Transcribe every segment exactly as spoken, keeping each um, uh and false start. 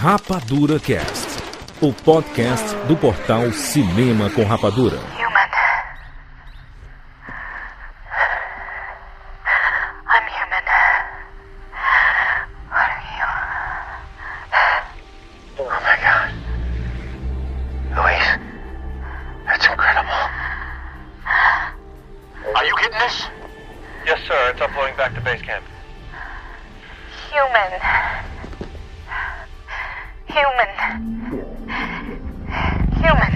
Rapadura Cast, o podcast do portal Cinema com Rapadura. Human. I'm human. What are you? Oh my God. Louise, that's incredible. Are you getting this? Yes, sir. It's uploading back to base camp. Human. Human. Human.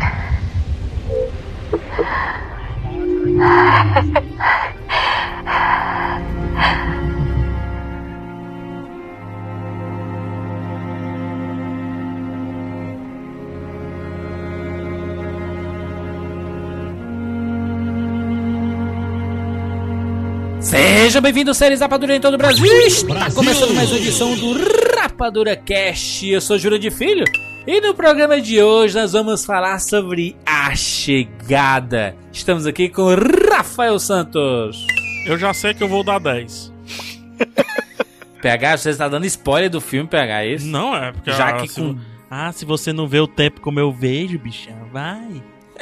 Seja bem-vindo, séries Rapadura em todo o Brasil. Está começando mais uma edição do Rapadura Cast. Eu sou Júlio de Filho e no programa de hoje nós vamos falar sobre A Chegada. Estamos aqui com Rafael Santos. Eu já sei que eu vou dar dez. P H, você está dando spoiler do filme, P H, é isso? Não, é porque... Já ah, que se, com... Ah, se você não vê o tempo como eu vejo, bichão, vai.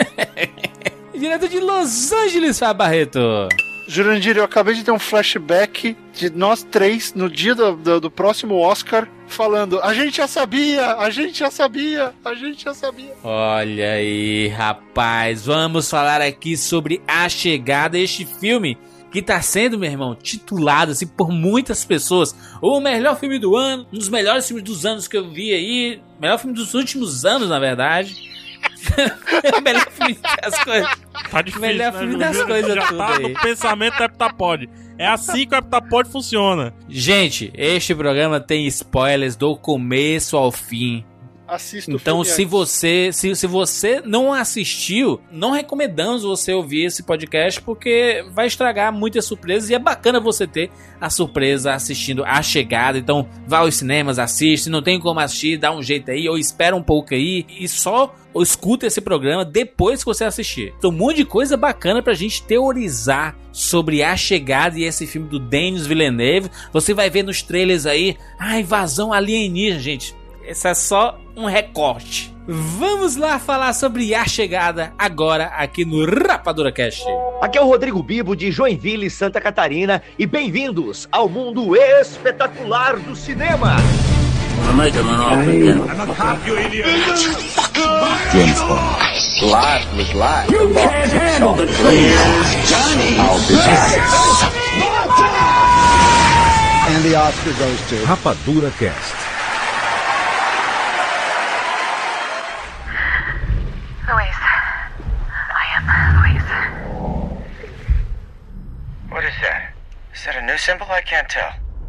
Direto de Los Angeles, Fábio Barreto. Jurandir, eu acabei de ter um flashback de nós três no dia do, do, do próximo Oscar falando: a gente já sabia, a gente já sabia, a gente já sabia. Olha aí, rapaz, vamos falar aqui sobre A Chegada, este filme que tá sendo, meu irmão, titulado assim por muitas pessoas o melhor filme do ano, um dos melhores filmes dos anos que eu vi aí, melhor filme dos últimos anos, na verdade. O melhor filme das coisas. Tá difícil, melhor né, filme das coisas já tudo tá aí. no pensamento do Heptapod. É assim que o Heptapod funciona. Gente, este programa tem spoilers do começo ao fim. Assista o Então, filme se antes. você, se, se você não assistiu, não recomendamos você ouvir esse podcast porque vai estragar muitas surpresas e é bacana você ter a surpresa assistindo A Chegada. Então, vá aos cinemas, assiste, não tem como assistir, dá um jeito aí, ou espera um pouco aí e só ou escuta esse programa depois que você assistir. Então, um monte de coisa bacana pra gente teorizar sobre A Chegada e esse filme do Denis Villeneuve. Você vai ver nos trailers aí, a invasão alienígena, gente. Esse é só um recorte. Vamos lá falar sobre A Chegada agora aqui no Rapadura Cast. Aqui é o Rodrigo Bibo de Joinville, Santa Catarina, e bem-vindos ao mundo espetacular do cinema. James Bond. Life was life. You can't handle the truth, Johnny. I'll be back. And the Oscar goes to Rapadura Cast. Louise. I am Louise. What is that? Is that a new symbol? I can't tell.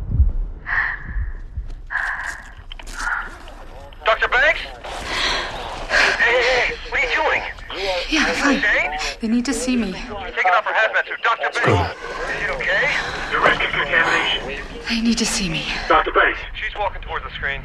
Doctor Banks? Hey, hey, hey, what are you doing? Yeah, fine. Jane? They need to see me. Taking off her hazmat suit. Doctor Banks? Is it okay? The risk of contamination. They need to see me. Doctor Banks. She's walking towards the screen.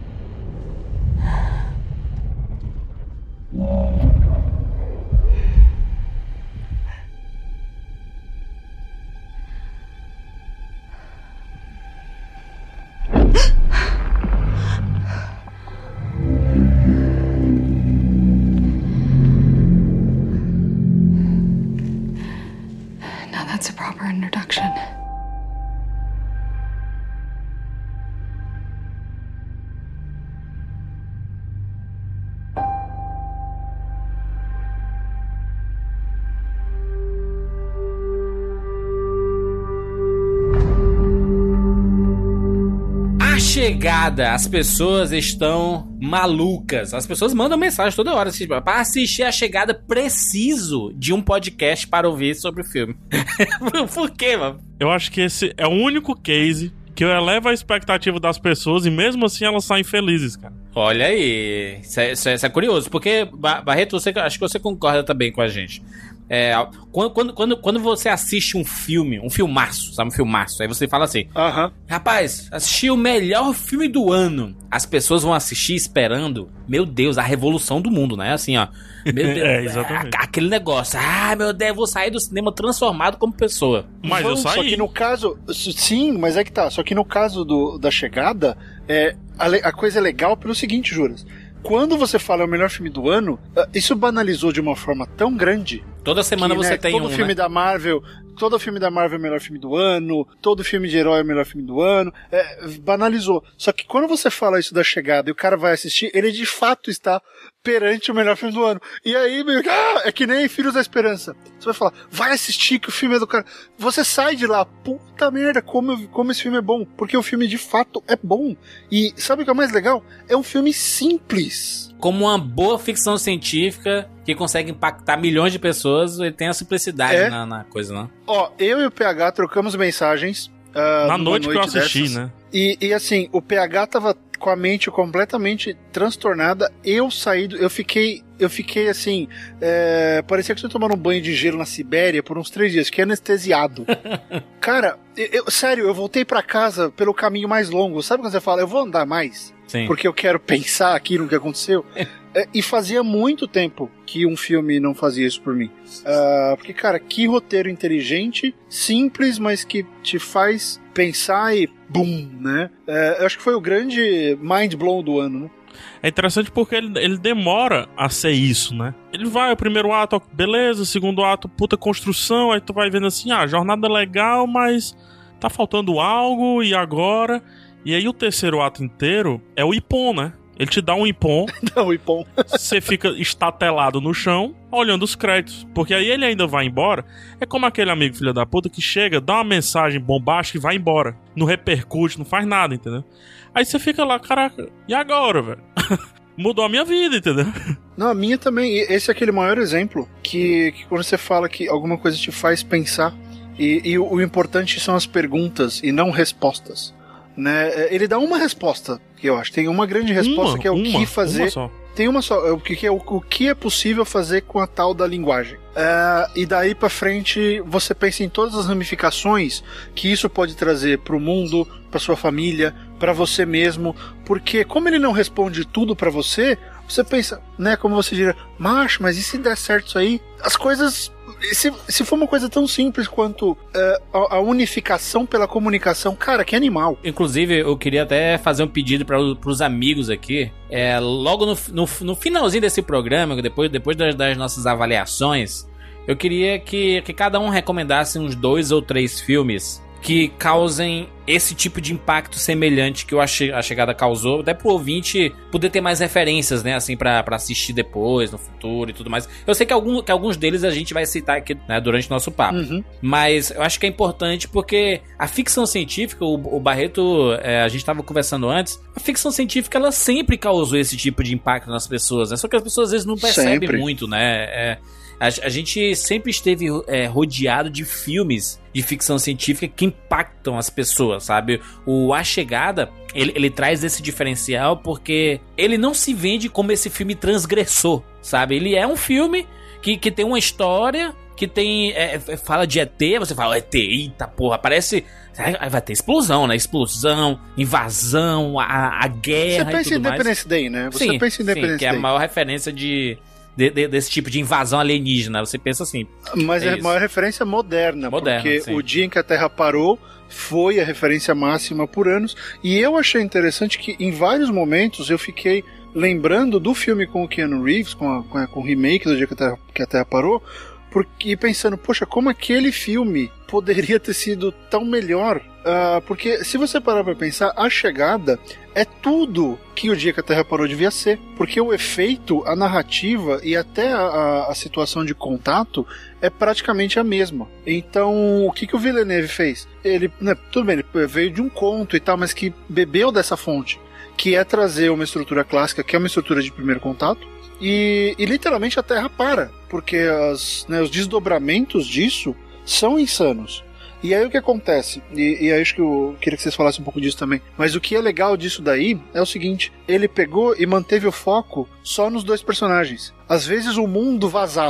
Now that's a proper introduction. A Chegada, as pessoas estão malucas. As pessoas mandam mensagem toda hora. Assim, para assistir A Chegada, preciso de um podcast para ouvir sobre o filme. Por quê, mano? Eu acho que esse é o único case que eleva a expectativa das pessoas e mesmo assim elas saem felizes, cara. Olha aí, isso é, isso é, isso é curioso, porque, Barreto, você, acho que você concorda também com a gente. É, quando, quando, quando, quando você assiste um filme, um filmaço, sabe? Um filmaço, aí você fala assim, Aham. rapaz, assisti o melhor filme do ano. As pessoas vão assistir esperando, meu Deus, a revolução do mundo, né? Assim, ó. Meu Deus, É, exatamente. a- aquele negócio. Ah, meu Deus, eu vou sair do cinema transformado como pessoa. Mas eu Vão, Só saí. que no caso. Sim, mas é que tá. Só que no caso do, da chegada, é, a, le- a coisa é legal pelo seguinte, Juras. Quando você fala é o melhor filme do ano, ah, isso banalizou de uma forma tão grande. Toda semana que, você né, tem todo um, filme né? da Marvel, todo filme da Marvel é o melhor filme do ano, todo filme de herói é o melhor filme do ano, é, banalizou. Só que quando você fala isso da chegada e o cara vai assistir, ele de fato está perante o melhor filme do ano. E aí, meio que, ah, é que nem Filhos da Esperança. Você vai falar, vai assistir que o filme é do cara. Você sai de lá, puta merda, como, eu- como esse filme é bom. Porque o filme de fato é bom. E sabe o que é mais legal? É um filme simples. Como uma boa ficção científica que consegue impactar milhões de pessoas, ele tem a simplicidade É. na, na coisa, né? Ó, eu e o P H trocamos mensagens. ah, Na numa noite que eu assisti, dessas. né? E, e assim, o P H tava com a mente completamente transtornada. Eu saí, do- eu fiquei, eu fiquei assim, é, parecia que eu tô tomando um banho de gelo na Sibéria por uns três dias, fiquei anestesiado. Cara, eu, eu- sério, eu voltei pra casa pelo caminho mais longo. Sabe quando você fala, eu vou andar mais? Sim. Porque eu quero pensar aqui no que aconteceu. É, e fazia muito tempo que um filme não fazia isso por mim. Ah, porque, cara, que roteiro inteligente, simples, mas que te faz pensar e bum, né? É, eu acho que foi o grande mind blow do ano, né? É interessante porque ele, ele demora a ser isso, né? Ele vai, o primeiro ato, ó, beleza, o segundo ato, puta construção, aí tu vai vendo assim, ah, jornada legal, mas tá faltando algo, e agora? E aí o terceiro ato inteiro é o ipom, né? Ele te dá um ipom, Não, e bom. você fica estatelado no chão, olhando os créditos. Porque aí ele ainda vai embora. É como aquele amigo filho da puta que chega, dá uma mensagem bombástica e vai embora. Não repercute, não faz nada, entendeu? Aí você fica lá, caraca, e agora, velho? Mudou a minha vida, entendeu? Não, a minha também. E esse é aquele maior exemplo que, que quando você fala que alguma coisa te faz pensar, e, e o, o importante são as perguntas e não respostas. Né? Ele dá uma resposta, que eu acho. Tem uma grande resposta Uma, que é o uma, que fazer. uma só. Tem uma só, o que, que é o, o que é possível fazer com a tal da linguagem. É, e daí pra frente você pensa em todas as ramificações que isso pode trazer pro mundo, pra sua família, pra você mesmo, porque como ele não responde tudo pra você, você pensa, né, como você diria, macho, mas e se der certo isso aí? As coisas, se, se for uma coisa tão simples quanto é, a, a unificação pela comunicação, cara, que animal. Inclusive, eu queria até fazer um pedido para os amigos aqui. É, logo no, no, no finalzinho desse programa, depois, depois das, das nossas avaliações, eu queria que, que cada um recomendasse uns dois ou três filmes que causem esse tipo de impacto semelhante que o a, che a Chegada causou, até pro ouvinte poder ter mais referências, né, assim, pra, pra assistir depois, no futuro e tudo mais. Eu sei que, algum, que alguns deles a gente vai citar aqui, né, durante o nosso papo, Uhum. mas eu acho que é importante porque a ficção científica, o, o Barreto, é, a gente tava conversando antes, a ficção científica, ela sempre causou esse tipo de impacto nas pessoas, né, só que as pessoas às vezes não percebem Sempre. muito, né, é... A, a gente sempre esteve é, rodeado de filmes de ficção científica que impactam as pessoas, sabe? O A Chegada, ele, ele traz esse diferencial porque ele não se vende como esse filme transgressor, sabe? Ele é um filme que, que tem uma história, que tem... É, fala de E T, você fala, E T, eita porra, parece... Aí vai ter explosão, né? Explosão, invasão, a, a guerra Você e pensa em tudo mais. Independence Day, né? Você Sim, pensa em Independence sim, que é Day. a maior referência de... De, de, desse tipo de invasão alienígena. Você pensa assim. Mas é é a isso. maior referência moderna, Moderna, porque sim. o dia em que a Terra parou foi a referência máxima por anos, e eu achei interessante que em vários momentos eu fiquei lembrando do filme com o Keanu Reeves, com, a, com, a, com o remake do dia que a Terra, que a Terra parou, porque, e pensando, poxa, como aquele filme poderia ter sido tão melhor? Uh, porque se você parar pra pensar, A Chegada é tudo que o dia que a Terra parou devia ser. Porque o efeito, a narrativa e até a, a, a situação de contato é praticamente a mesma. Então, o que, que o Villeneuve fez? Ele, né, tudo bem, ele veio de um conto e tal, mas que bebeu dessa fonte, que é trazer uma estrutura clássica, que é uma estrutura de primeiro contato, e, e literalmente a Terra para, porque as, né, os desdobramentos disso são insanos. E aí o que acontece, e, e aí acho que eu queria que vocês falassem um pouco disso também, mas o que é legal disso daí é o seguinte, ele pegou e manteve o foco só nos dois personagens. Às vezes o mundo vazava,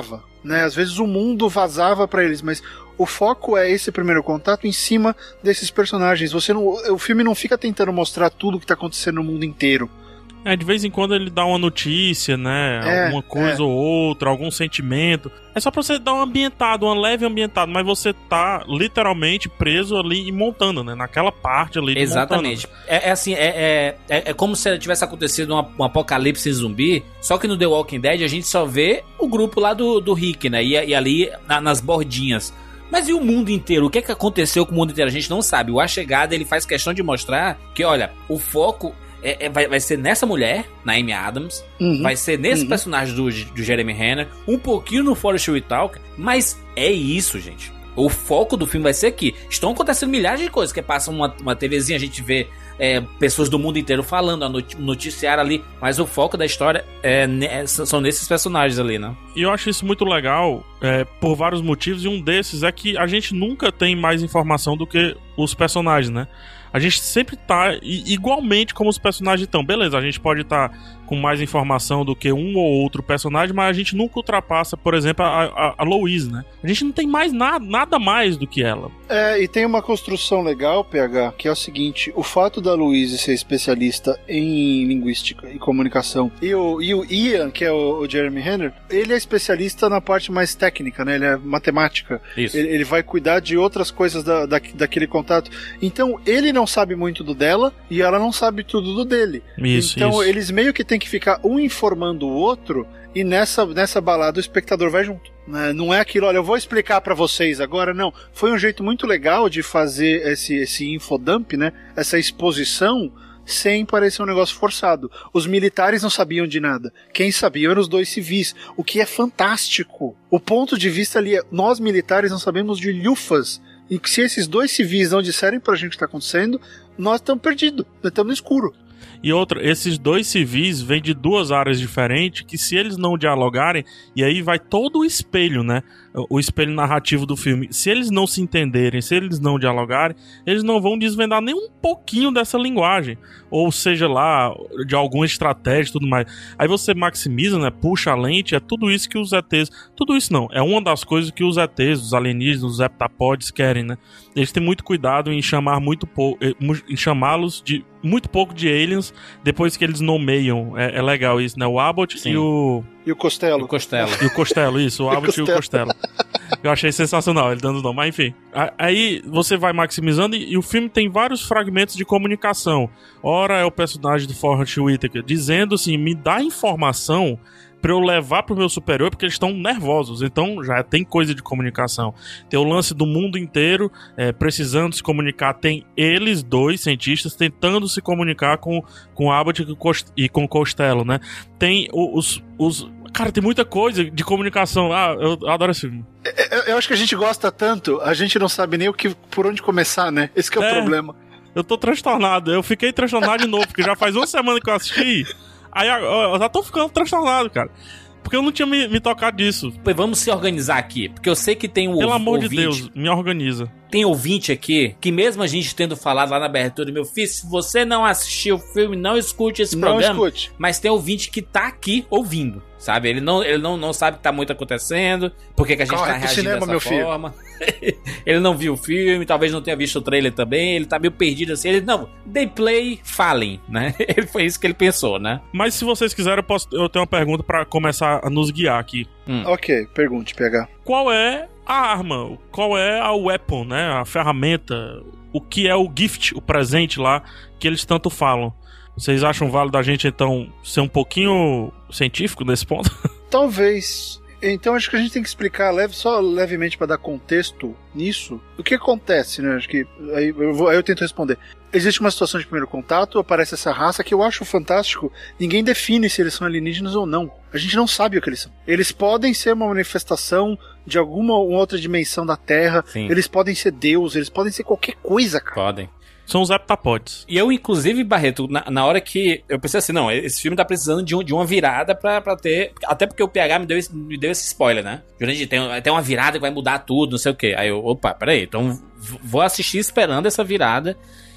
né? Às vezes o mundo vazava pra eles, mas o foco é esse primeiro contato em cima desses personagens. Você não, o filme não fica tentando mostrar tudo que tá acontecendo no mundo inteiro. É, de vez em quando ele dá uma notícia, né? É, alguma coisa é. ou outra, algum sentimento. É só pra você dar uma ambientada, uma leve ambientada, mas você tá literalmente preso ali em Montana, né? Naquela parte ali de Exatamente. Montana. É, é assim, é, é, é, é como se tivesse acontecido um, um apocalipse zumbi, só que no The Walking Dead a gente só vê o grupo lá do, do Rick, né? E, e ali na, nas bordinhas. Mas e o mundo inteiro? O que é que aconteceu com o mundo inteiro? A gente não sabe. O A Chegada, ele faz questão de mostrar que, olha, o foco é, é, vai, vai ser nessa mulher, na Amy Adams, uhum, vai ser nesse uhum. personagem do, do Jeremy Renner, um pouquinho no Forest Whitaker, mas é isso, gente. O foco do filme vai ser que estão acontecendo milhares de coisas, que passa uma, uma TVzinha, a gente vê é, pessoas do mundo inteiro falando, a not- noticiário ali, mas o foco da história é, é, são nesses personagens ali, né? E eu acho isso muito legal, é, por vários motivos, e um desses é que a gente nunca tem mais informação do que os personagens, né? A gente sempre tá igualmente como os personagens estão. Beleza, a gente pode estar tá com mais informação do que um ou outro personagem, mas a gente nunca ultrapassa, por exemplo, a, a, a Louise, né? A gente não tem mais nada, nada mais do que ela. É, e tem uma construção legal, P H, que é o seguinte: o fato da Louise ser especialista em linguística e comunicação, e o, e o Ian, que é o, o Jeremy Renner, ele é especialista na parte mais técnica, né? Ele é matemática. Isso. Ele, ele vai cuidar de outras coisas da, da, daquele contato. Então, ele não sabe muito do dela e ela não sabe tudo do dele. Isso, então, isso. eles meio que tem que ficar um informando o outro, e nessa, nessa balada o espectador vai junto. Né? Não é aquilo, olha, eu vou explicar pra vocês agora, não. Foi um jeito muito legal de fazer esse, esse infodump, né? Essa exposição, sem parecer um negócio forçado. Os militares não sabiam de nada. Quem sabia eram os dois civis, o que é fantástico. O ponto de vista ali é, nós militares não sabemos de lufas. E se esses dois civis não disserem pra gente o que está acontecendo, nós estamos perdidos, nós estamos no escuro. E outra, esses dois civis vêm de duas áreas diferentes, que se eles não dialogarem, e aí vai todo o espelho, né? O espelho narrativo do filme. Se eles não se entenderem, se eles não dialogarem, eles não vão desvendar nem um pouquinho dessa linguagem. Ou seja lá, de alguma estratégia e tudo mais. Aí você maximiza, né? Puxa a lente, é tudo isso que os E Tês... Tudo isso não, é uma das coisas que os E Tês, os alienígenas, os heptapods querem, né? Eles têm muito cuidado em chamar muito pouco, em chamá-los de muito pouco de aliens, depois que eles nomeiam. É, é legal isso, né? O Abbott Sim. e o... E o Costello. E o Costello. E o Costello, isso. O Abbott e o Costello. Eu achei sensacional ele dando o nome. Mas enfim. Aí você vai maximizando e, e o filme tem vários fragmentos de comunicação. Ora é o personagem do Forrest Whitaker dizendo assim, me dá informação pra eu levar pro meu superior, porque eles estão nervosos, então já tem coisa de comunicação. Tem o lance do mundo inteiro é, precisando se comunicar, tem eles dois cientistas tentando se comunicar com, com Abbott e com Costello, né? Tem os, os... Cara, tem muita coisa de comunicação. Ah, eu adoro esse filme. Eu, eu acho que a gente gosta tanto, a gente não sabe nem o que, por onde começar, né? Esse que é, é o problema. Eu tô transtornado, eu fiquei transtornado de novo, porque já faz uma semana que eu assisti. Aí eu já tô ficando transtornado, cara. Porque eu não tinha me, me tocado disso. Vamos se organizar aqui, porque eu sei que tem um Pelo ouv- amor ouvinte. de Deus, me organiza. Tem ouvinte aqui, que mesmo a gente tendo falado lá na abertura, meu filho, se você não assistiu o filme, não escute esse não programa. Escute. Mas tem ouvinte que tá aqui ouvindo, sabe? Ele não, ele não, não sabe que tá muito acontecendo, porque que a gente Corre tá reagindo cinema, dessa meu forma. Ele não viu o filme, talvez não tenha visto o trailer também, ele tá meio perdido assim. Ele, não, they play, falem, né? Foi isso que ele pensou, né? Mas se vocês quiserem, eu, posso, eu tenho uma pergunta pra começar a nos guiar aqui. Hum. Ok, pergunte, P H. Qual é a arma? Qual é a weapon, né? A ferramenta? O que é o gift, o presente lá, que eles tanto falam? Vocês acham válido a gente, então, ser um pouquinho científico nesse ponto? Talvez. Então acho que a gente tem que explicar leve, só levemente para dar contexto nisso. O que acontece, né? Acho que aí eu, vou, aí eu tento responder. Existe uma situação de primeiro contato, aparece essa raça que eu acho fantástico. Ninguém define se eles são alienígenas ou não. A gente não sabe o que eles são. Eles podem ser uma manifestação de alguma outra dimensão da Terra. Sim. Eles podem ser Deus, eles podem ser qualquer coisa, cara. Podem. São os heptapods. E eu, inclusive, Barreto, na, na hora que eu pensei assim, não, esse filme tá precisando de, um, de uma virada pra, pra ter... Até porque o P H me deu esse, me deu esse spoiler, né? Jurandir, tem, tem uma virada que vai mudar tudo, não sei o quê. Aí eu, opa, peraí, então vou assistir esperando essa virada.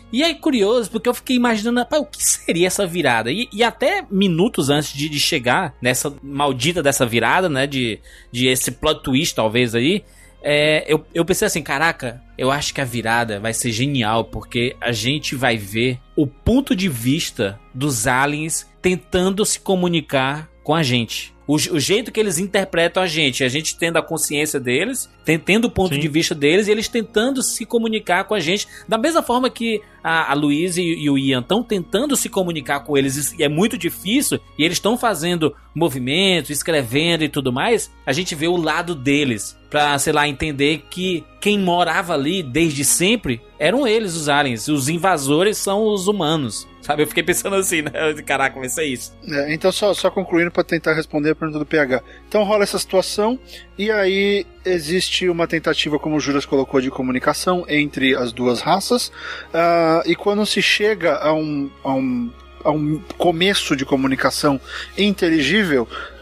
E é curioso, porque eu fiquei imaginando, pá, o que seria essa virada? E, e até minutos antes de, de chegar nessa maldita dessa virada, né, de, de esse plot twist, talvez, aí, é, eu, eu pensei assim, caraca, eu acho que a virada vai ser genial, porque a gente vai ver o ponto de vista dos aliens tentando se comunicar com a gente. O, o jeito que eles interpretam a gente, a gente tendo a consciência deles, tendo o ponto Sim. de vista deles, e eles tentando se comunicar com a gente, da mesma forma que a, a Louise e, e o Ian estão tentando se comunicar com eles, e é muito difícil, e eles estão fazendo movimentos, escrevendo e tudo mais, a gente vê o lado deles, pra, sei lá, entender que quem morava ali desde sempre eram eles, os aliens, os invasores são os humanos. Sabe, eu fiquei pensando assim, né? Caraca, vai ser isso. É, então, só, só concluindo para tentar responder a pergunta do P H. Então rola essa situação, e aí existe uma tentativa, como o Juras colocou, de comunicação entre as duas raças, uh, e quando se chega a um, a um, a um começo de comunicação inteligível,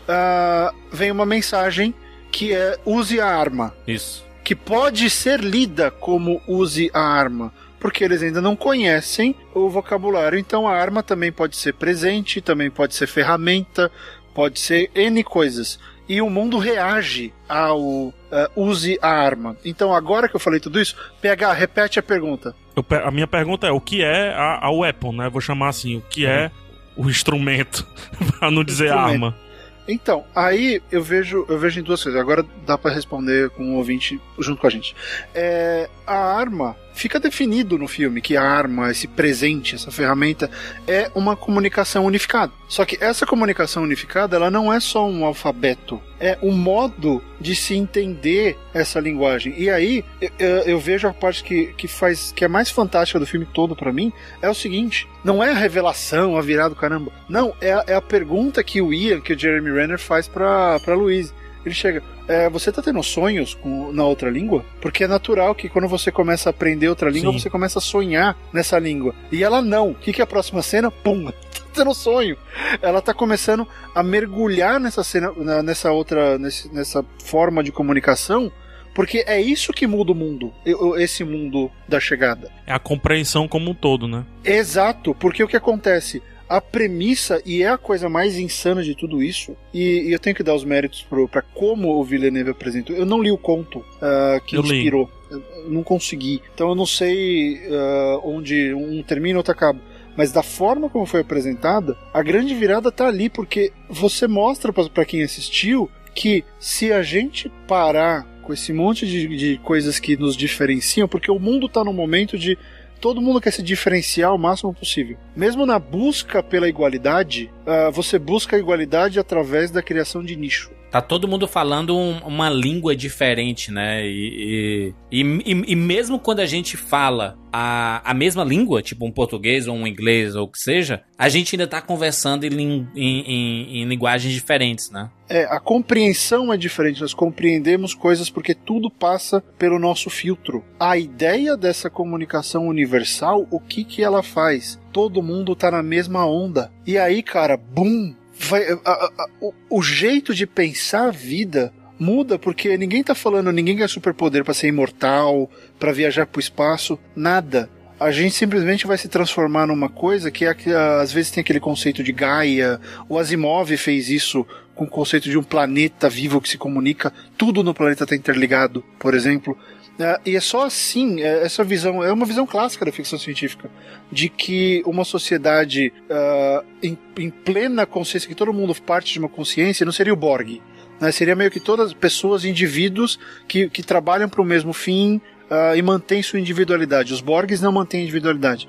uh, vem uma mensagem que é use a arma. Isso. Que pode ser lida como use a arma, porque eles ainda não conhecem o vocabulário. Então a arma também pode ser presente, também pode ser ferramenta, pode ser N coisas. E o mundo reage ao uh, use a arma. Então agora que eu falei tudo isso, P H, repete a pergunta. Eu, a minha pergunta é, o que é a, a weapon, né? Vou chamar assim, o que uhum. é o instrumento, pra não dizer arma. Então, aí eu vejo, eu vejo em duas coisas. Agora dá pra responder com um ouvinte junto com a gente. É, a arma, fica definido no filme que a arma, esse presente, essa ferramenta, é uma comunicação unificada. Só que essa comunicação unificada, ela não é só um alfabeto. É um modo de se entender essa linguagem. E aí, eu, eu vejo a parte que, que, faz, que é mais fantástica do filme todo pra mim, é o seguinte, não é a revelação, a virada do caramba. Não, é a, é a pergunta que o Ian, que o Jeremy Renner faz pra, pra Louise. Ele chega, é, você tá tendo sonhos com, na outra língua? Porque é natural que quando você começa a aprender outra língua, Sim. você começa a sonhar nessa língua. E ela não. O que, que é a próxima cena? Pum! Tá tendo sonho. Ela tá começando a mergulhar nessa cena, nessa outra, nesse, nessa forma de comunicação, porque é isso que muda o mundo, esse mundo da chegada. É a compreensão como um todo, né? Exato, porque o que acontece? A premissa, e é a coisa mais insana de tudo isso, e, e eu tenho que dar os méritos pro, pra como o Villeneuve apresentou. Eu não li o conto uh, que eu inspirou, eu não consegui. Então eu não sei uh, onde um termina e outro acaba. Mas da forma como foi apresentada, a grande virada tá ali, porque você mostra pra, pra quem assistiu que se a gente parar com esse monte de, de coisas que nos diferenciam, porque o mundo tá num momento de todo mundo quer se diferenciar o máximo possível. Mesmo na busca pela igualdade, uh, você busca a igualdade através da criação de nicho. Tá todo mundo falando um, uma língua diferente, né? E, e, e, e mesmo quando a gente fala a, a mesma língua, tipo um português ou um inglês ou o que seja, a gente ainda tá conversando em, em, em, em linguagens diferentes, né? É, a compreensão é diferente, nós compreendemos coisas porque tudo passa pelo nosso filtro. A ideia dessa comunicação universal, o que que ela faz? Todo mundo tá na mesma onda. E aí, cara, bum! Vai, a, a, a, o, o jeito de pensar a vida muda, porque ninguém tá falando, ninguém quer superpoder pra ser imortal, pra viajar pro espaço, nada. A gente simplesmente vai se transformar numa coisa que, é, que às vezes tem aquele conceito de Gaia. O Asimov fez isso com o conceito de um planeta vivo que se comunica, tudo no planeta está interligado, por exemplo. Uh, e é só assim, é, essa visão é uma visão clássica da ficção científica, de que uma sociedade uh, em, em plena consciência, que todo mundo parte de uma consciência, não seria o Borg, né? Seria meio que todas as pessoas, indivíduos que, que trabalham para o mesmo fim uh, e mantêm sua individualidade. Os Borgs não mantêm individualidade.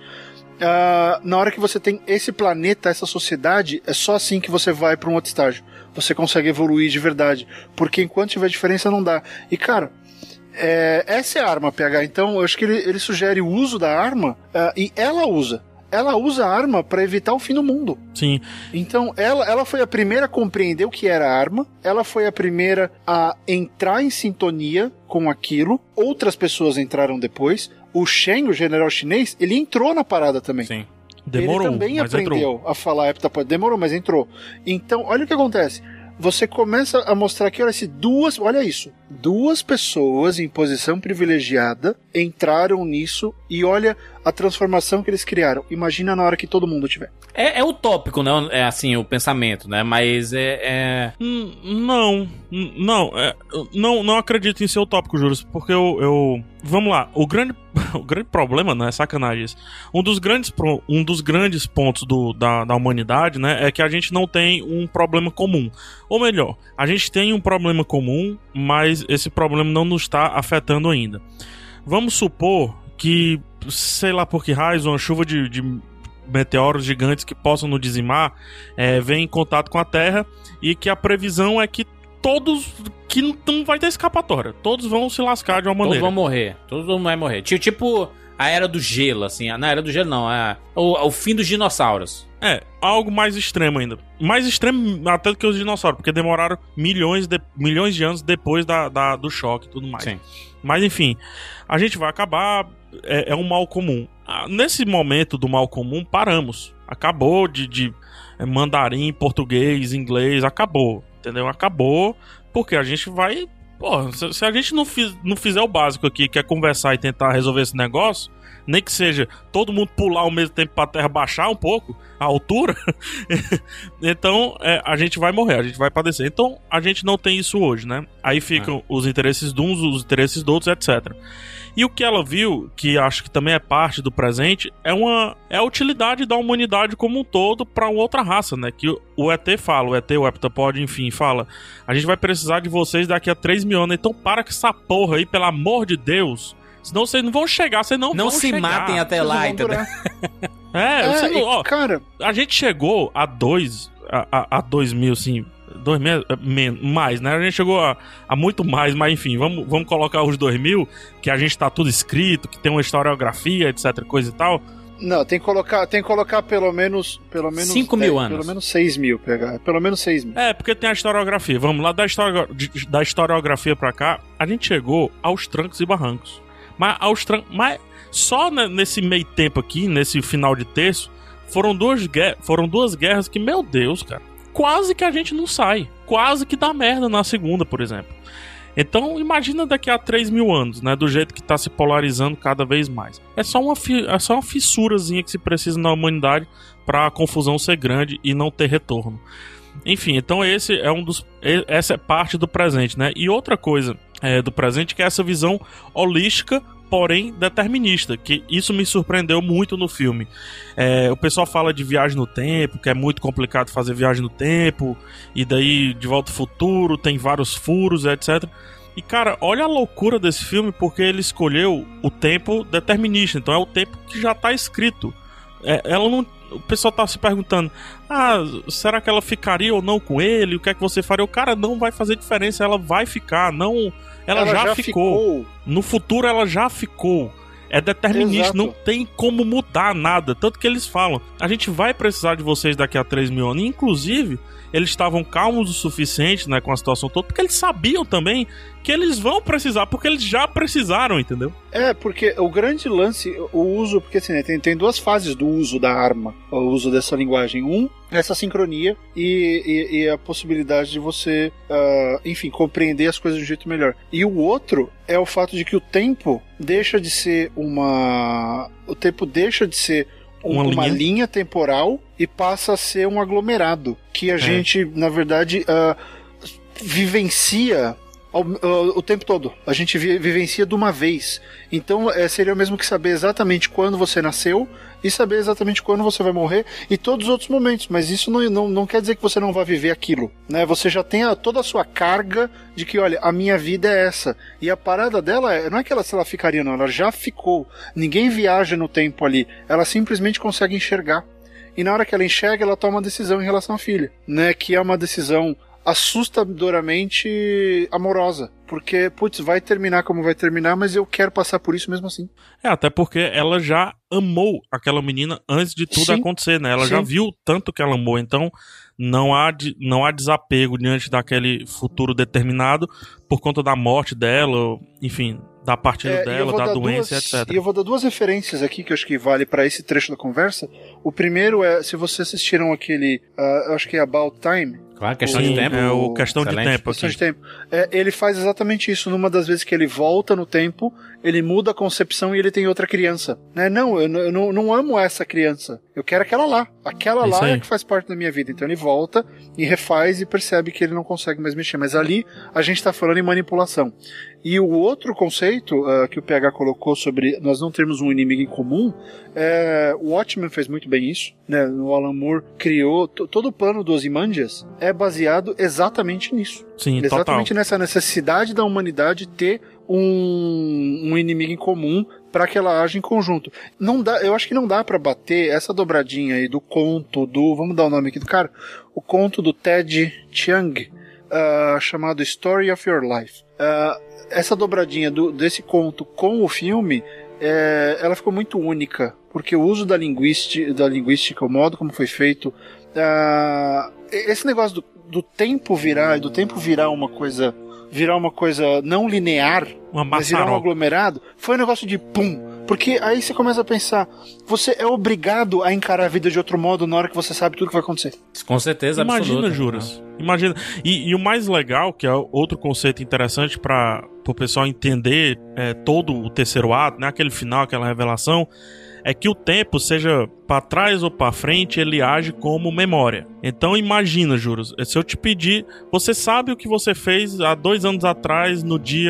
Uh, na hora que você tem esse planeta, essa sociedade, é só assim que você vai para um outro estágio. Você consegue evoluir de verdade, porque enquanto tiver diferença não dá. E cara, É, essa é a arma, P H. Então eu acho que ele, ele sugere o uso da arma, uh, e ela usa. Ela usa a arma para evitar o fim do mundo. Sim. Então ela, ela foi a primeira a compreender o que era a arma. Ela foi a primeira a entrar em sintonia com aquilo. Outras pessoas entraram depois. O Shen, o general chinês, ele entrou na parada também. Sim. Demorou, ele também mas aprendeu entrou. a falar heptapod. Demorou, mas entrou. Então olha o que acontece. Você começa a mostrar que, olha, se duas, olha isso, duas pessoas em posição privilegiada entraram nisso, e olha a transformação que eles criaram. Imagina na hora que todo mundo tiver. É, é utópico, né? É assim, o pensamento, né? Mas é... é... Hum, não, hum, não, é, não, não acredito em ser utópico, Júlio, porque eu, eu... Vamos lá, o grande, o grande problema, né, sacanagem isso, um dos grandes, um dos grandes pontos do, da, da humanidade, né, é que a gente não tem um problema comum. Ou melhor, a gente tem um problema comum, mas esse problema não nos está afetando ainda. Vamos supor que, sei lá por que raios, uma chuva de, de meteoros gigantes que possam nos dizimar é, vem em contato com a Terra e que a previsão é que todos... que não vai ter escapatória. Todos vão se lascar de uma maneira. Todos vão morrer. Todos vão morrer. Tipo a Era do Gelo, assim. Na Era do Gelo, não. É o, o fim dos dinossauros. É, algo mais extremo ainda. Mais extremo até do que os dinossauros, porque demoraram milhões de, milhões de anos depois da, da, do choque e tudo mais. Sim. Mas, enfim, a gente vai acabar... É, é um mal comum. Nesse momento do mal comum, paramos. Acabou de, de mandarim, português, inglês. Acabou, entendeu? Acabou... Porque a gente vai... Pô, se, se a gente não, fiz, não fizer o básico aqui, que é conversar e tentar resolver esse negócio, nem que seja todo mundo pular ao mesmo tempo pra terra baixar um pouco a altura, então é, a gente vai morrer, a gente vai padecer. Então a gente não tem isso hoje, né? Aí ficam é. os interesses de uns, os interesses de outros, etcétera. E o que ela viu, que acho que também é parte do presente, é, uma, é a utilidade da humanidade como um todo para uma outra raça, né? Que o E T fala, o E T, o heptapod, enfim, fala: a gente vai precisar de vocês daqui a três mil anos, então para com essa porra aí, pelo amor de Deus. Senão vocês não vão chegar, vocês não, não vão chegar. Não se matem até lá, entendeu? É, é você não, e, ó, cara... a gente chegou a dois, a, a, a dois mil, assim... Dois mil, mais, né? A gente chegou a, a muito mais, mas enfim, vamos, vamos colocar os dois mil, que a gente tá tudo escrito, que tem uma historiografia, etc, coisa e tal. Não, tem que colocar, tem que colocar pelo menos... Pelo menos cinco mil é, anos. Pelo menos seis mil, pegar. Pelo menos seis mil. É, porque tem a historiografia. Vamos lá, da, histori- da historiografia pra cá, a gente chegou aos trancos e barrancos. Mas, aos tran- mas só nesse meio tempo aqui, nesse final de terço, foram duas, guer- foram duas guerras que, meu Deus, cara, quase que a gente não sai. Quase que dá merda na segunda, por exemplo. Então, imagina daqui a três mil anos, né? Do jeito que tá se polarizando cada vez mais. É só uma, fi- é só uma fissurazinha que se precisa na humanidade pra a confusão ser grande e não ter retorno. Enfim, então esse é um dos... Essa é parte do presente, né? E outra coisa é, do presente que é essa visão holística, porém determinista, que isso me surpreendeu muito no filme. É, o pessoal fala de viagem no tempo, que é muito complicado fazer viagem no tempo, e daí De Volta ao Futuro tem vários furos, etcétera. E cara, olha a loucura desse filme, porque ele escolheu o tempo determinista, então é o tempo que já tá escrito. É, ela não... O pessoal tá se perguntando: ah, será que ela ficaria ou não com ele? O que é que você faria? O cara, não vai fazer diferença, ela vai ficar, não... Ela, ela já, já ficou. ficou. No futuro ela já ficou. É determinista, Exato. Não tem como mudar nada. Tanto que eles falam: a gente vai precisar de vocês daqui a três mil anos. E, inclusive, eles estavam calmos o suficiente, né, com a situação toda, porque eles sabiam também que eles vão precisar, porque eles já precisaram, entendeu? É, porque o grande lance, o uso, porque assim, né, tem, tem duas fases do uso da arma, o uso dessa linguagem. Um, essa sincronia e, e, e a possibilidade de você, uh, enfim, compreender as coisas de um jeito melhor. E o outro é o fato de que o tempo deixa de ser uma... O tempo deixa de ser uma, uma linha? linha temporal e passa a ser um aglomerado, que a é. gente, na verdade, uh, vivencia ao, uh, o tempo todo. A gente vi, vivencia de uma vez. Então é, seria o mesmo que saber exatamente quando você nasceu e saber exatamente quando você vai morrer e todos os outros momentos, mas isso não, não, não quer dizer que você não vai viver aquilo, né? Você já tem a, toda a sua carga de que, olha, a minha vida é essa, e a parada dela é, não é que ela, se ela ficaria não, ela já ficou. Ninguém viaja no tempo ali, ela simplesmente consegue enxergar, e na hora que ela enxerga, ela toma uma decisão em relação à filha, né? Que é uma decisão assustadoramente amorosa, porque, putz, vai terminar como vai terminar, mas eu quero passar por isso mesmo assim. É, até porque ela já amou aquela menina antes de tudo Sim. acontecer, né? Ela Sim. já viu tanto que ela amou, então não há, de, não há desapego diante daquele futuro determinado por conta da morte dela, enfim, da partida é, dela, da doença, duas, etcétera. E eu vou dar duas referências aqui que eu acho que vale para esse trecho da conversa. O primeiro é, se vocês assistiram aquele, uh, eu acho que é About Time, Claro, questão o, de tempo. É o questão Excelente. de tempo. Questão Aqui. de tempo. É, ele faz exatamente isso. Numa das vezes que ele volta no tempo, ele muda a concepção e ele tem outra criança. Né? Não, eu, eu não, não amo essa criança. Eu quero aquela lá. Aquela Isso lá aí. é que faz parte da minha vida. Então ele volta e refaz e percebe que ele não consegue mais mexer. Mas ali a gente está falando em manipulação. E o outro conceito uh, que o P H colocou sobre nós não termos um inimigo em comum, é, o Watchmen fez muito bem isso. Né? O Alan Moore criou t- todo o plano dos Ozymandias é baseado exatamente nisso. Sim, Exatamente total. nessa necessidade da humanidade ter um, um inimigo em comum para que ela age em conjunto. Não dá, eu acho que não dá para bater essa dobradinha aí do conto do, vamos dar o nome aqui do cara, o conto do Ted Chiang, uh, chamado Story of Your Life. Uh, essa dobradinha do, desse conto com o filme, é, ela ficou muito única, porque o uso da linguística, da linguística, o modo como foi feito, uh, esse negócio do, do tempo virar, do tempo virar uma coisa, virar uma coisa não linear, Uma mas virar um maçaroca. aglomerado, foi um negócio de pum. Porque aí você começa a pensar, você é obrigado a encarar a vida de outro modo na hora que você sabe tudo que vai acontecer. Com certeza, Imagina, absoluta. Juras. Imagina. E, e o mais legal, que é outro conceito interessante para o pessoal entender é, todo o terceiro ato, né, aquele final, aquela revelação, é que o tempo, seja para trás ou para frente, ele age como memória. Então imagina, Juras, se eu te pedir, você sabe o que você fez há dois anos atrás, no dia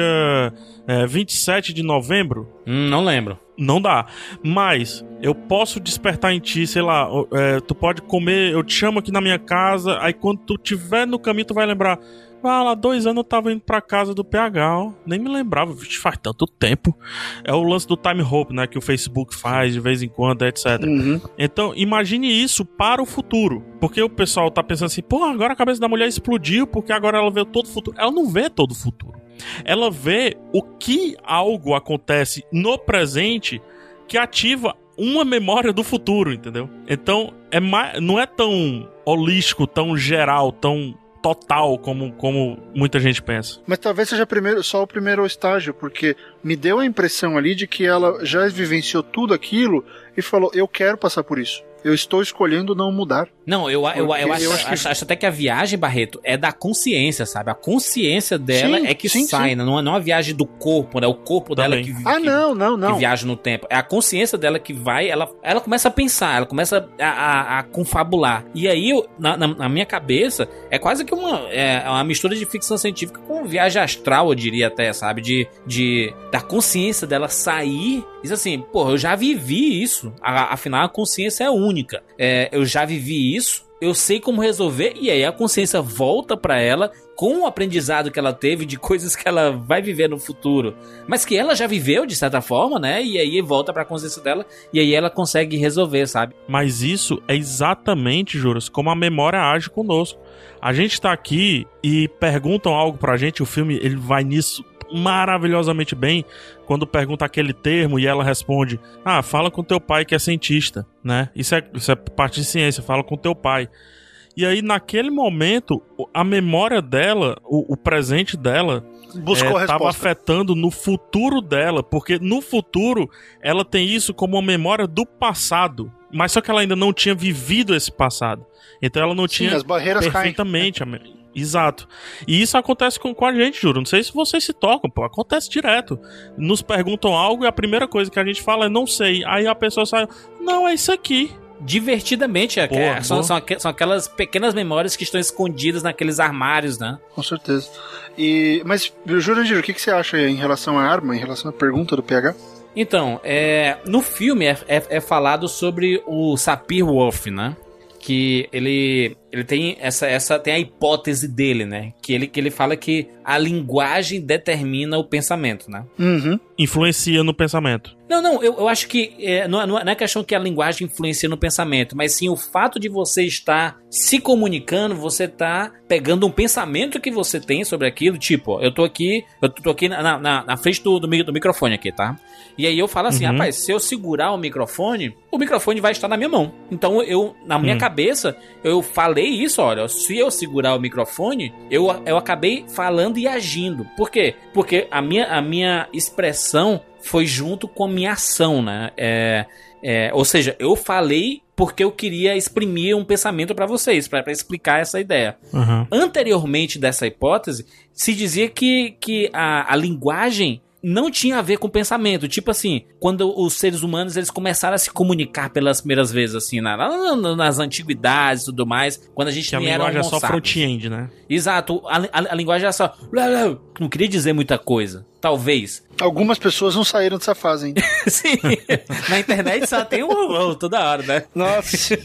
é, vinte e sete de novembro? Hum, não lembro. Não dá. Mas eu posso despertar em ti, sei lá, é, tu pode comer, eu te chamo aqui na minha casa, aí quando tu estiver no caminho, tu vai lembrar. Ah, lá dois anos eu tava indo pra casa do P H, ó. Nem me lembrava, vixe, faz tanto tempo. É o lance do time hop, né, que o Facebook faz de vez em quando, etcétera. Uhum. Então, imagine isso para o futuro. Porque o pessoal tá pensando assim, pô, agora a cabeça da mulher explodiu, porque agora ela vê todo o futuro. Ela não vê todo o futuro. Ela vê o que algo acontece no presente que ativa uma memória do futuro, entendeu? Então, é mais, não é tão holístico, tão geral, tão total como, como muita gente pensa. Mas talvez seja primeiro, só o primeiro estágio, porque me deu a impressão ali de que ela já vivenciou tudo aquilo e falou, eu quero passar por isso. Eu estou escolhendo não mudar. Não, eu, eu, eu, acho, eu acho que- acho, acho até que a viagem, Barreto, é da consciência, sabe? A consciência dela Sim, é que sim, sai, sim. né? Não, é- não é a viagem do corpo, né? O corpo dela Também. que, Ah, que, não, não, não. que viaja no tempo. É a consciência dela que vai, ela, ela começa a pensar, ela começa a, a, a confabular. E aí, eu, na, na, na minha cabeça, é quase que uma, é uma mistura de ficção científica com viagem astral, eu diria até, sabe? De, de, da consciência dela sair. Diz assim, pô, eu já vivi isso. A, afinal, a consciência é única. É, eu já vivi isso. Eu sei como resolver, e aí a consciência volta pra ela com o aprendizado que ela teve de coisas que ela vai viver no futuro, mas que ela já viveu de certa forma, né? E aí volta pra consciência dela, e aí ela consegue resolver, sabe? Mas isso é exatamente, Juras, como a memória age conosco. A gente tá aqui e perguntam algo pra gente, o filme ele vai nisso maravilhosamente bem, quando pergunta aquele termo e ela responde, ah, fala com teu pai que é cientista, né? Isso é, isso é parte de ciência, fala com teu pai. E aí, naquele momento, a memória dela, o, o presente dela, Buscou a estava resposta. afetando no futuro dela, porque no futuro ela tem isso como uma memória do passado, mas só que ela ainda não tinha vivido esse passado. Então ela não Sim, tinha as barreiras caem. perfeitamente a me- Exato. E isso acontece com, com a gente, juro. Não sei se vocês se tocam, pô. Acontece direto. Nos perguntam algo e a primeira coisa que a gente fala é não sei. Aí a pessoa sai, não, é isso aqui. Divertidamente, é, Boa, é, são, boa. são, aque- são aquelas pequenas memórias que estão escondidas naqueles armários, né? Com certeza. E, mas, Jurandir, o que, que você acha em relação à arma, em relação à pergunta do P H? Então, é, no filme é, é, é falado sobre o Sapir-Whorf, né? Que ele, ele tem essa, essa tem a hipótese dele, né? Que ele, que ele fala que a linguagem determina o pensamento, né? Uhum. Influencia no pensamento. Não, não, eu, eu acho que é, não, é- não é questão que a linguagem influencia no pensamento, mas sim o fato de você estar se comunicando, você tá pegando um pensamento que você tem sobre aquilo, tipo, ó, eu tô aqui, eu tô aqui na, na, na frente do, do, mi- do microfone aqui, tá? E aí eu falo assim, Uhum. rapaz, se eu segurar o microfone, o microfone vai estar na minha mão. Então eu, na minha Hum. cabeça, eu falei isso, olha, se eu segurar o microfone, eu, eu acabei falando e agindo. Por quê? Porque a minha, a minha expressão foi junto com a minha ação, né? É, é, ou seja, eu falei porque eu queria exprimir um pensamento pra vocês, pra, pra explicar essa ideia. Uhum. Anteriormente dessa hipótese, se dizia que, que a, a linguagem não tinha a ver com pensamento. Tipo assim, quando os seres humanos eles começaram a se comunicar pelas primeiras vezes, assim, na, na, nas antiguidades e tudo mais, quando a gente que nem a era linguagem é homo só sapiens. front-end, né? Exato, a, a, a linguagem era só... Não queria dizer muita coisa, talvez. Algumas pessoas não saíram dessa fase ainda. Sim, na internet só tem um oh, toda hora, né? Nossa.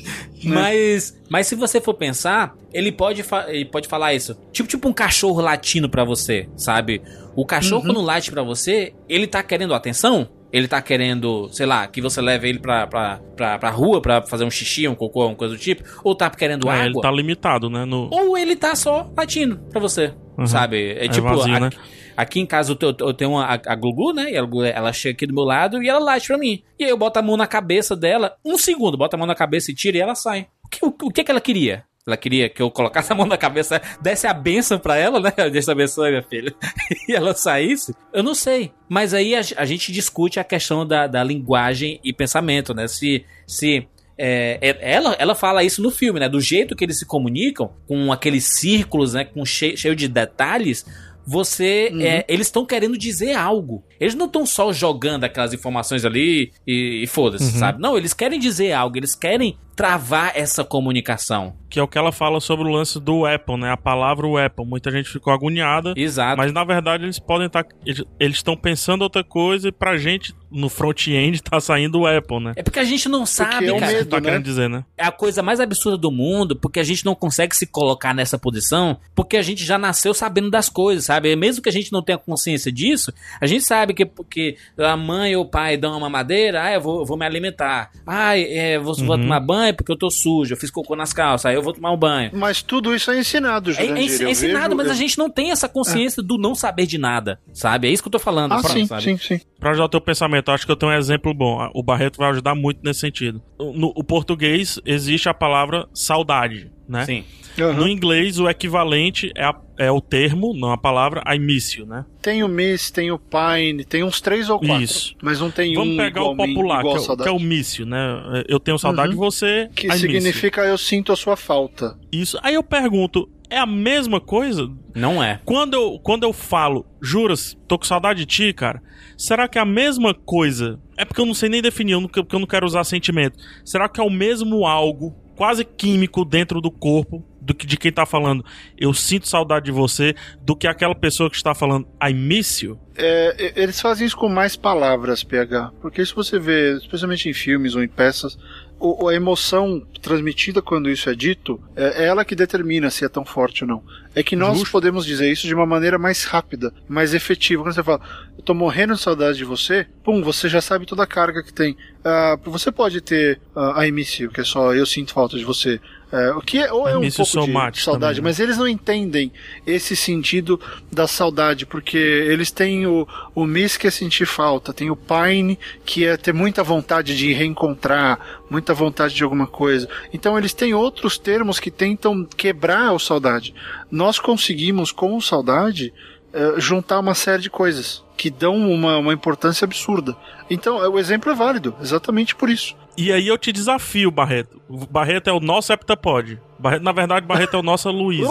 Mas, mas se você for pensar, ele pode, ele pode falar isso. Tipo, tipo um cachorro latindo pra você, sabe? O cachorro, uhum. quando late pra você, ele tá querendo atenção? Ele tá querendo, sei lá, que você leve ele pra, pra, pra, pra rua pra fazer um xixi, um cocô, uma coisa do tipo? Ou tá querendo é, água? Ele tá limitado, né? No... Ou ele tá só latindo pra você, uhum. sabe? É, é tipo, vazio, aqui, né? aqui em casa eu, eu tenho uma, a, a Glugu, né? E ela, ela chega aqui do meu lado e ela late pra mim. E aí eu boto a mão na cabeça dela, um segundo, boto a mão na cabeça e tira e ela sai. O que, o, o que que ela queria? Ela queria que eu colocasse a mão na cabeça, desse a benção pra ela, né? Deus te abençoe, minha filha. E ela saísse? Eu não sei. Mas aí a, a gente discute a questão da, da linguagem e pensamento, né? Se... se é, ela, ela fala isso no filme, né? Do jeito que eles se comunicam, com aqueles círculos, né? Com cheio, cheio de detalhes... Você, uhum. é, eles estão querendo dizer algo. Eles não estão só jogando aquelas informações ali e, e foda-se, uhum. sabe? Não, eles querem dizer algo, eles querem travar essa comunicação. Que é o que ela fala sobre o lance do Apple, né? A palavra o Apple. Muita gente ficou agoniada. Exato. Mas na verdade eles podem estar... Tá, eles estão pensando outra coisa e pra gente, no front-end, tá saindo o Apple, né? É porque a gente não sabe, é um cara. medo, tá né? querendo dizer, né? É a coisa mais absurda do mundo, porque a gente não consegue se colocar nessa posição, porque a gente já nasceu sabendo das coisas, sabe? Mesmo que a gente não tenha consciência disso, a gente sabe que porque a mãe ou o pai dão uma mamadeira, ah, eu vou, eu vou me alimentar. Ah, é, vou, uhum. vou tomar banho porque eu tô sujo, eu fiz cocô nas calças, aí eu vou tomar um banho. Mas tudo isso é ensinado, Jurandir. É, é, é ensinado, vejo, mas eu... a gente não tem essa consciência é. do não saber de nada, sabe? É isso que eu tô falando. Ah, pronto, sim, sabe? sim, sim. Pra ajudar o teu pensamento, eu acho que eu tenho um exemplo bom. O Barreto vai ajudar muito nesse sentido. No o português existe a palavra saudade, né? Sim. Uhum. No inglês, o equivalente é, a, é o termo, não a palavra, I miss you, né? Tem o miss, tem o pine, tem uns três ou quatro. Isso. Mas não tem Vamos um pegar o popular, que é, que é o miss you, né? Eu tenho saudade uhum. de você, que I significa eu sinto a sua falta. Isso. Aí eu pergunto, é a mesma coisa? Não é. Quando eu, quando eu falo, juras, tô com saudade de ti, cara, será que é a mesma coisa? É porque eu não sei nem definir, porque eu não quero usar sentimento. Será que é o mesmo algo, quase químico, dentro do corpo, do que de quem tá falando, eu sinto saudade de você, do que aquela pessoa que está falando, I miss you? É, eles fazem isso com mais palavras, P H. Porque se você vê, especialmente em filmes ou em peças, o, a emoção transmitida quando isso é dito, é ela que determina se é tão forte ou não. É que nós Justo. podemos dizer isso de uma maneira mais rápida, mais efetiva. Quando você fala, eu tô morrendo de saudade de você, pum, você já sabe toda a carga que tem. Uh, você pode ter uh, I miss you, que é só eu sinto falta de você. Uh, o que é, ou é um pouco de saudade, também, né? Mas eles não entendem esse sentido da saudade, porque eles têm o, o miss, que é sentir falta, tem o pine, que é ter muita vontade de reencontrar, muita vontade de alguma coisa. Então eles têm outros termos que tentam quebrar a saudade. Nós conseguimos, com saudade, uh, juntar uma série de coisas que dão uma, uma importância absurda. Então, o exemplo é válido, exatamente por isso. E aí eu te desafio, Barreto. O Barreto é o nosso heptapod. Barreto, na verdade, Barreto é o nosso Luísa.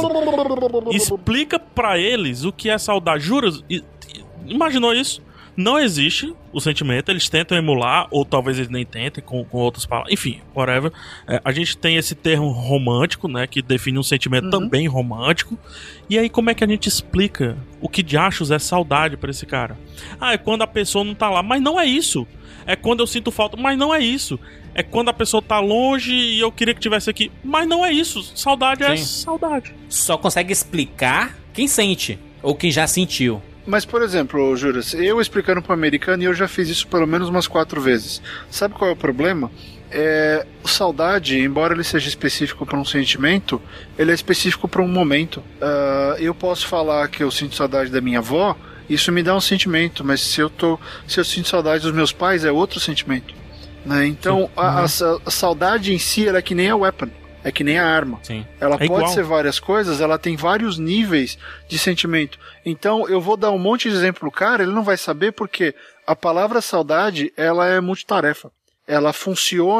Explica pra eles o que é saudade. Jura? Imaginou isso? Não existe o sentimento, eles tentam emular, ou talvez eles nem tentem, com, com outras palavras. Enfim, whatever. É, a gente tem esse termo romântico, né, que define um sentimento uhum. também romântico. E aí, como é que a gente explica o que de achos é saudade pra esse cara? Ah, é quando a pessoa não tá lá. Mas não é isso. É quando eu sinto falta. Mas não é isso. É quando a pessoa tá longe e eu queria que tivesse aqui. Mas não é isso. Saudade Sim. é saudade. Só consegue explicar quem sente, ou quem já sentiu. Mas, por exemplo, Juras, eu explicando para o americano, e eu já fiz isso pelo menos umas quatro vezes. Sabe qual é o problema? É, saudade, embora ele seja específico para um sentimento, ele é específico para um momento. Uh, eu posso falar que eu sinto saudade da minha avó, isso me dá um sentimento, mas se eu, tô, se eu sinto saudade dos meus pais, é outro sentimento. Né? Então, uhum. a, a, a saudade em si, ela é que nem a weapon. É que nem a arma. Sim. Ela é pode igual. ser várias coisas, ela tem vários níveis de sentimento. Então, eu vou dar um monte de exemplo pro cara, ele não vai saber porque a palavra saudade, ela é multitarefa. Ela funciona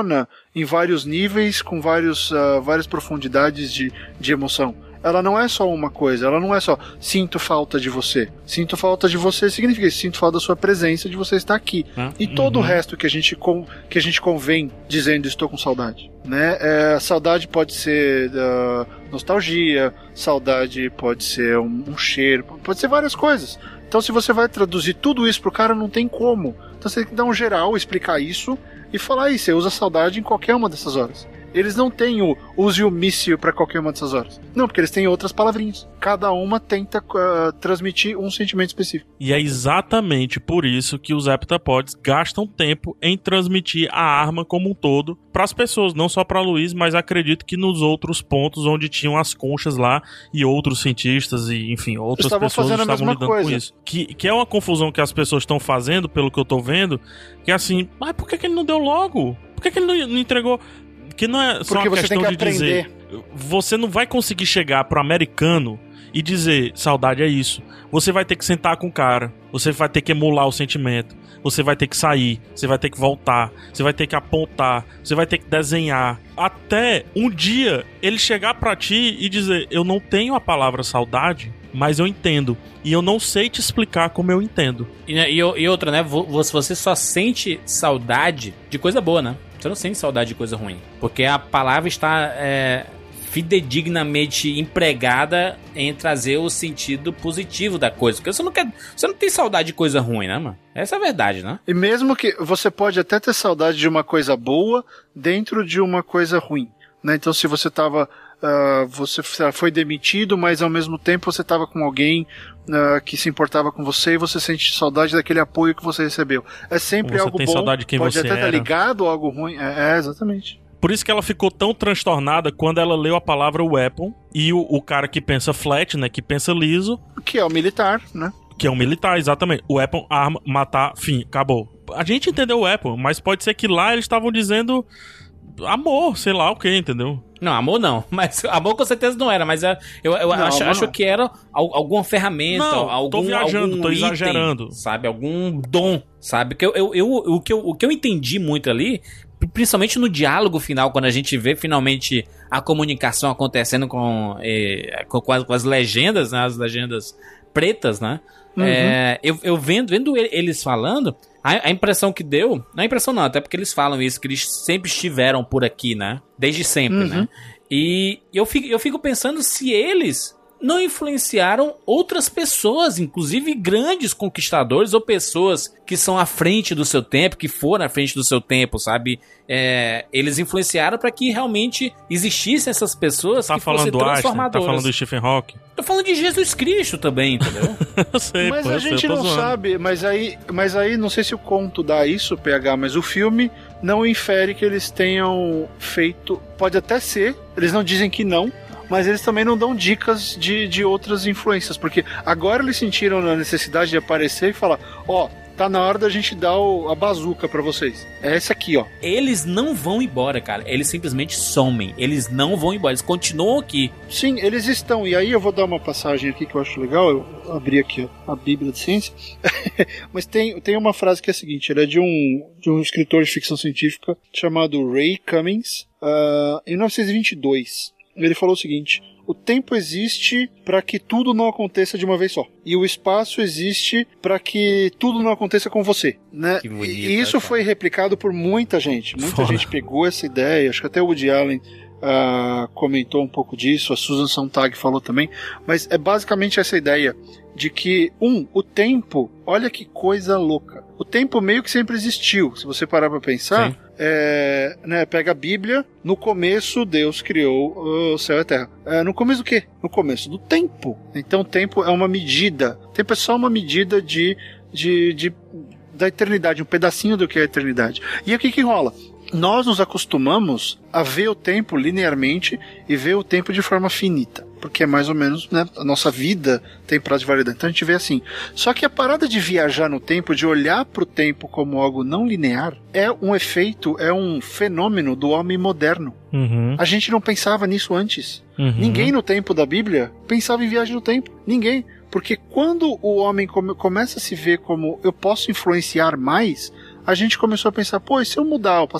em vários níveis, com vários, uh, várias profundidades de, de emoção. Ela não é só uma coisa, ela não é só sinto falta de você. Sinto falta de você significa isso, sinto falta da sua presença, de você estar aqui. Ah, e todo uhum. o resto que a gente, com, que a gente convém dizendo estou com saudade. Né? É, saudade pode ser uh, nostalgia, saudade pode ser um, um cheiro, pode ser várias coisas. Então se você vai traduzir tudo isso pro cara, não tem como. Então você tem que dar um geral, explicar isso e falar isso. Você usa saudade em qualquer uma dessas horas. Eles não têm o use o míssil para qualquer uma dessas horas. Não, porque eles têm outras palavrinhas. Cada uma tenta uh, transmitir um sentimento específico. E é exatamente por isso que os heptapods gastam tempo em transmitir a arma como um todo para as pessoas, não só para Luiz, mas acredito que nos outros pontos onde tinham as conchas lá e outros cientistas e, enfim, outras estavam pessoas fazendo estavam a mesma lidando coisa. com isso. Que, que é uma confusão que as pessoas estão fazendo, pelo que eu tô vendo, que é assim, mas por que, que ele não deu logo? Por que, que ele não, não entregou... Que não é só Porque uma você questão tem que de aprender. dizer, você não vai conseguir chegar pro americano e dizer, saudade é isso. Você vai ter que sentar com o cara, você vai ter que emular o sentimento, você vai ter que sair, você vai ter que voltar, você vai ter que apontar, você vai ter que desenhar, até um dia ele chegar pra ti e dizer, eu não tenho a palavra saudade, mas eu entendo, e eu não sei te explicar como eu entendo. E, e, e outra, né, você só sente saudade de coisa boa, né? Você não sente saudade de coisa ruim. Porque a palavra está é, fidedignamente empregada em trazer o sentido positivo da coisa. Porque você não quer. Você não tem saudade de coisa ruim, né, mano? Essa é a verdade, né? E mesmo que você pode até ter saudade de uma coisa boa dentro de uma coisa ruim. Né? Então, se você tava. Uh, você foi demitido, mas ao mesmo tempo você estava com alguém uh, que se importava com você e você sente saudade daquele apoio que você recebeu. É sempre você algo tem bom, saudade de quem pode você até estar era. ligado a algo ruim. É, é, exatamente. Por isso que ela ficou tão transtornada quando ela leu a palavra weapon e o, o cara que pensa flat, né, que pensa liso. Que é o militar, né? Que é um militar, exatamente. Weapon, arma, matar, fim, acabou. A gente entendeu o weapon, mas pode ser que lá eles estavam dizendo amor, sei lá o que, entendeu? Não, amor não, mas amor com certeza não era, mas eu, eu não, acho, acho que era alguma ferramenta, não, algum, tô viajando, algum tô item, exagerando, sabe, algum dom, sabe, que eu, eu, eu, o, que eu, o que eu entendi muito ali, principalmente no diálogo final, quando a gente vê finalmente a comunicação acontecendo com, eh, com, com, as, com as legendas, né, as legendas pretas, né, uhum. é, eu, eu vendo, vendo eles falando, A, a impressão que deu, não é impressão não, até porque eles falam isso, que eles sempre estiveram por aqui, né? Desde sempre, uhum. né? E eu fico, eu fico pensando se eles não influenciaram outras pessoas, inclusive grandes conquistadores ou pessoas que são à frente do seu tempo, que foram à frente do seu tempo, sabe? É, eles influenciaram para que realmente existissem essas pessoas tá que fossem transformadoras. Tá falando do Stephen Hawking? Tô falando de Jesus Cristo também, entendeu? Eu sei, mas pô, a eu gente sei, não zoando. sabe, mas aí, mas aí não sei se o conto dá isso, P H, mas o filme não infere que eles tenham feito, pode até ser, eles não dizem que não, mas eles também não dão dicas de, de outras influências, porque agora eles sentiram a necessidade de aparecer e falar, ó, oh, tá na hora da gente dar o, a bazuca pra vocês. É esse aqui, ó. Eles não vão embora, cara. Eles simplesmente somem. Eles não vão embora. Eles continuam aqui. Sim, eles estão. E aí eu vou dar uma passagem aqui que eu acho legal. Eu abri aqui ó, a Bíblia de Ciência. Mas tem, tem uma frase que é a seguinte. Ela é de um, de um escritor de ficção científica chamado Ray Cummings, uh, em mil novecentos e vinte e dois. Ele falou o seguinte: o tempo existe para que tudo não aconteça de uma vez só. E o espaço existe para que tudo não aconteça com você. Né? Que bonito, e isso cara. Foi replicado por muita gente. Muita Fora. gente pegou essa ideia. Acho que até o Woody Allen uh, comentou um pouco disso. A Susan Sontag falou também. Mas é basicamente essa ideia de que, um, o tempo, olha que coisa louca. O tempo meio que sempre existiu. Se você parar pra pensar, é, né, pega a Bíblia, no começo Deus criou o céu e a terra. É, no começo do quê? No começo do tempo. Então o tempo é uma medida. O tempo é só uma medida de, de, de, da eternidade, um pedacinho do que é a eternidade. E aí o que que rola? Nós nos acostumamos a ver o tempo linearmente e ver o tempo de forma finita. Porque é mais ou menos, né, a nossa vida tem prazo de validade. Então a gente vê assim. Só que a parada de viajar no tempo, de olhar para o tempo como algo não linear, é um efeito, é um fenômeno do homem moderno. Uhum. A gente não pensava nisso antes. Uhum. Ninguém no tempo da Bíblia pensava em viagem no tempo. Ninguém. Porque quando o homem come, começa a se ver como eu posso influenciar mais, a gente começou a pensar, pô, e se eu mudar o passado?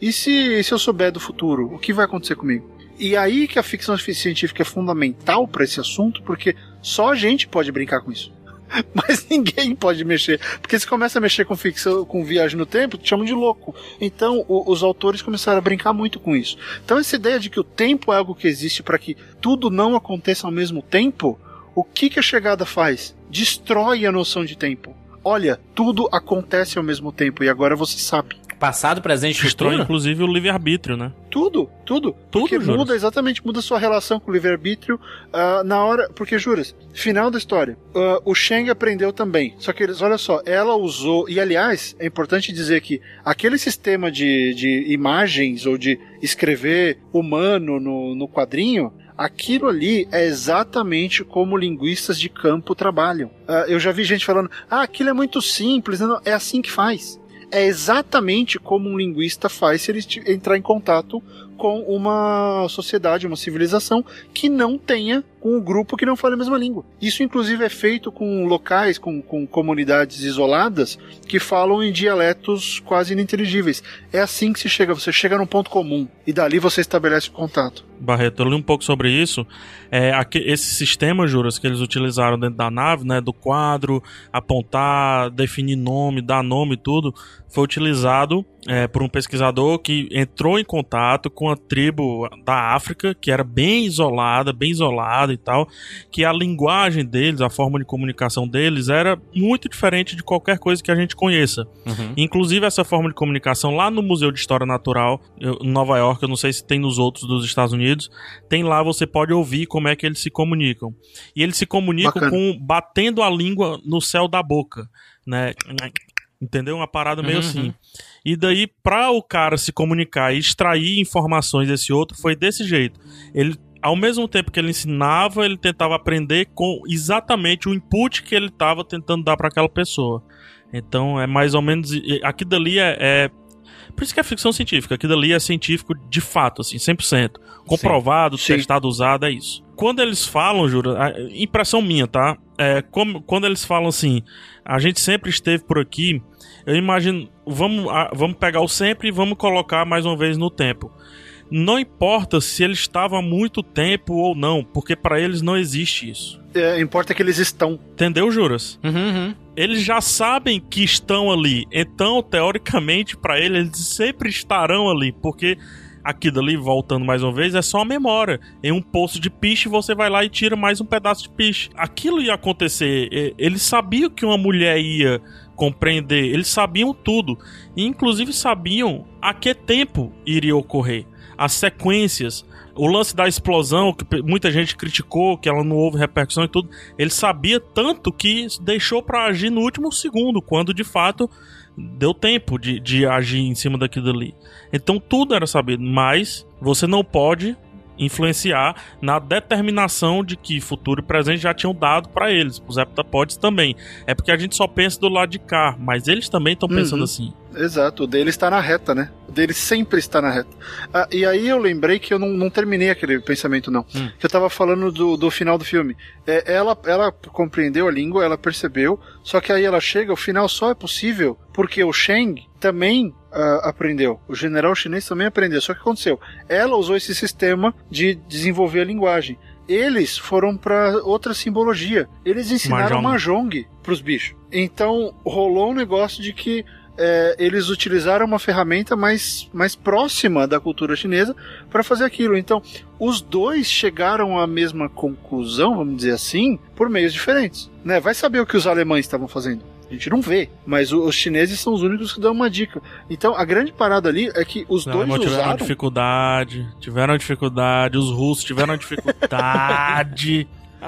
E se, se eu souber do futuro, o que vai acontecer comigo? E aí que a ficção científica é fundamental para esse assunto, porque só a gente pode brincar com isso. Mas ninguém pode mexer. Porque se começa a mexer com ficção, com viagem no tempo, te chamam de louco. Então, o, os autores começaram a brincar muito com isso. Então, essa ideia de que o tempo é algo que existe para que tudo não aconteça ao mesmo tempo, o que, que a chegada faz? Destrói a noção de tempo. Olha, tudo acontece ao mesmo tempo e agora você sabe. Passado, presente e Destrói, futuro? inclusive, o livre-arbítrio, né? Tudo, tudo. Tudo, porque Juras? muda, exatamente, muda a sua relação com o livre-arbítrio uh, na hora... Porque, Juras, final da história, uh, o Shang aprendeu também. Só que, eles, olha só, ela usou... E, aliás, é importante dizer que aquele sistema de, de imagens ou de escrever humano no, no quadrinho... Aquilo ali é exatamente como linguistas de campo trabalham. Uh, eu já vi gente falando, ah, aquilo é muito simples. Não, não, é assim que faz. É exatamente como um linguista faz se ele entrar em contato com uma sociedade, uma civilização que não tenha, com um grupo que não fale a mesma língua. Isso, inclusive, é feito com locais, com, com comunidades isoladas que falam em dialetos quase ininteligíveis. É assim que se chega, você chega num ponto comum e dali você estabelece o contato. Barreto, eu li um pouco sobre isso. É, aqui, esse sistema, Juras, que eles utilizaram dentro da nave, né, do quadro, apontar, definir nome, dar nome e tudo, foi utilizado é, por um pesquisador que entrou em contato com a tribo da África, que era bem isolada, bem isolada e tal, que a linguagem deles, a forma de comunicação deles era muito diferente de qualquer coisa que a gente conheça. Uhum. Inclusive essa forma de comunicação lá no Museu de História Natural, em Nova York, eu não sei se tem nos outros dos Estados Unidos, tem lá, você pode ouvir como é que eles se comunicam. E eles se comunicam Bacana. com batendo a língua no céu da boca, né? Entendeu? Uma parada meio uhum. assim. E daí, pra o cara se comunicar e extrair informações desse outro, foi desse jeito. Ele, ao mesmo tempo que ele ensinava, ele tentava aprender com exatamente o input que ele estava tentando dar para aquela pessoa. Então, é mais ou menos... Aqui dali é... é por isso que é ficção científica. Aqui dali é científico de fato, assim, cem por cento. Comprovado, Sim. testado, usado, é isso. Quando eles falam, juro, impressão minha, tá? É, como, quando eles falam assim, a gente sempre esteve por aqui, eu imagino, vamos, vamos pegar o sempre e vamos colocar mais uma vez no tempo. Não importa se ele estava há muito tempo ou não, porque para eles não existe isso. É, importa que eles estão. Entendeu, Juras? Uhum, uhum. Eles já sabem que estão ali. Então, teoricamente, para eles, eles sempre estarão ali. Porque aqui dali, voltando mais uma vez, é só a memória. Em um poço de piche, você vai lá e tira mais um pedaço de piche. Aquilo ia acontecer. Eles sabiam que uma mulher ia compreender. Eles sabiam tudo. E, inclusive, sabiam a que tempo iria ocorrer. As sequências, o lance da explosão, que muita gente criticou, que ela não houve repercussão e tudo, ele sabia tanto que deixou pra agir no último segundo, quando de fato deu tempo de, de agir em cima daquilo ali. Então tudo era sabido, mas você não pode influenciar na determinação de que futuro e presente já tinham dado pra eles, os heptapods também. É porque a gente só pensa do lado de cá, mas eles também estão pensando uhum. assim. Exato, o dele está na reta, né? O dele sempre está na reta. Ah, e aí eu lembrei que eu não, não terminei aquele pensamento, não. Hum. Que eu tava falando do, do final do filme. É, ela, ela compreendeu a língua, ela percebeu, só que aí ela chega, o final só é possível porque o Shang também uh, aprendeu. O general chinês também aprendeu. Só que aconteceu? Ela usou esse sistema de desenvolver a linguagem. Eles foram para outra simbologia. Eles ensinaram Mahjong pros bichos. Então rolou um negócio de que É, eles utilizaram uma ferramenta mais, mais próxima da cultura chinesa para fazer aquilo. Então, os dois chegaram à mesma conclusão, vamos dizer assim, por meios diferentes. Né? Vai saber o que os alemães estavam fazendo. A gente não vê, mas os chineses são os únicos que dão uma dica. Então, a grande parada ali é que os não, dois tiveram usaram... Tiveram dificuldade, tiveram dificuldade, os russos tiveram dificuldade...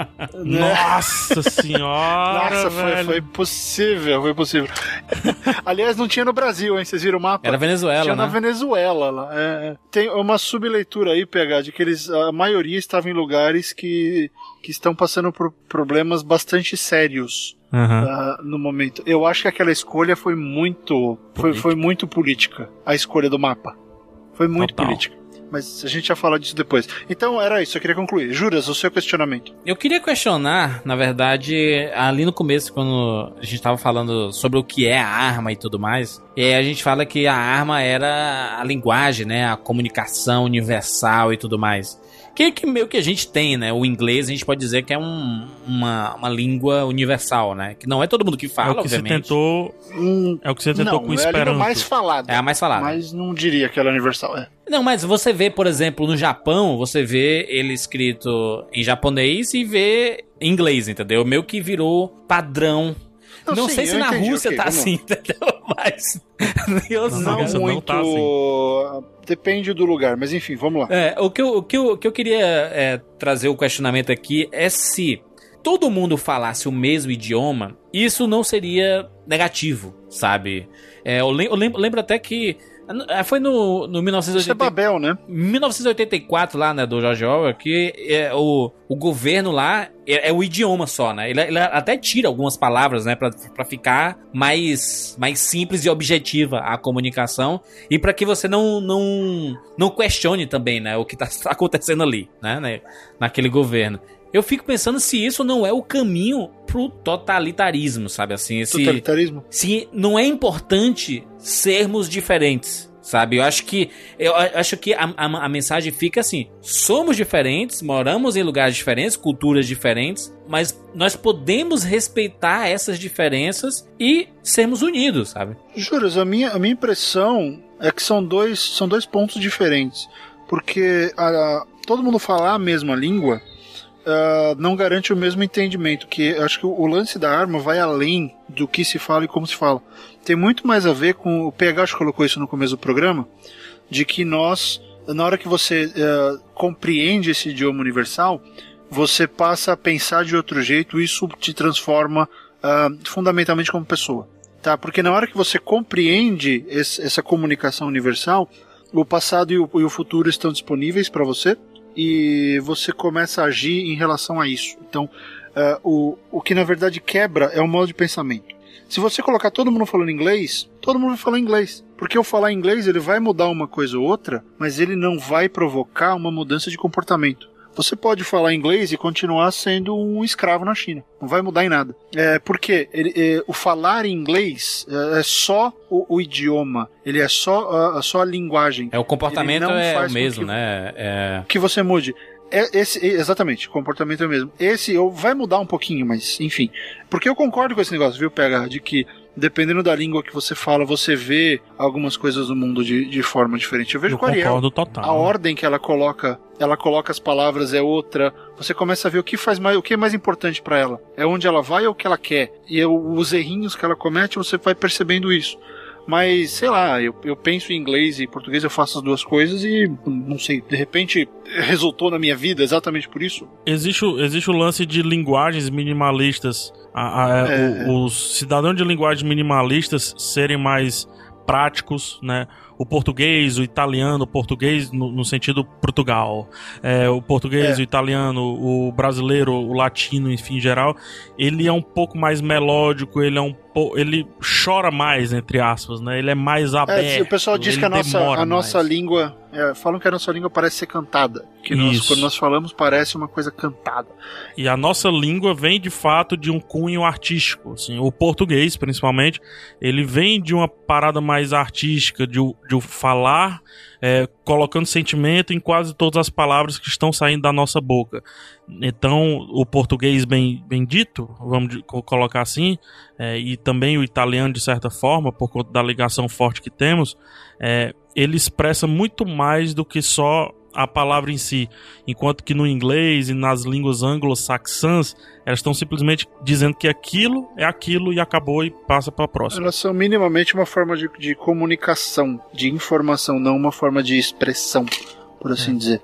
Nossa senhora! Nossa, foi, foi possível, foi possível. Aliás, não tinha no Brasil, hein? Vocês viram o mapa? Era Venezuela, tinha né? na Venezuela lá. É, tem uma subleitura aí, P H, de que eles, a maioria estava em lugares que, que estão passando por problemas bastante sérios. Uhum. Uh, no momento. Eu acho que aquela escolha foi muito foi, foi muito política. A escolha do mapa foi muito Total. política. mas a gente já fala disso depois. Então era isso, eu queria concluir. Juras, o seu questionamento. Eu queria questionar, na verdade, ali no começo, quando a gente tava falando sobre o que é a arma e tudo mais, e aí a gente fala que a arma era a linguagem, né, a comunicação universal e tudo mais. Que, que meio que a gente tem, né? O inglês a gente pode dizer que é um, uma, uma língua universal, né? Que não é todo mundo que fala, é o que obviamente. Você tentou, hum, é o que você tentou não, com o Esperanto. É a Esperanto. língua mais falada. É a mais falada. Mas não diria que ela é universal, é. Não, mas você vê, por exemplo, no Japão, você vê ele escrito em japonês e vê em inglês, entendeu? Meio que virou padrão. Não, não sim, sei se na entendi, Rússia okay, tá assim, entendeu? Mas eu não, não, não muito. Não tá assim. Depende do lugar, mas enfim, vamos lá. É, o que eu, o que eu, o que eu queria é, trazer o questionamento aqui é se todo mundo falasse o mesmo idioma, isso não seria negativo, sabe? É, eu, lembro, eu lembro, lembro até que foi no, no mil novecentos e oitenta... Isso é Babel, né? mil novecentos e oitenta e quatro lá, né, do George Orwell, que é, o, o governo lá é, é o idioma só, né? Ele, ele até tira algumas palavras, né, pra, pra ficar mais, mais simples e objetiva a comunicação e pra que você não, não, não questione também, né, o que tá acontecendo ali, né, né, naquele governo. Eu fico pensando se isso não é o caminho pro totalitarismo, sabe assim? Esse, totalitarismo? Se não é importante sermos diferentes, sabe? Eu acho que, eu acho que a, a, a mensagem fica assim: somos diferentes, moramos em lugares diferentes, culturas diferentes, mas nós podemos respeitar essas diferenças e sermos unidos, sabe? Juras, a minha, a minha impressão é que são dois, são dois pontos diferentes. Porque a, a, todo mundo falar a mesma língua Uh, não garante o mesmo entendimento, que acho que o, o lance da arma vai além do que se fala e como se fala. Tem muito mais a ver com, o P H acho que colocou isso no começo do programa, de que nós, na hora que você uh, compreende esse idioma universal, você passa a pensar de outro jeito e isso te transforma uh, fundamentalmente como pessoa. Tá? Porque na hora que você compreende esse, essa comunicação universal, o passado e o, e o futuro estão disponíveis para você, e você começa a agir em relação a isso. Então, uh, o, o que na verdade quebra é o modo de pensamento. Se você colocar todo mundo falando inglês, todo mundo vai falar inglês. Porque eu falar inglês, ele vai mudar uma coisa ou outra, mas ele não vai provocar uma mudança de comportamento. Você pode falar inglês e continuar sendo um escravo na China. Não vai mudar em nada. É, porque ele, é, o falar inglês é, é só o, o idioma. Ele é só, uh, só a linguagem. É, o comportamento é o mesmo, que, né? É... Que você mude. É, esse, exatamente, o comportamento é o mesmo. Esse vai mudar um pouquinho, mas enfim. Porque eu concordo com esse negócio, viu, P H? De que dependendo da língua que você fala, você vê algumas coisas do mundo de, de forma diferente. Eu vejo eu com a Ariel. Total. A ordem que ela coloca, ela coloca as palavras é outra. Você começa a ver o que faz mais, o que é mais importante pra ela. É onde ela vai ou o que ela quer. E eu, os errinhos que ela comete, você vai percebendo isso. Mas, sei lá, eu, eu penso em inglês e português, eu faço as duas coisas e, não sei, de repente resultou na minha vida exatamente por isso. Existe, existe o lance de linguagens minimalistas. A, a, é, o, os cidadãos de linguagens minimalistas serem mais práticos, né? O português, o italiano, o português no, no sentido Portugal, é, o português, é. o italiano, o brasileiro, o latino, enfim, em geral, ele é um pouco mais melódico, ele é um po- ele chora mais, entre aspas, né? Ele é mais aberto. É, o pessoal diz que a nossa, a nossa língua, é, falam que a nossa língua parece ser cantada, que nós, quando nós falamos parece uma coisa cantada. E a nossa língua vem de fato de um cunho artístico, assim, o português principalmente, ele vem de uma parada mais artística, de, de falar, é, colocando sentimento em quase todas as palavras que estão saindo da nossa boca. Então, o português bem, bem dito, vamos colocar assim, é, e também o italiano de certa forma, por conta da ligação forte que temos, é, ele expressa muito mais do que só a palavra em si, enquanto que no inglês e nas línguas anglo-saxãs elas estão simplesmente dizendo que aquilo é aquilo e acabou e passa para a próxima. Elas são minimamente uma forma de, de comunicação, de informação, não uma forma de expressão, por assim é. dizer.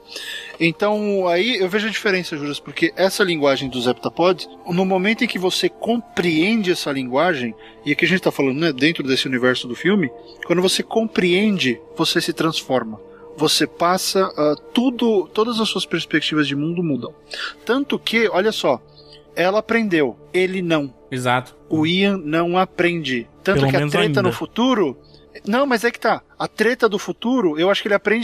Então aí eu vejo a diferença, Juras, porque essa linguagem dos heptapods, no momento em que você compreende essa linguagem, e aqui a gente está falando, né, dentro desse universo do filme, quando você compreende, você se transforma. Você passa uh, tudo, todas as suas perspectivas de mundo mudam. Tanto que, olha só, ela aprendeu, ele não. Exato. O Ian não aprende. Tanto Pelo que a menos treta ainda. no futuro... Não, mas é que tá. A treta do futuro, eu acho que ele aprende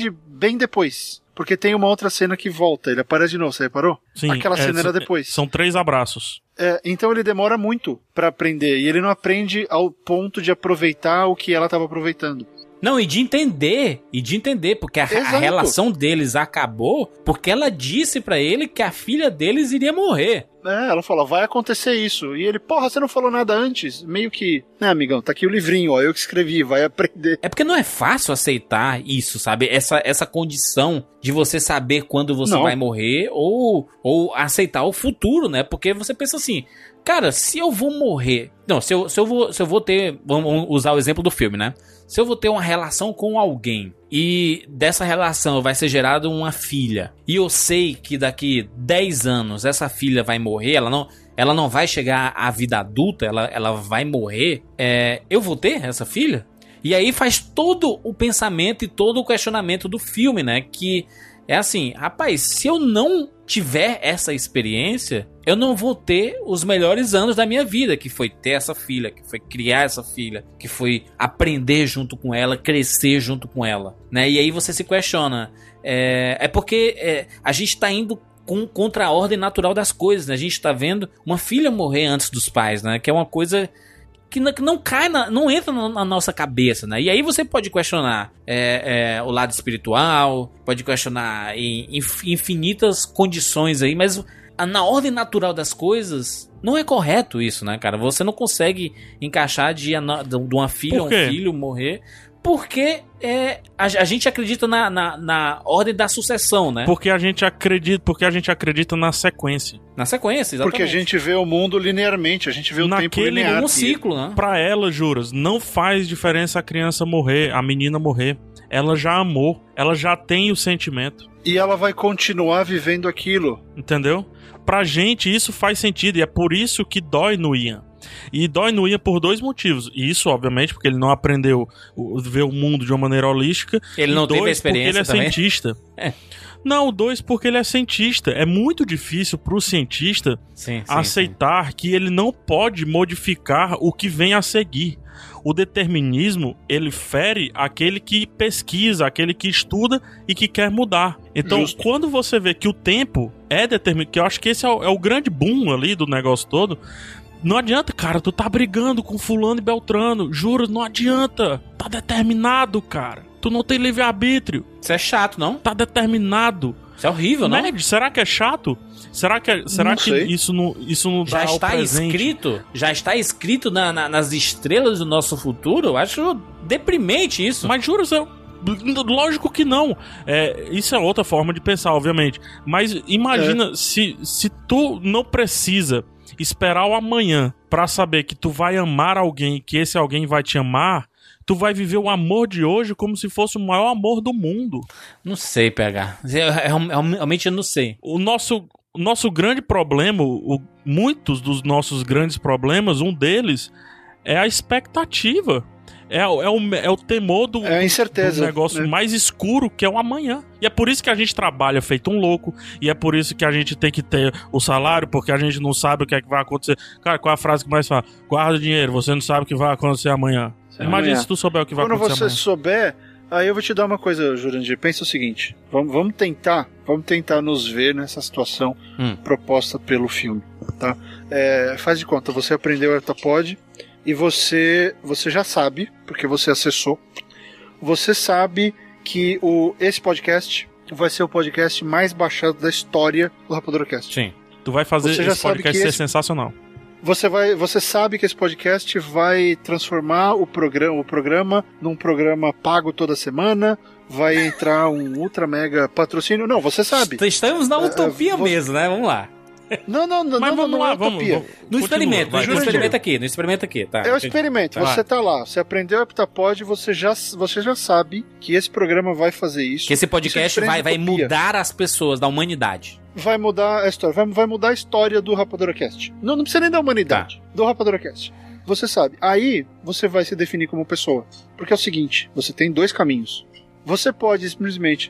bem depois. Porque tem uma outra cena que volta, ele aparece de novo, você reparou? Sim, aquela é, cena era são- depois. São três abraços. É, então ele demora muito pra aprender, e ele não aprende ao ponto de aproveitar o que ela tava aproveitando. Não, e de entender, e de entender, porque a, a Exato. relação deles acabou porque ela disse pra ele que a filha deles iria morrer. É, ela fala, vai acontecer isso. E ele, porra, você não falou nada antes? Meio que, né, amigão, tá aqui o livrinho, ó, eu que escrevi, vai aprender. É porque não é fácil aceitar isso, sabe? Essa, essa condição de você saber quando você Não. vai morrer ou, ou aceitar o futuro, né? Porque você pensa assim, cara, se eu vou morrer... Não, se eu, se eu, vou, se eu vou ter... Vamos usar o exemplo do filme, né? Se eu vou ter uma relação com alguém e dessa relação vai ser gerada uma filha e eu sei que daqui dez anos essa filha vai morrer, ela não, ela não vai chegar à vida adulta, ela, ela vai morrer, é, eu vou ter essa filha? E aí faz todo o pensamento e todo o questionamento do filme, né? Que é assim, rapaz, se eu não tiver essa experiência, eu não vou ter os melhores anos da minha vida, que foi ter essa filha, que foi criar essa filha, que foi aprender junto com ela, crescer junto com ela, né? E aí você se questiona, é, é porque é, a gente tá indo com, contra a ordem natural das coisas, né? A gente tá vendo uma filha morrer antes dos pais, né? Que é uma coisa... que não, que não cai, na, não entra na, na nossa cabeça, né? E aí você pode questionar é, é, o lado espiritual, pode questionar em, em infinitas condições aí, mas na ordem natural das coisas não é correto isso, né, cara? Você não consegue encaixar de, de uma filha ou um filho morrer, porque é, a, a gente acredita na, na, na ordem da sucessão, né? Porque a gente acredita, porque a gente acredita na sequência. Na sequência, exatamente. Porque a gente vê o mundo linearmente, a gente vê o Naquele, tempo linear. Um ciclo, né? Pra ela, Juras, não faz diferença a criança morrer, a menina morrer. Ela já amou, ela já tem o sentimento. E ela vai continuar vivendo aquilo. Entendeu? Pra gente isso faz sentido e é por isso que dói no Ian. E dói no Ian por dois motivos. E isso, obviamente, porque ele não aprendeu a ver o mundo de uma maneira holística. Ele não e dois, teve a experiência porque ele é também. cientista. É. Não, dois, porque ele é cientista. É muito difícil pro cientista sim, sim, aceitar sim. que ele não pode modificar o que vem a seguir. O determinismo, ele fere aquele que pesquisa, aquele que estuda e que quer mudar. Então, Justo. Quando você vê que o tempo é determinado, que eu acho que esse é o, é o grande boom ali do negócio todo, não adianta, cara, tu tá brigando com fulano e beltrano, juro, não adianta, tá determinado, cara. Tu não tem livre-arbítrio. Isso é chato, não? Tá determinado. Isso é horrível, não? Médio, será que é chato? Será que, é, será não que sei. isso não, isso não já dá está ao presente? escrito? Já está escrito na, na, nas estrelas do nosso futuro? Eu acho deprimente isso. Mas juro, eu, lógico que não. É, isso é outra forma de pensar, obviamente. Mas imagina é. se, se tu não precisa esperar o amanhã pra saber que tu vai amar alguém, que esse alguém vai te amar, tu vai viver o amor de hoje como se fosse o maior amor do mundo. Não sei, P H. Eu, eu, eu, realmente eu não sei. O nosso, o nosso grande problema, o, muitos dos nossos grandes problemas, um deles é a expectativa. É, é, o, é o temor do, é a incerteza, do negócio né? mais escuro, que é o amanhã. E é por isso que a gente trabalha feito um louco. E é por isso que a gente tem que ter o salário, porque a gente não sabe o que é que vai acontecer. Cara, qual é a frase que mais fala? Guarda dinheiro, você não sabe o que vai acontecer amanhã. Sim, Imagina amanhã. Se tu souber o que vai Quando acontecer você amanhã. souber, aí eu vou te dar uma coisa, Jurandir. Pensa o seguinte, vamos, vamos tentar, vamos tentar nos ver nessa situação hum. proposta pelo filme, tá? É, faz de conta, você aprendeu o Heptapod e você, você já sabe, porque você acessou, você sabe que o, esse podcast vai ser o podcast mais baixado da história do Rapaduracast. Sim. Tu vai fazer você já esse sabe podcast que ser esse... sensacional. Você, vai, você sabe que esse podcast vai transformar o programa, o programa num programa pago toda semana, vai entrar um ultra mega patrocínio. Não, você sabe. Estamos na utopia é, você... mesmo, né? Vamos lá. Não, não, não, Mas não, vamos não lá, é vamos, utopia. vamos. No experimento, vai, no experimento aqui, no experimento aqui, tá? É o experimento, tá. você tá lá, você aprendeu o Heptapod, você já, você já sabe que esse programa vai fazer isso. Que esse podcast vai, vai mudar as pessoas da humanidade. Vai mudar a história, vai, vai mudar a história do Rapaduracast. Não, não precisa nem da humanidade, tá. do Rapaduracast. Você sabe, aí você vai se definir como pessoa. Porque é o seguinte, você tem dois caminhos. Você pode simplesmente,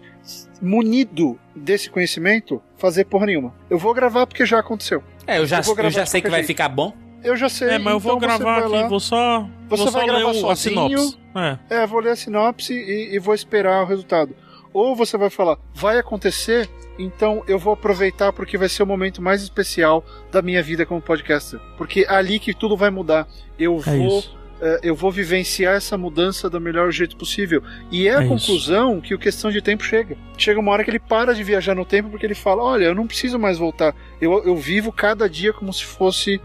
munido desse conhecimento, fazer porra nenhuma. Eu vou gravar porque já aconteceu. É, eu já, eu eu já sei que vai jeito. ficar bom. Eu já sei. É, mas eu vou então gravar aqui, lá, vou só, você vou vai só gravar ler o, a sozinho, sinopse. É. é, vou ler a sinopse e, e vou esperar o resultado. Ou você vai falar, vai acontecer, então eu vou aproveitar porque vai ser o momento mais especial da minha vida como podcaster. Porque é ali que tudo vai mudar. Eu É vou... isso. Uh, eu vou vivenciar essa mudança do melhor jeito possível. E é a É conclusão isso. que o Questão de Tempo chega. Chega uma hora que ele para de viajar no tempo porque ele fala, olha, eu não preciso mais voltar. Eu, eu vivo cada dia como se fosse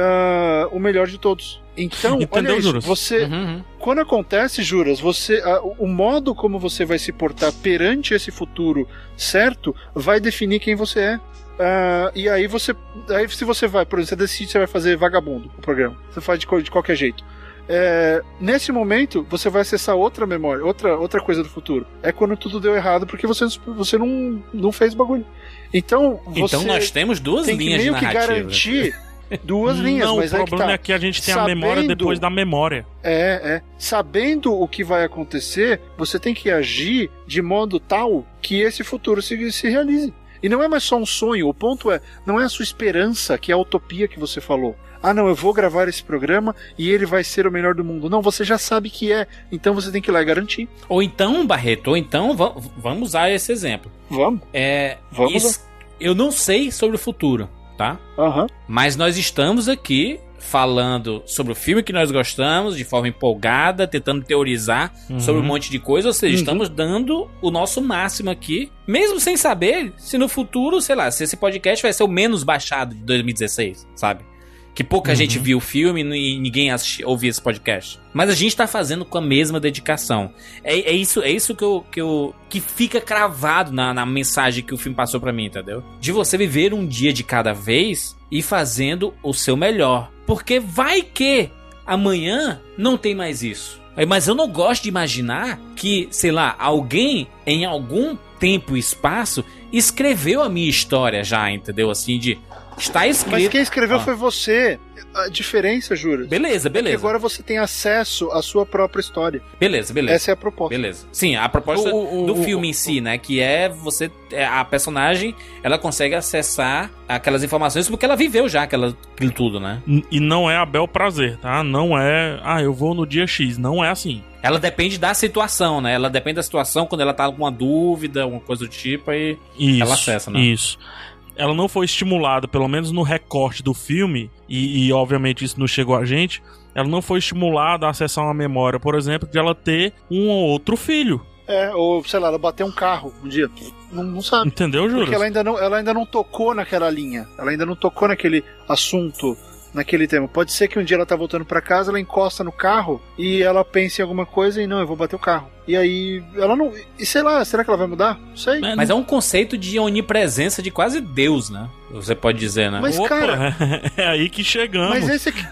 uh, o melhor de todos. Então, Entendeu, olha isso, Juras? você... Uhum, uhum. Quando acontece, Juras, você, uh, o modo como você vai se portar perante esse futuro certo vai definir quem você é. Uh, e aí você... Aí se você vai, por exemplo, você decide que você vai fazer vagabundo o programa. Você faz de, de qualquer jeito. É, nesse momento você vai acessar outra memória, outra, outra coisa do futuro. É quando tudo deu errado porque você, você não, não fez o bagulho. Então, você Então nós temos duas tem que linhas meio de que narrativa. garantir duas linhas, Não, mas o é que problema tá. é que a gente tem a Sabendo- memória depois da memória. É, é. Sabendo o que vai acontecer, você tem que agir de modo tal que esse futuro se, se realize. E não é mais só um sonho, o ponto é, não é a sua esperança, que é a utopia que você falou. Ah, não, eu vou gravar esse programa e ele vai ser o melhor do mundo. Não, você já sabe que é, então você tem que ir lá e garantir. Ou então, Barreto, ou então, va- vamos usar esse exemplo. Vamos. É, Vamos isso- eu não sei sobre o futuro, tá? Aham. Mas nós estamos aqui falando sobre o filme que nós gostamos, de forma empolgada, tentando teorizar Uhum. sobre um monte de coisa, ou seja, Uhum. estamos dando o nosso máximo aqui, mesmo sem saber se no futuro, sei lá, se esse podcast vai ser o menos baixado de dois mil e dezesseis, sabe? Que pouca Uhum. gente viu o filme e ninguém assisti, ouviu esse podcast. Mas a gente tá fazendo com a mesma dedicação. É, é isso, é isso que, eu, que, eu, que fica cravado na, na mensagem que o filme passou pra mim, entendeu? De você viver um dia de cada vez e fazendo o seu melhor. Porque vai que amanhã não tem mais isso. Mas eu não gosto de imaginar que, sei lá, alguém em algum tempo e espaço escreveu a minha história já, entendeu? Assim, de... Está escrito... Mas quem escreveu Ah. foi você. A diferença, Júlio, Beleza, é que beleza. agora você tem acesso à sua própria história. Beleza, beleza. Essa é a proposta. Beleza. Sim, a proposta O- o- do o- filme em si, né? Que é você. é, A personagem, ela consegue acessar aquelas informações porque ela viveu já aquela, aquilo tudo, né? N- E não é a bel prazer, tá? Não é, ah, eu vou no dia X. Não é assim. Ela depende da situação, né? Ela depende da situação quando ela tá com uma dúvida, alguma coisa do tipo, aí Isso, ela acessa, né? Isso. Ela não foi estimulada, pelo menos no recorte do filme, e, e obviamente isso não chegou a gente, ela não foi estimulada a acessar uma memória, por exemplo, de ela ter um ou outro filho. É, ou sei lá, ela bateu um carro um dia. Não, não sabe. Entendeu, Júlio? Porque ela ainda, não, ela ainda não tocou naquela linha. Ela ainda não tocou naquele assunto, naquele tema. Pode ser que um dia ela tá voltando pra casa, ela encosta no carro e ela pensa em alguma coisa e não, eu vou bater o carro. E aí, ela não... E sei lá, será que ela vai mudar? Não sei. É, mas é um conceito de onipresença de quase Deus, né? Você pode dizer, né? Mas, Opa, cara... é aí que chegamos. Mas esse aqui...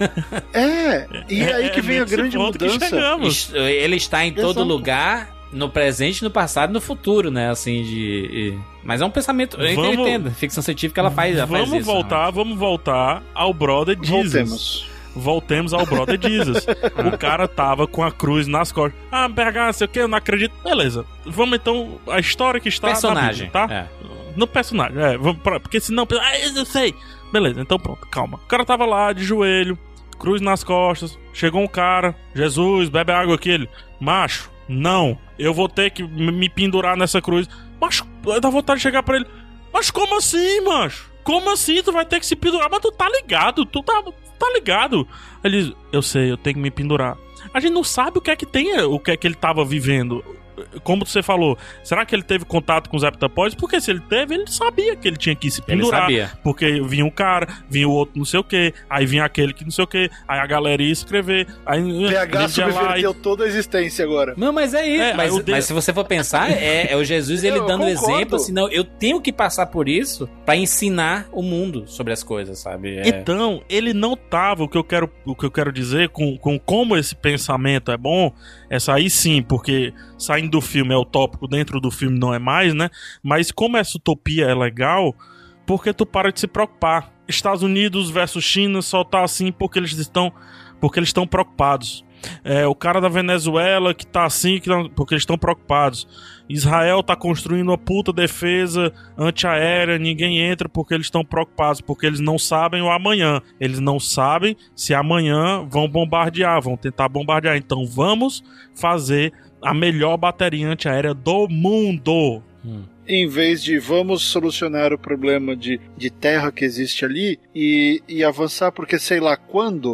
É, e é aí que É vem a nesse grande ponto que mudança. chegamos. Ele está em todo Exato. lugar, no presente, no passado e no futuro, né? Assim, de... e- Mas é um pensamento... Eu Vamos- entendo. Ficção científica, ela faz, ela faz Vamos isso. voltar, né? vamos voltar ao Brother Jesus. Voltemos. Voltemos ao Brother Jesus. O cara tava com a cruz nas costas. Ah, B H, sei o que, eu não acredito. Beleza. Vamos então, a história que está Personagem, na Bíblia, tá? é. No personagem, é. Vamos pra, porque senão, ah, eu sei. Beleza, então pronto, calma. O cara tava lá, de joelho, cruz nas costas. Chegou um cara, Jesus, bebe água aqui. Ele, macho, não, eu vou ter que me pendurar nessa cruz. Macho, dá vontade de chegar pra ele. Mas como assim, macho? Como assim? Tu vai ter que se pendurar? Mas tu tá ligado, tu tá, tá ligado. Ele diz, eu sei, eu tenho que me pendurar. A gente não sabe o que é que tem, o que é que ele tava vivendo. Como você falou, será que ele teve contato com os heptapóides? Porque se ele teve, ele sabia que ele tinha que se Ele pendurar. sabia. Porque vinha um cara, vinha o outro não sei o que, aí vinha aquele que não sei o que, aí a galera ia escrever, aí P H ele ia lá e... subverteu toda a existência agora. Não, mas é isso. É, mas, o de- mas se você for pensar, é, é o Jesus ele Eu dando concordo. exemplo, assim, não, eu tenho que passar por isso pra ensinar o mundo sobre as coisas, sabe? É, Então, ele não tava, o que eu quero, o que eu quero dizer com, com como esse pensamento é bom, essa aí sim, porque saindo do filme é utópico, dentro do filme não é mais, né? Mas como essa utopia é legal, porque tu para de se preocupar. Estados Unidos versus China só tá assim porque eles estão, porque eles estão preocupados. É, o cara da Venezuela que tá assim que não, porque eles estão preocupados. Israel tá construindo uma puta defesa antiaérea, ninguém entra porque eles estão preocupados, porque eles não sabem o amanhã. Eles não sabem se amanhã vão bombardear, vão tentar bombardear. Então vamos fazer a melhor bateria antiaérea do mundo. Hum. Em vez de vamos solucionar o problema de, de terra que existe ali e, e avançar, porque sei lá quando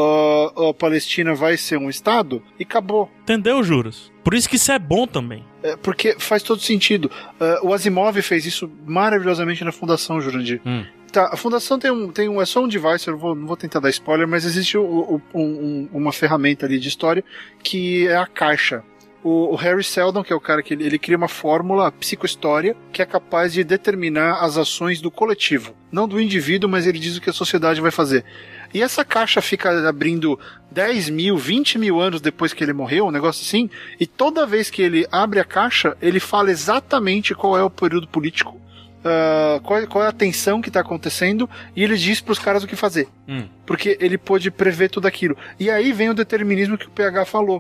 uh, a Palestina vai ser um estado, e acabou. Entendeu, Juras? Por isso que isso é bom também. É, porque faz todo sentido. Uh, o Asimov fez isso maravilhosamente na Fundação, Jurandir. Hum. Tá, a Fundação tem um, tem um, é só um device, eu vou, não vou tentar dar spoiler, mas existe o, o, um, um, uma ferramenta ali de história que é a caixa. O, o Harry Seldon, que é o cara que ele, ele cria uma fórmula, a psicohistória, que é capaz de determinar as ações do coletivo. Não do indivíduo, mas ele diz o que a sociedade vai fazer. E essa caixa fica abrindo dez mil, vinte mil anos depois que ele morreu, um negócio assim, e toda vez que ele abre a caixa, ele fala exatamente qual é o período político, Uh, qual, qual é a tensão que está acontecendo, e ele diz para os caras o que fazer. Hum. Porque ele pôde prever tudo aquilo. E aí vem o determinismo que o P H falou.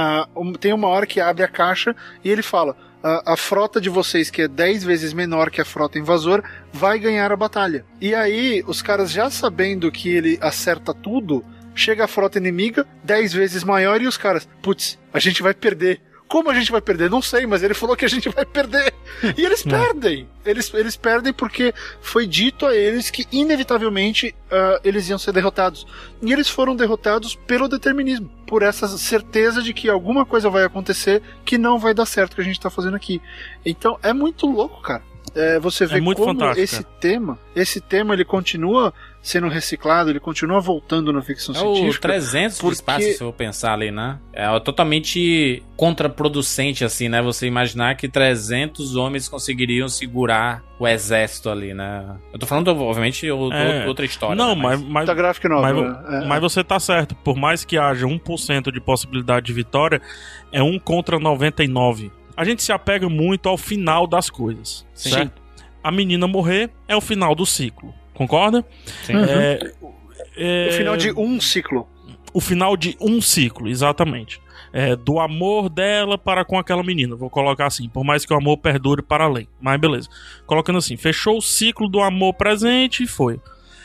Uh, tem uma hora que abre a caixa e ele fala: uh, a frota de vocês, que é dez vezes menor que a frota invasora, vai ganhar a batalha. E aí, os caras já sabendo que ele acerta tudo, chega a frota inimiga dez vezes maior e os caras, putz, a gente vai perder. Como a gente vai perder? Não sei, mas ele falou que a gente vai perder. E eles perdem. Eles, eles perdem porque foi dito a eles que, inevitavelmente, uh, eles iam ser derrotados. E eles foram derrotados pelo determinismo. Por essa certeza de que alguma coisa vai acontecer que não vai dar certo o que a gente tá fazendo aqui. Então, é muito louco, cara. É, você vê é muito como fantástico. esse tema, esse tema, ele continua sendo reciclado, ele continua voltando na ficção é científica. O trezentos porque... de espaço, se eu pensar ali, né? É totalmente contraproducente, assim, né? Você imaginar que trezentos homens conseguiriam segurar o exército ali, né? Eu tô falando, obviamente, é... outra história. Não, né? mas... mas, tá gráfico novo, mas, né? mas você tá certo. Por mais que haja um por cento de possibilidade de vitória, é um contra noventa e nove. A gente se apega muito ao final das coisas. Sim. Certo? A menina morrer é o final do ciclo. Concorda? Sim. É, é, o final de um ciclo. O final de um ciclo, exatamente. É, do amor dela para com aquela menina. Vou colocar assim, por mais que o amor perdure para além. Mas beleza. Colocando assim, fechou o ciclo do amor presente e foi.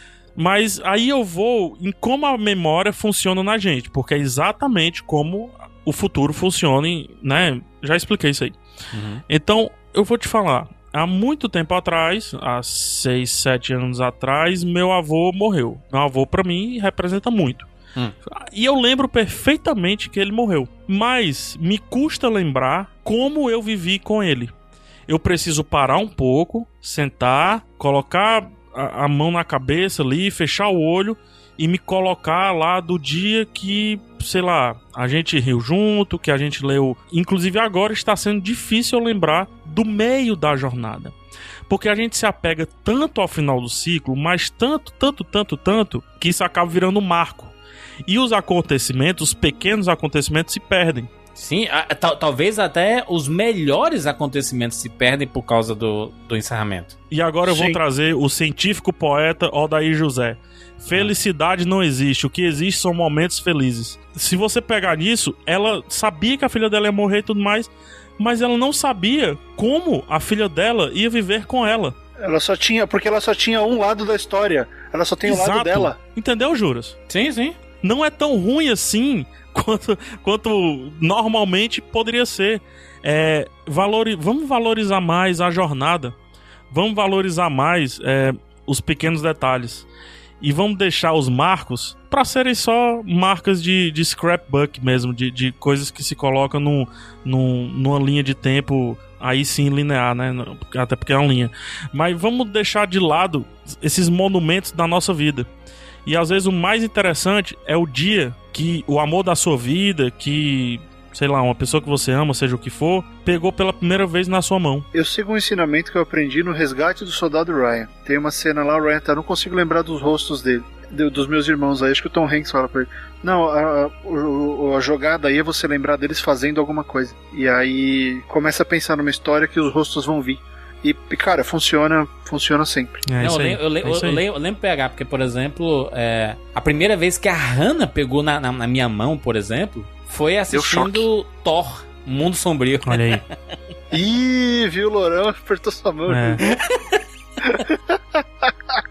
Mas aí eu vou em como a memória funciona na gente. Porque é exatamente como o futuro funciona, né? Já expliquei isso aí. Uhum. Então, eu vou te falar. Há muito tempo atrás, há seis, sete anos atrás, meu avô morreu. Meu avô, pra mim, representa muito. Hum. E eu lembro perfeitamente que ele morreu. Mas me custa lembrar como eu vivi com ele. Eu preciso parar um pouco, sentar, colocar a, a mão na cabeça ali, fechar o olho e me colocar lá do dia que, sei lá, a gente riu junto, que a gente leu. Inclusive agora está sendo difícil eu lembrar do meio da jornada. Porque a gente se apega tanto ao final do ciclo, mas tanto, tanto, tanto, tanto, que isso acaba virando um marco. E os acontecimentos, os pequenos acontecimentos se perdem. Sim, a, tal, talvez até os melhores acontecimentos se perdem por causa do, do encerramento. E agora eu Sim. vou trazer o científico poeta Odair José. Felicidade não existe, o que existe são momentos felizes. Se você pegar nisso, ela sabia que a filha dela ia morrer e tudo mais, mas ela não sabia como a filha dela ia viver com ela. Ela só tinha, porque ela só tinha um lado da história. Ela só tem o lado dela. Entendeu, Juras? Sim, sim. Não é tão ruim assim quanto, quanto normalmente poderia ser. É, valori- vamos valorizar mais a jornada. Vamos valorizar mais é, os pequenos detalhes. E vamos deixar os marcos para serem só marcas de, de scrapbook mesmo, de, de coisas que se colocam num, num, numa linha de tempo, aí sim linear, né? Até porque é uma linha. Mas vamos deixar de lado esses monumentos da nossa vida. E às vezes o mais interessante é o dia que o amor da sua vida, que, sei lá, uma pessoa que você ama, seja o que for, pegou pela primeira vez na sua mão. Eu sigo um ensinamento que eu aprendi no Resgate do Soldado Ryan. Tem uma cena lá, o Ryan tá, não consigo lembrar dos rostos dele, de, dos meus irmãos aí, acho que o Tom Hanks fala pra ele. Não, a, a, a jogada aí é você lembrar deles fazendo alguma coisa. E aí começa a pensar numa história que os rostos vão vir. E, cara, funciona, funciona sempre. É, não, eu, lembro, eu, lembro, é eu, lembro, eu lembro pegar, porque, por exemplo, é, a primeira vez que a Hannah pegou na, na, na minha mão, por exemplo, foi assistindo Thor, Mundo Sombrio. Olha aí. Ih, viu, Lourão? Apertou sua mão. É.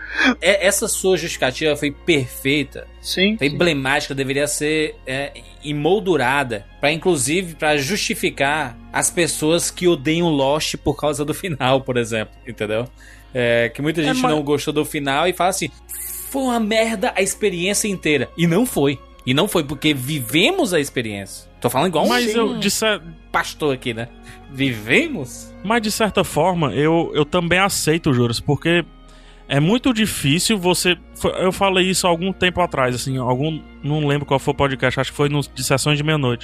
essa sua justificativa foi perfeita. Sim. Foi sim. emblemática, deveria ser é, emoldurada para inclusive para justificar as pessoas que odeiam Lost por causa do final, por exemplo, entendeu? É, que muita gente é, mas... não gostou do final e fala assim, foi uma merda a experiência inteira. E não foi. E não foi porque vivemos a experiência. Tô falando igual mas um eu, de cer... pastor aqui, né? Vivemos? Mas de certa forma, eu, eu também aceito, Juras, porque é muito difícil você... Eu falei isso há algum tempo atrás, assim, algum... Não lembro qual foi o podcast, acho que foi no, de Sessões de Meia-Noite.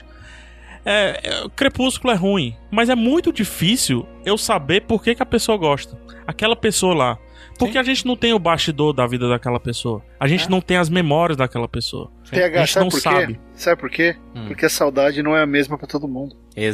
É, é, Crepúsculo é ruim, mas é muito difícil eu saber por que, que a pessoa gosta. Aquela pessoa lá. Porque Sim. a gente não tem o bastidor da vida daquela pessoa. A gente é. não tem as memórias daquela pessoa. P H, a gente sabe não por sabe. Quê? Sabe por quê? Hum. Porque a saudade não é a mesma pra todo mundo.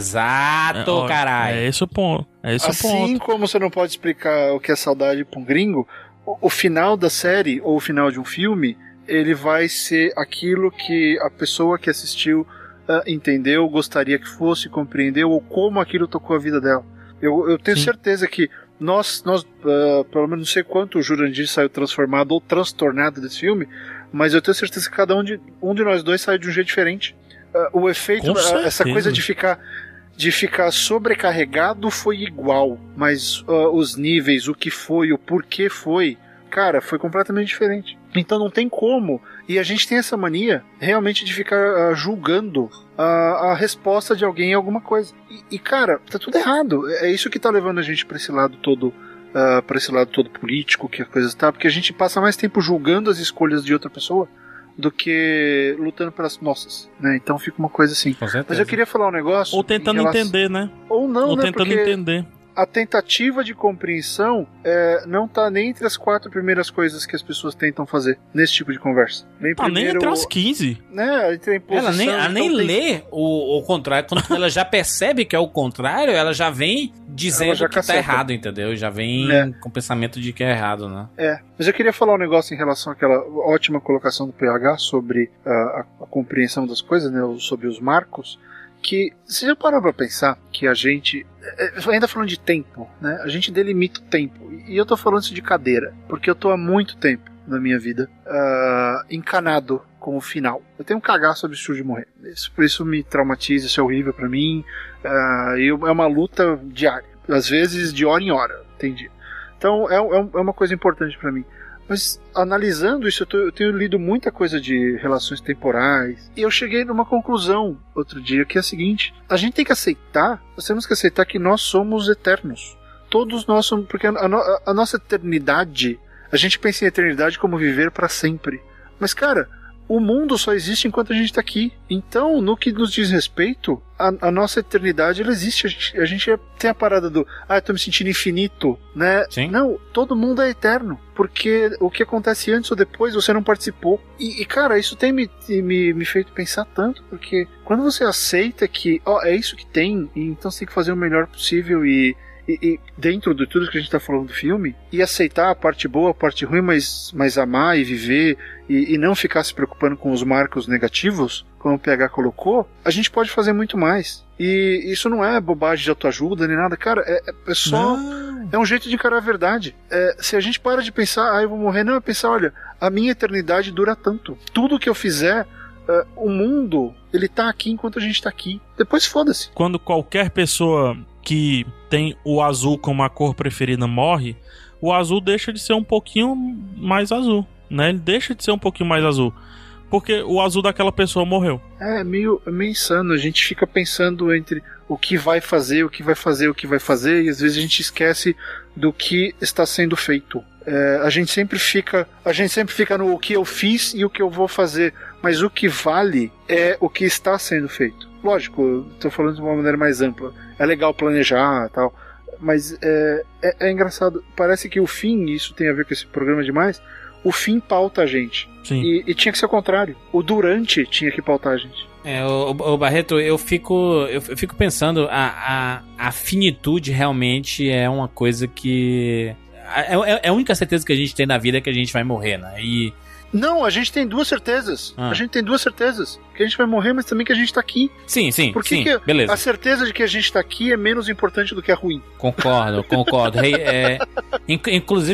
Exato, é, ó, caralho. É esse o ponto. É esse assim o ponto. como você não pode explicar o que é saudade pra um gringo, o, o final da série ou o final de um filme, ele vai ser aquilo que a pessoa que assistiu uh, entendeu, gostaria que fosse, compreendeu, ou como aquilo tocou a vida dela. Eu, eu tenho Sim. certeza que Nós, nós uh, pelo menos não sei quanto o Jurandir saiu transformado ou transtornado desse filme, mas eu tenho certeza que cada um de, um de nós dois saiu de um jeito diferente. Uh, o efeito, uh, essa coisa de ficar, de ficar sobrecarregado foi igual, mas uh, os níveis, o que foi, o porquê foi, cara, foi completamente diferente. Então não tem como. E a gente tem essa mania realmente de ficar uh, julgando a, a resposta de alguém em alguma coisa. E, e, cara, tá tudo errado. É isso que tá levando a gente pra esse lado todo, uh, pra esse lado todo político, que a coisa tá, porque a gente passa mais tempo julgando as escolhas de outra pessoa do que lutando pelas nossas, né? Então fica uma coisa assim. Mas eu queria falar um negócio... Ou tentando relação... entender, né? Ou não, Ou né? tentando Porque... entender. A tentativa de compreensão é, não tá nem entre as quatro primeiras coisas que as pessoas tentam fazer nesse tipo de conversa. Nem, ah, nem entre as quinze. Né, entre a imposição, ela nem, ela então nem tem... lê o, o contrário. Quando ela já percebe que é o contrário, ela já vem dizendo já que caceta. Tá errado, entendeu? Já vem é. com o pensamento de que é errado, né? É, mas eu queria falar um negócio em relação àquela ótima colocação do P H sobre uh, a, a compreensão das coisas, né, sobre os marcos. Que você já parou pra pensar que a gente, ainda falando de tempo, né? A gente delimita o tempo. E eu tô falando isso de cadeira, porque eu tô há muito tempo na minha vida uh, encanado com o final. Eu tenho um cagaço absurdo de morrer. Isso, por isso me traumatiza, isso é horrível pra mim. Uh, e é uma luta diária. Às vezes de hora em hora, tem dia. Então é, é uma coisa importante pra mim. Mas analisando isso, eu, tô, eu tenho lido muita coisa de relações temporais e eu cheguei numa conclusão outro dia, que é a seguinte: a gente tem que aceitar, nós temos que aceitar que nós somos eternos. Todos nós somos, porque a, a, a nossa eternidade, a gente pensa em eternidade como viver para sempre. Mas cara, o mundo só existe enquanto a gente está aqui. Então, no que nos diz respeito, a, a nossa eternidade, ela existe. A gente, a gente tem a parada do, ah, eu tô me sentindo infinito, né? Sim. Não, todo mundo é eterno. Porque o que acontece antes ou depois, você não participou. E, e cara, isso tem me, me, me feito pensar tanto, porque quando você aceita que, ó, é isso que tem, então você tem que fazer o melhor possível e... E, e dentro de tudo que a gente está falando do filme, e aceitar a parte boa, a parte ruim, mas, mas amar e viver e, e não ficar se preocupando com os marcos negativos, como o P H colocou, a gente pode fazer muito mais. E isso não é bobagem de autoajuda nem nada, cara, é, é só não. É um jeito de encarar a verdade. É, se a gente para de pensar, ah, eu vou morrer, não, é pensar, olha, a minha eternidade dura tanto, tudo que eu fizer, uh, o mundo, ele tá aqui enquanto a gente tá aqui, depois foda-se. Quando qualquer pessoa que tem o azul como a cor preferida morre, o azul deixa de ser um pouquinho mais azul, né? Ele deixa de ser um pouquinho mais azul, porque o azul daquela pessoa morreu. É meio, é meio insano, a gente fica pensando entre o que vai fazer, o que vai fazer, o que vai fazer, e às vezes a gente esquece do que está sendo feito. É, a gente sempre fica, a gente sempre fica no o que eu fiz e o que eu vou fazer, mas o que vale é o que está sendo feito. Lógico, estou falando de uma maneira mais ampla. É legal planejar e tal, mas é, é, é engraçado. Parece que o fim, isso tem a ver com esse programa demais, o fim pauta a gente. Sim. E, e tinha que ser o contrário. O durante tinha que pautar a gente. É, o, o Barreto, eu fico, eu, eu fico pensando, a, a, a finitude realmente é uma coisa que... É, é, é a única certeza que a gente tem na vida, é que a gente vai morrer, né? E... Não, a gente tem duas certezas. Ah. A gente tem duas certezas. Que a gente vai morrer, mas também que a gente tá aqui. Sim, sim, Por que sim, que beleza. A certeza de que a gente tá aqui é menos importante do que a ruim. Concordo, concordo. Hey, é, inc- inclusive, meu,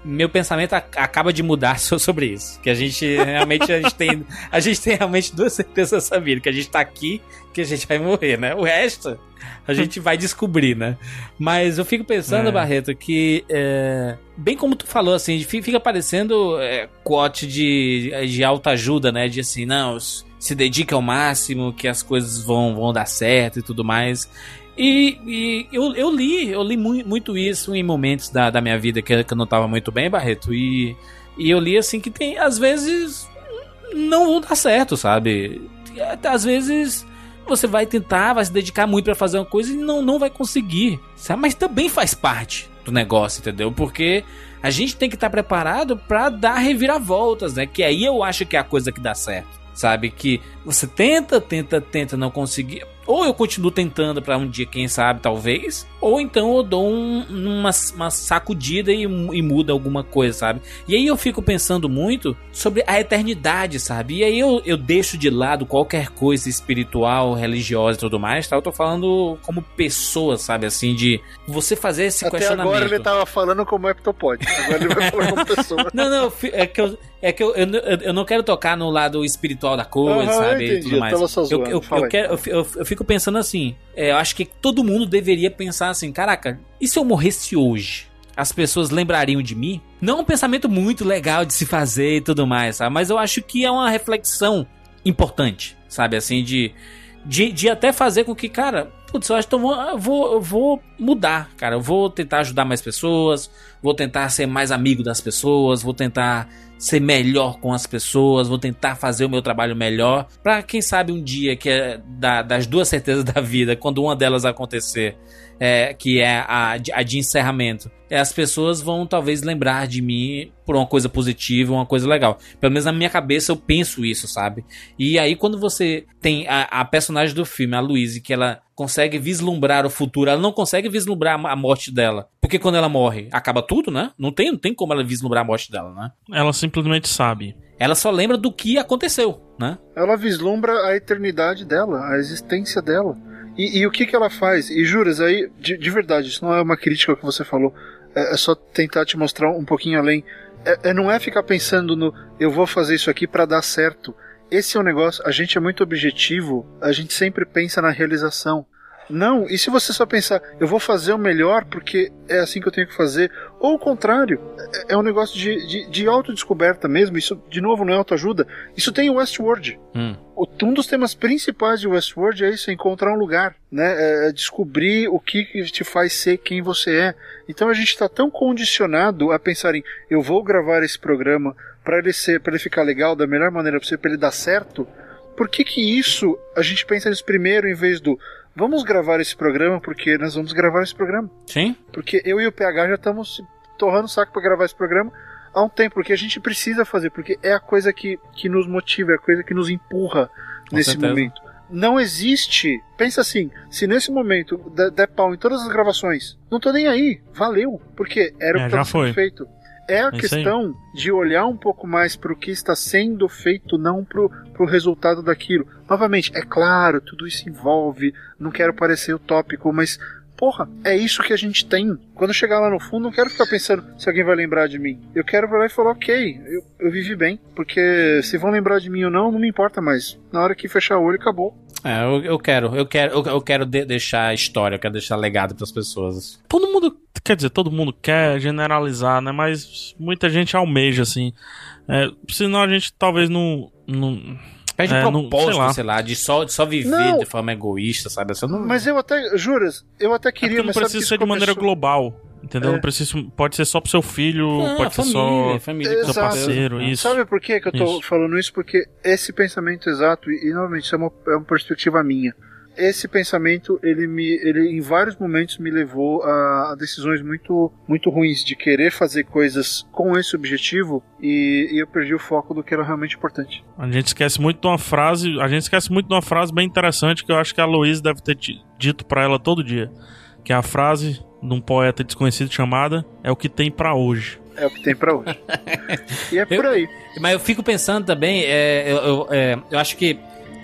meu pensamento a, acaba de mudar sobre isso. Que a gente realmente a gente tem, a gente tem realmente duas certezas nessa vida, que a gente tá aqui, que a gente vai morrer, né? O resto a gente vai descobrir, né? Mas eu fico pensando, é. Barreto, que é, bem como tu falou, assim, fica parecendo é, quote de, de autoajuda, né? De assim, não, se dedica ao máximo, que as coisas vão, vão dar certo e tudo mais. E, e eu, eu li, eu li mu- muito isso em momentos da, da minha vida que, que eu não tava muito bem, Barreto, e, e eu li assim que tem, às vezes, não vão dar certo, sabe? Às vezes você vai tentar, vai se dedicar muito pra fazer uma coisa e não, não vai conseguir, sabe? Mas também faz parte do negócio, entendeu? Porque a gente tem que estar preparado pra dar reviravoltas, né? Que aí eu acho que é a coisa que dá certo, sabe? Que você tenta, tenta, tenta não conseguir. Ou eu continuo tentando pra um dia, quem sabe, talvez. Ou então eu dou um, uma, uma sacudida e, e muda alguma coisa, sabe? E aí eu fico pensando muito sobre a eternidade, sabe? E aí eu, eu deixo de lado qualquer coisa espiritual, religiosa e tudo mais, tá? Eu tô falando como pessoa, sabe? Assim, de você fazer esse Até questionamento. Agora ele tava falando como heptopode. Agora ele vai falar como pessoa. Não, não, é que eu... É que eu, eu, eu não quero tocar no lado espiritual da coisa, uhum, sabe? Eu entendi, e tudo mais. Eu, só eu, eu, eu, quero, eu, eu, eu fico pensando assim, é, eu acho que todo mundo deveria pensar assim, caraca, e se eu morresse hoje? As pessoas lembrariam de mim? Não é um pensamento muito legal de se fazer e tudo mais, sabe? Mas eu acho que é uma reflexão importante, sabe? Assim, de, de, de até fazer com que, cara, putz, eu acho que eu vou, eu vou, eu vou mudar, cara. Eu vou tentar ajudar mais pessoas, vou tentar ser mais amigo das pessoas, vou tentar ser melhor com as pessoas, vou tentar fazer o meu trabalho melhor, pra quem sabe um dia que é da, das duas certezas da vida, quando uma delas acontecer, é, que é a, a de encerramento, é, as pessoas vão talvez lembrar de mim por uma coisa positiva, uma coisa legal. Pelo menos na minha cabeça eu penso isso, sabe? E aí quando você tem a, a personagem do filme, a Louise, que ela consegue vislumbrar o futuro, ela não consegue vislumbrar a morte dela, porque quando ela morre, acaba tudo, né? Não tem, não tem como ela vislumbrar a morte dela, né? Ela simplesmente sabe. Ela só lembra do que aconteceu, né? Ela vislumbra a eternidade dela, a existência dela. E, e o que que ela faz? E juras, aí, de, de verdade, isso não é uma crítica ao que você falou, é, é só tentar te mostrar um pouquinho além. É, é, não é ficar pensando no, eu vou fazer isso aqui pra dar certo. Esse é o negócio, a gente é muito objetivo, a gente sempre pensa na realização. Não, e se você só pensar, eu vou fazer o melhor porque é assim que eu tenho que fazer, ou o contrário, é, é um negócio de, de, de autodescoberta mesmo, isso de novo não é autoajuda, isso tem o Westworld. Hum. Um dos temas principais de Westworld é isso, é encontrar um lugar, né? É descobrir o que te faz ser quem você é. Então a gente está tão condicionado a pensar em, eu vou gravar esse programa para ele ser, para ele ficar legal da melhor maneira possível, para ele dar certo. Por que que isso, a gente pensa nisso primeiro em vez do vamos gravar esse programa porque nós vamos gravar esse programa? Sim. Porque eu e o P H já estamos torrando o saco para gravar esse programa há um tempo, porque a gente precisa fazer, porque é a coisa que, que nos motiva, é a coisa que nos empurra com nesse certeza. Momento. Não existe, pensa assim, se nesse momento der, der pau em todas as gravações, não tô nem aí, valeu, porque era é, o que estava sendo feito. É a é questão de olhar um pouco mais para o que está sendo feito, não para o resultado daquilo. Novamente, é claro, tudo isso envolve, não quero parecer utópico, mas, porra, é isso que a gente tem. Quando eu chegar lá no fundo, não quero ficar pensando se alguém vai lembrar de mim. Eu quero ir lá e falar, ok, eu, eu vivi bem, porque se vão lembrar de mim ou não, não me importa mais. Na hora que fechar o olho, acabou. É, eu, eu quero, eu quero, eu, eu quero de, deixar história, eu quero deixar legado para as pessoas. Todo mundo, quer dizer, todo mundo quer generalizar, né? Mas muita gente almeja, assim. É, senão a gente talvez não... não Pede é, propósito, não, sei lá. sei lá, de só, de só viver não, de forma egoísta, sabe? Assim, não... Mas eu até, juras, eu até queria... É não precisa ser de começou... maneira global, entendeu? É. Não precisa, pode ser só pro seu filho, não, pode família, ser só família, pro seu parceiro, isso. Sabe por que que eu tô isso. falando isso? Porque esse pensamento exato, e, e novamente, isso é uma, é uma perspectiva minha. Esse pensamento, ele, me, ele em vários momentos me levou a, a decisões muito, muito ruins, de querer fazer coisas com esse objetivo, e, e eu perdi o foco do que era realmente importante. A gente esquece muito de uma frase, a gente esquece muito de uma frase bem interessante que eu acho que a Louise deve ter dito pra ela todo dia, que é a frase de um poeta desconhecido chamada "É o que tem pra hoje". É o que tem pra hoje. E é por aí. Eu, mas eu fico pensando também, é, eu, eu, é, eu acho que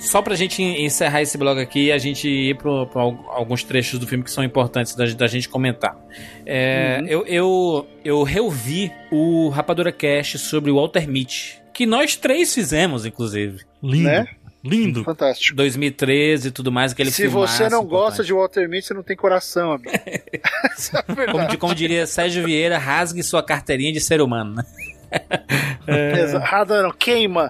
Só pra gente encerrar esse blog aqui e a gente ir pro, pro alguns trechos do filme que são importantes da, da gente comentar. É, uhum. eu, eu, eu reouvi o Rapadura Cast sobre o Walter Mitty, que nós três fizemos, inclusive. Lindo. Né? Lindo. Fantástico. dois mil e treze e tudo mais. Aquele Se você não gosta de Walter Mitty, você não tem coração, amigo. é como, como diria Sérgio Vieira, rasgue sua carteirinha de ser humano, né? é... Rada não, queima.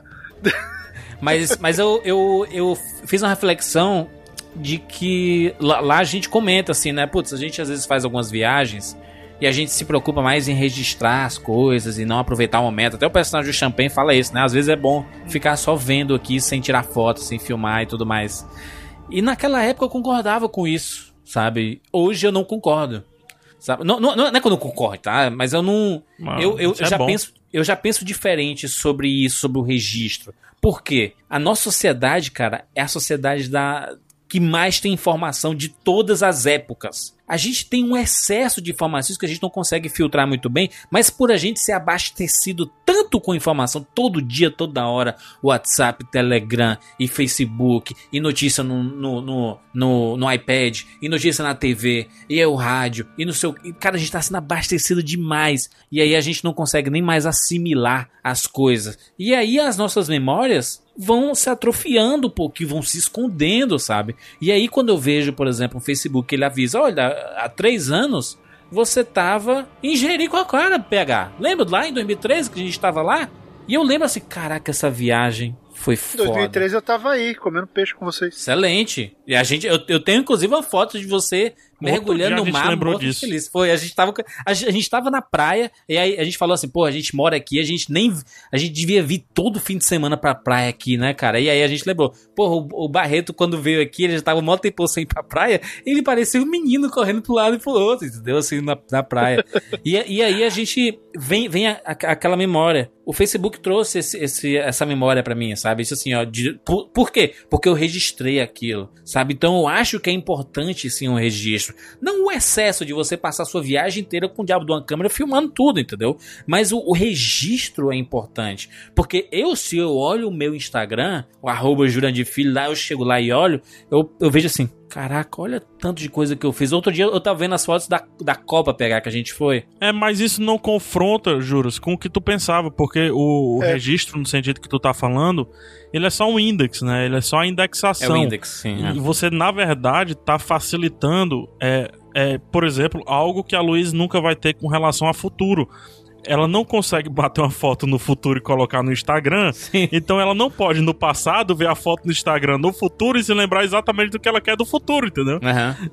Mas, mas eu, eu, eu fiz uma reflexão de que lá, lá a gente comenta assim, né? Putz, a gente às vezes faz algumas viagens e a gente se preocupa mais em registrar as coisas e não aproveitar o momento. Até o personagem do Champagne fala isso, né? Às vezes é bom ficar só vendo aqui sem tirar foto, sem filmar e tudo mais. E naquela época eu concordava com isso, sabe? Hoje eu não concordo. Sabe? Não, não, não é que eu não concordo, tá? Mas eu não... Mano, eu eu, eu, já penso, eu já penso diferente sobre isso, sobre o registro. Por quê? A nossa sociedade, cara, é a sociedade da... que mais tem informação de todas as épocas. A gente tem um excesso de informações que a gente não consegue filtrar muito bem, mas por a gente ser abastecido tanto com informação, todo dia, toda hora, WhatsApp, Telegram e Facebook, e notícia no, no, no, no, no iPad, e notícia na T V, e é o rádio, e no seu... Cara, a gente tá sendo abastecido demais, e aí a gente não consegue nem mais assimilar as coisas. E aí as nossas memórias vão se atrofiando um pouquinho, vão se escondendo, sabe? E aí quando eu vejo, por exemplo, no Facebook, ele avisa, olha, há três anos você tava em Jericoacoara, P H. Lembra lá em dois mil e treze que a gente tava lá? E eu lembro assim, caraca, essa viagem foi foda. Em dois mil e treze eu tava aí, comendo peixe com vocês. Excelente. E a gente, eu, eu tenho inclusive uma foto de você mergulhando no mar, morto feliz. Foi, a gente tava, a, a gente tava na praia, e aí a gente falou assim, pô, a gente mora aqui, a gente nem, a gente devia vir todo fim de semana pra praia aqui, né, cara? E aí a gente lembrou, pô, o, o Barreto quando veio aqui, ele já tava mó tempo sem ir pra praia, ele parecia um menino correndo pro lado e pro outro, entendeu? Assim, na, na praia. e, e aí a gente, vem, vem a, a, aquela memória. O Facebook trouxe esse, esse, essa memória pra mim, sabe? Isso assim, ó, de, por, por quê? Porque eu registrei aquilo, sabe? Então eu acho que é importante, sim, um registro. Não o excesso de você passar a sua viagem inteira com o diabo de uma câmera filmando tudo, entendeu? Mas o, o registro é importante. Porque eu, se eu olho o meu Instagram, o arroba Jurandir Filho, lá eu chego lá e olho, eu, eu vejo assim, caraca, olha tanto de coisa que eu fiz. Outro dia eu tava vendo as fotos da, da Copa P H que a gente foi. É, mas isso não confronta, Juras, com o que tu pensava, porque o, o é. registro, no sentido que tu tá falando, ele é só um index, né? Ele é só a indexação. É o index, sim. É. E você, na verdade, tá facilitando, é, é, por exemplo, algo que a Luiz nunca vai ter com relação a futuro. Ela não consegue bater uma foto no futuro e colocar no Instagram. Sim. Então ela não pode, no passado, ver a foto no Instagram no futuro e se lembrar exatamente do que ela quer do futuro, entendeu? Uhum.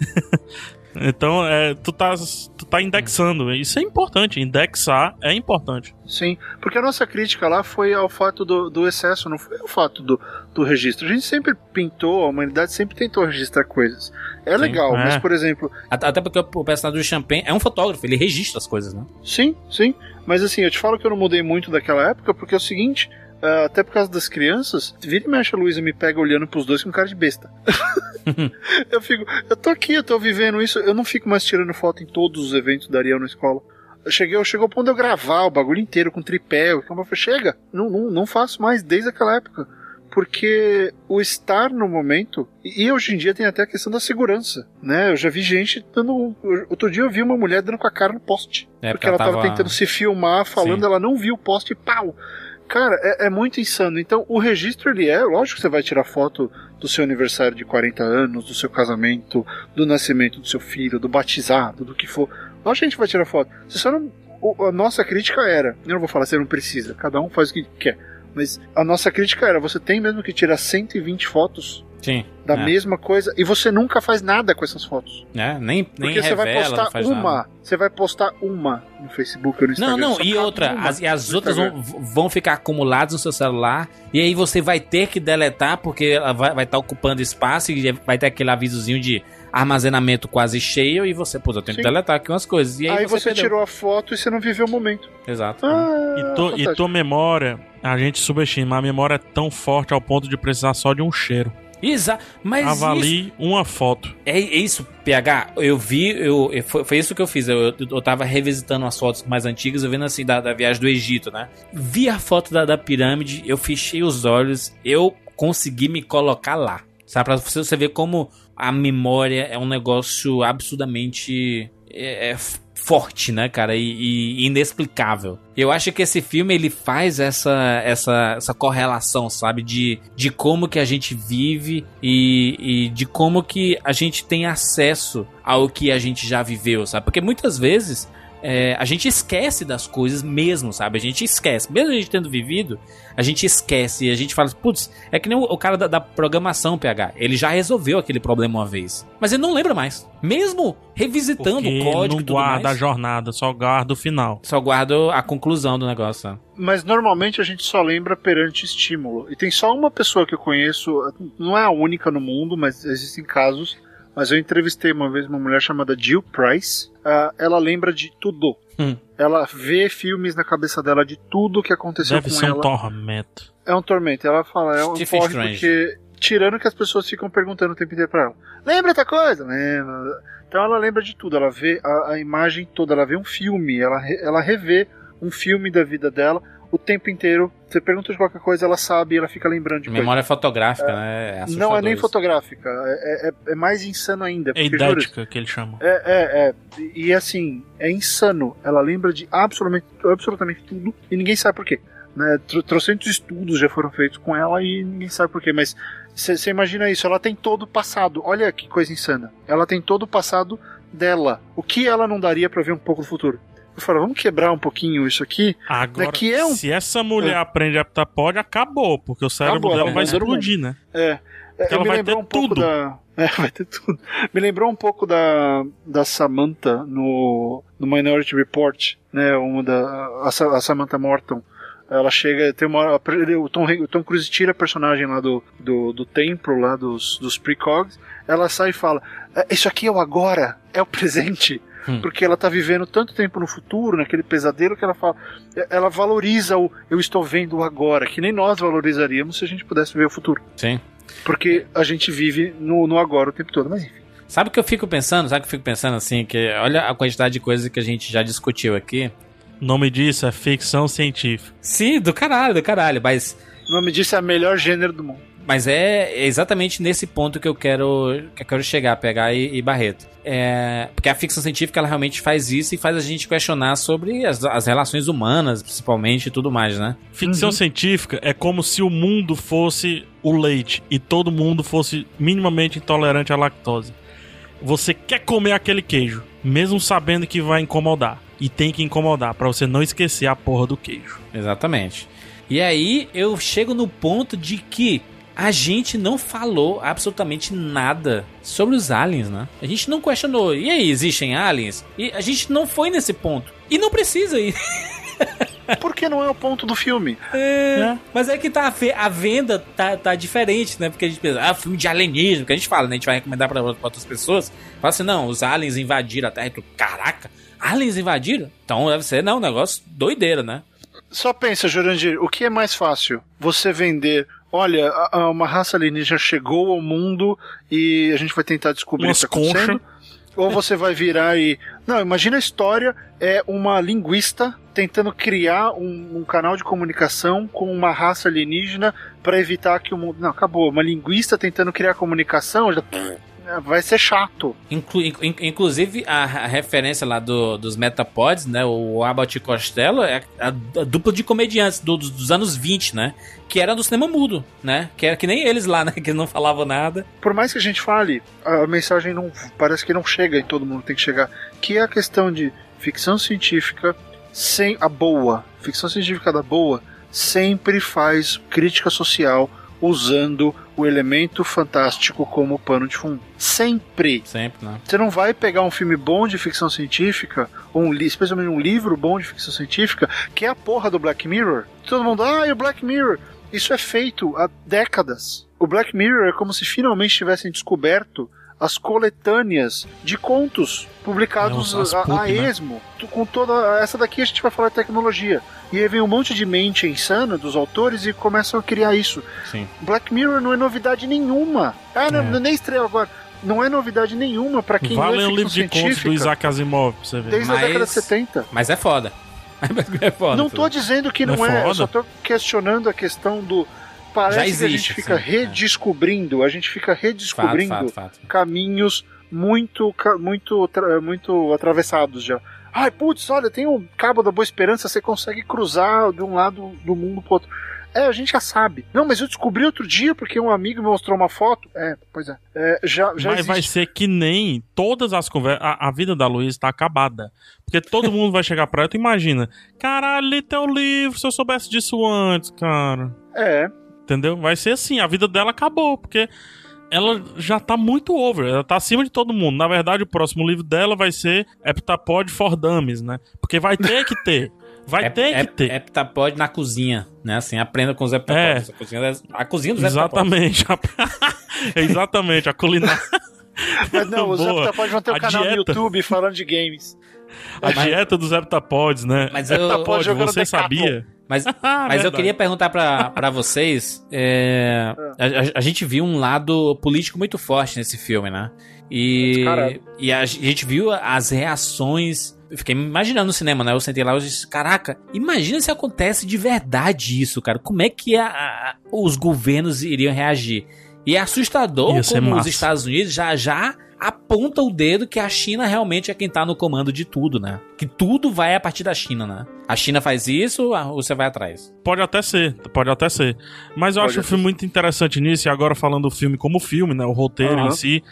Então, é, tu, tá, tu tá indexando. Isso é importante. Indexar é importante. Sim, porque a nossa crítica lá foi ao fato do, do excesso, não foi ao fato do, do registro. A gente sempre pintou, a humanidade sempre tentou registrar coisas. É sim, legal, é. Mas, por exemplo... Até porque o personagem do Champagne é um fotógrafo, ele registra as coisas, né? Sim, sim. Mas assim, eu te falo que eu não mudei muito daquela época, porque é o seguinte... Uh, até por causa das crianças, vira e mexe a Luísa me pega olhando pros dois com cara de besta. eu fico, eu tô aqui, eu tô vivendo isso, eu não fico mais tirando foto em todos os eventos da Ariel na escola. Eu cheguei, eu chegou ao ponto de eu gravar o bagulho inteiro com tripé, eu falei, chega, não, não, não faço mais desde aquela época. Porque o estar no momento, e hoje em dia tem até a questão da segurança, né? Eu já vi gente dando. Outro dia eu vi uma mulher dando com a cara no poste. É, porque ela tava, tava tentando se filmar, falando, sim. Ela não viu o poste e pau! Cara, é, é muito insano. Então, o registro, ele é... Lógico que você vai tirar foto do seu aniversário de quarenta anos, do seu casamento, do nascimento do seu filho, do batizado, do que for. Lógico que a gente vai tirar foto. Você só não... A nossa crítica era... Eu não vou falar, você não precisa. Cada um faz o que quer. Mas a nossa crítica era... Você tem mesmo que tirar cento e vinte fotos... Sim, da é. mesma coisa, e você nunca faz nada com essas fotos. É, nem, nem porque revela, você vai postar não faz uma, nada. Você vai postar uma no Facebook ou no Instagram. Não, não, e outra, as, e as outras vão, vão ficar acumuladas no seu celular, e aí você vai ter que deletar, porque ela vai estar vai tá ocupando espaço, e vai ter aquele avisozinho de armazenamento quase cheio, e você, pô, eu tenho Sim. que deletar aqui umas coisas. E aí, aí você, você tirou a foto e você não viveu o momento. Exato. Ah, e, to, e tua memória, a gente subestima, a memória é tão forte ao ponto de precisar só de um cheiro. Exato, mas avalie isso, uma foto. É isso, P H. Eu vi, eu, foi, foi isso que eu fiz. Eu, eu, eu tava revisitando as fotos mais antigas, eu vendo assim da, da viagem do Egito, né? Vi a foto da, da pirâmide, eu fechei os olhos, eu conseguir me colocar lá. Sabe? Pra você ver como a memória é um negócio absurdamente é, é, forte, né, cara? E, e inexplicável. Eu acho que esse filme, ele faz essa, essa, essa correlação, sabe? De, de como que a gente vive e, e de como que a gente tem acesso ao que a gente já viveu, sabe? Porque muitas vezes... É, a gente esquece das coisas mesmo, sabe? A gente esquece. Mesmo a gente tendo vivido, a gente esquece. E a gente fala, putz, é que nem o, o cara da, da programação, P H. Ele já resolveu aquele problema uma vez. Mas ele não lembra mais. Mesmo revisitando Porque o código não e tudo guarda mais. a jornada, só guarda o final. Só guarda a conclusão do negócio, sabe? Mas normalmente a gente só lembra perante estímulo. E tem só uma pessoa que eu conheço, não é a única no mundo, mas existem casos. Mas eu entrevistei uma vez uma mulher chamada Jill Price. Uh, ela lembra de tudo. Hum. Ela vê filmes na cabeça dela de tudo que aconteceu Deve com ser ela. um tormento. É um tormento. Ela fala, é um Stephen porre Strange. porque... Tirando que as pessoas ficam perguntando o tempo inteiro pra ela. Lembra outra coisa? Lembra. Então ela lembra de tudo. Ela vê a, a imagem toda. Ela vê um filme. Ela, ela revê um filme da vida dela o tempo inteiro. Você pergunta de qualquer coisa, ela sabe e ela fica lembrando de Memória coisa. fotográfica, é, né? É não é nem isso. fotográfica. É, é, é mais insano ainda. É porque, idética, juro, que eles chamam. É, é, é. E assim, é insano. Ela lembra de absolutamente, absolutamente tudo e ninguém sabe por quê. Né? Trocentos estudos já foram feitos com ela e ninguém sabe por quê. Mas você imagina isso, ela tem todo o passado. Olha que coisa insana. Ela tem todo o passado dela. O que ela não daria pra ver um pouco do futuro? Eu falo, vamos quebrar um pouquinho isso aqui. Agora, né, que é um... se essa mulher é. aprende a apitar pod, acabou, porque o cérebro acabou, dela é, vai é, explodir, né? É. Porque ela me vai lembrou ter um pouco tudo. Da... É, vai ter tudo. Me lembrou um pouco da, da Samantha no, no Minority Report, né? Uma da, a, a Samantha Morton. Ela chega, tem uma o Tom, o Tom Cruise tira a personagem lá do, do, do templo, lá dos, dos precogs. Ela sai e fala, isso aqui é o agora, é o presente. Hum. Porque ela tá vivendo tanto tempo no futuro, naquele pesadelo, que ela fala, ela valoriza o eu estou vendo o agora, que nem nós valorizaríamos se a gente pudesse ver o futuro. Sim. Porque a gente vive no, no agora o tempo todo, mas enfim. Sabe o que eu fico pensando? Sabe o que eu fico pensando assim? Que olha a quantidade de coisas que a gente já discutiu aqui. O nome disso é ficção científica. Sim, do caralho, do caralho, mas... O nome disso é o melhor gênero do mundo. Mas é exatamente nesse ponto que eu quero, que eu quero chegar, pegar e, e Barreto. É, porque a ficção científica, ela realmente faz isso e faz a gente questionar sobre as, as relações humanas, principalmente, e tudo mais, né? Ficção uhum. científica é como se o mundo fosse o leite e todo mundo fosse minimamente intolerante à lactose. Você quer comer aquele queijo, mesmo sabendo que vai incomodar. E tem que incomodar, pra você não esquecer a porra do queijo. Exatamente. E aí eu chego no ponto de que a gente não falou absolutamente nada sobre os aliens, né? A gente não questionou. E aí, existem aliens? E a gente não foi nesse ponto. E não precisa ir. Porque não é o ponto do filme. É, é. Mas é que tá, a venda tá, tá diferente, né? Porque a gente pensa, ah, filme de alienígena, que a gente fala, né? A gente vai recomendar pra, pra outras pessoas. Fala assim, não, os aliens invadiram a Terra. E tu, caraca, aliens invadiram? Então deve ser, não, um negócio doideira, né? Só pensa, Jurandir, o que é mais fácil? Você vender... Olha, uma raça alienígena chegou ao mundo e a gente vai tentar descobrir o que está acontecendo. Ou você vai virar e... Não, imagina a história, é uma linguista tentando criar um, um canal de comunicação com uma raça alienígena para evitar que o mundo... Não, acabou. Uma linguista tentando criar comunicação... Já... vai ser chato. Inclu- in- inclusive, a, a referência lá do, dos Metapods, né? O Abbott e Costello é a, a dupla de comediantes do, dos, dos anos vinte, né? Que era do cinema mudo, né? Que era que nem eles lá, né? Que não falavam nada. Por mais que a gente fale, a mensagem não parece que não chega em todo mundo, tem que chegar. Que é a questão de ficção científica sem a boa. Ficção científica da boa sempre faz crítica social usando o elemento fantástico como pano de fundo. Sempre. Sempre, né? Você não vai pegar um filme bom de ficção científica, ou um, especialmente um livro bom de ficção científica, que é a porra do Black Mirror. Todo mundo, ah, e o Black Mirror? Isso é feito há décadas. O Black Mirror é como se finalmente tivessem descoberto as coletâneas de contos publicados Nossa, a, pup, a né? esmo. Com toda essa daqui a gente vai falar de tecnologia. E aí vem um monte de mente insana dos autores e começam a criar isso. Sim. Black Mirror não é novidade nenhuma. Ah, não, É. nem estreou agora. Não é novidade nenhuma pra quem Vale lê um ficção livro de contos científica do Isaac Asimov, pra você ver. desde Mas- a década de setenta. Mas é foda. É foda. Não tô dizendo que não, Não é é, eu foda? só tô questionando a questão do parece Já existe, que a gente fica sim, redescobrindo, é. a gente fica redescobrindo fato, fato, fato. caminhos muito, muito, muito atravessados já. Ai, putz, olha, tem um Cabo da Boa Esperança, você consegue cruzar de um lado do mundo pro outro. É, a gente já sabe. Não, mas eu descobri outro dia porque um amigo me mostrou uma foto. É, pois é. é já, já mas existe. Vai ser que nem todas as conversas. A, a vida da Luísa tá acabada. Porque todo mundo vai chegar pra ela. Tu imagina. Caralho, li teu livro. Se eu soubesse disso antes, cara. É. Entendeu? Vai ser assim. A vida dela acabou. Porque ela já tá muito over. Ela tá acima de todo mundo. Na verdade, o próximo livro dela vai ser Heptapod for Dummies, né? Porque vai ter que ter. Vai Hep, ter que hep, ter. Heptapod na cozinha, né? Assim, aprenda com os heptapods. É. A, cozinha, a cozinha dos Exatamente. Exatamente, a culinária. Mas não, os Boa. heptapods vão ter um A canal dieta. no YouTube falando de games. A Mas- dieta dos heptapods, né? Mas eu- Heptapod, jogando você Decathlon. sabia? Mas, Ah, mas eu verdade. queria perguntar pra, pra vocês. é, a, a- a gente viu um lado político muito forte nesse filme, né? E, Descarado. e a gente viu as reações. Eu fiquei imaginando no cinema, né? Eu sentei lá e disse: caraca, imagina se acontece de verdade isso, cara. Como é que a- a- os governos iriam reagir? E é assustador Ia ser como os massa. Estados Unidos já já aponta o dedo que a China realmente é quem tá no comando de tudo, né? Que tudo vai a partir da China, né? A China faz isso, a Rússia vai atrás. Pode até ser, pode até ser. Mas eu Pode acho o até filme muito interessante nisso, e agora falando do filme como filme, né? O roteiro Aham. em si,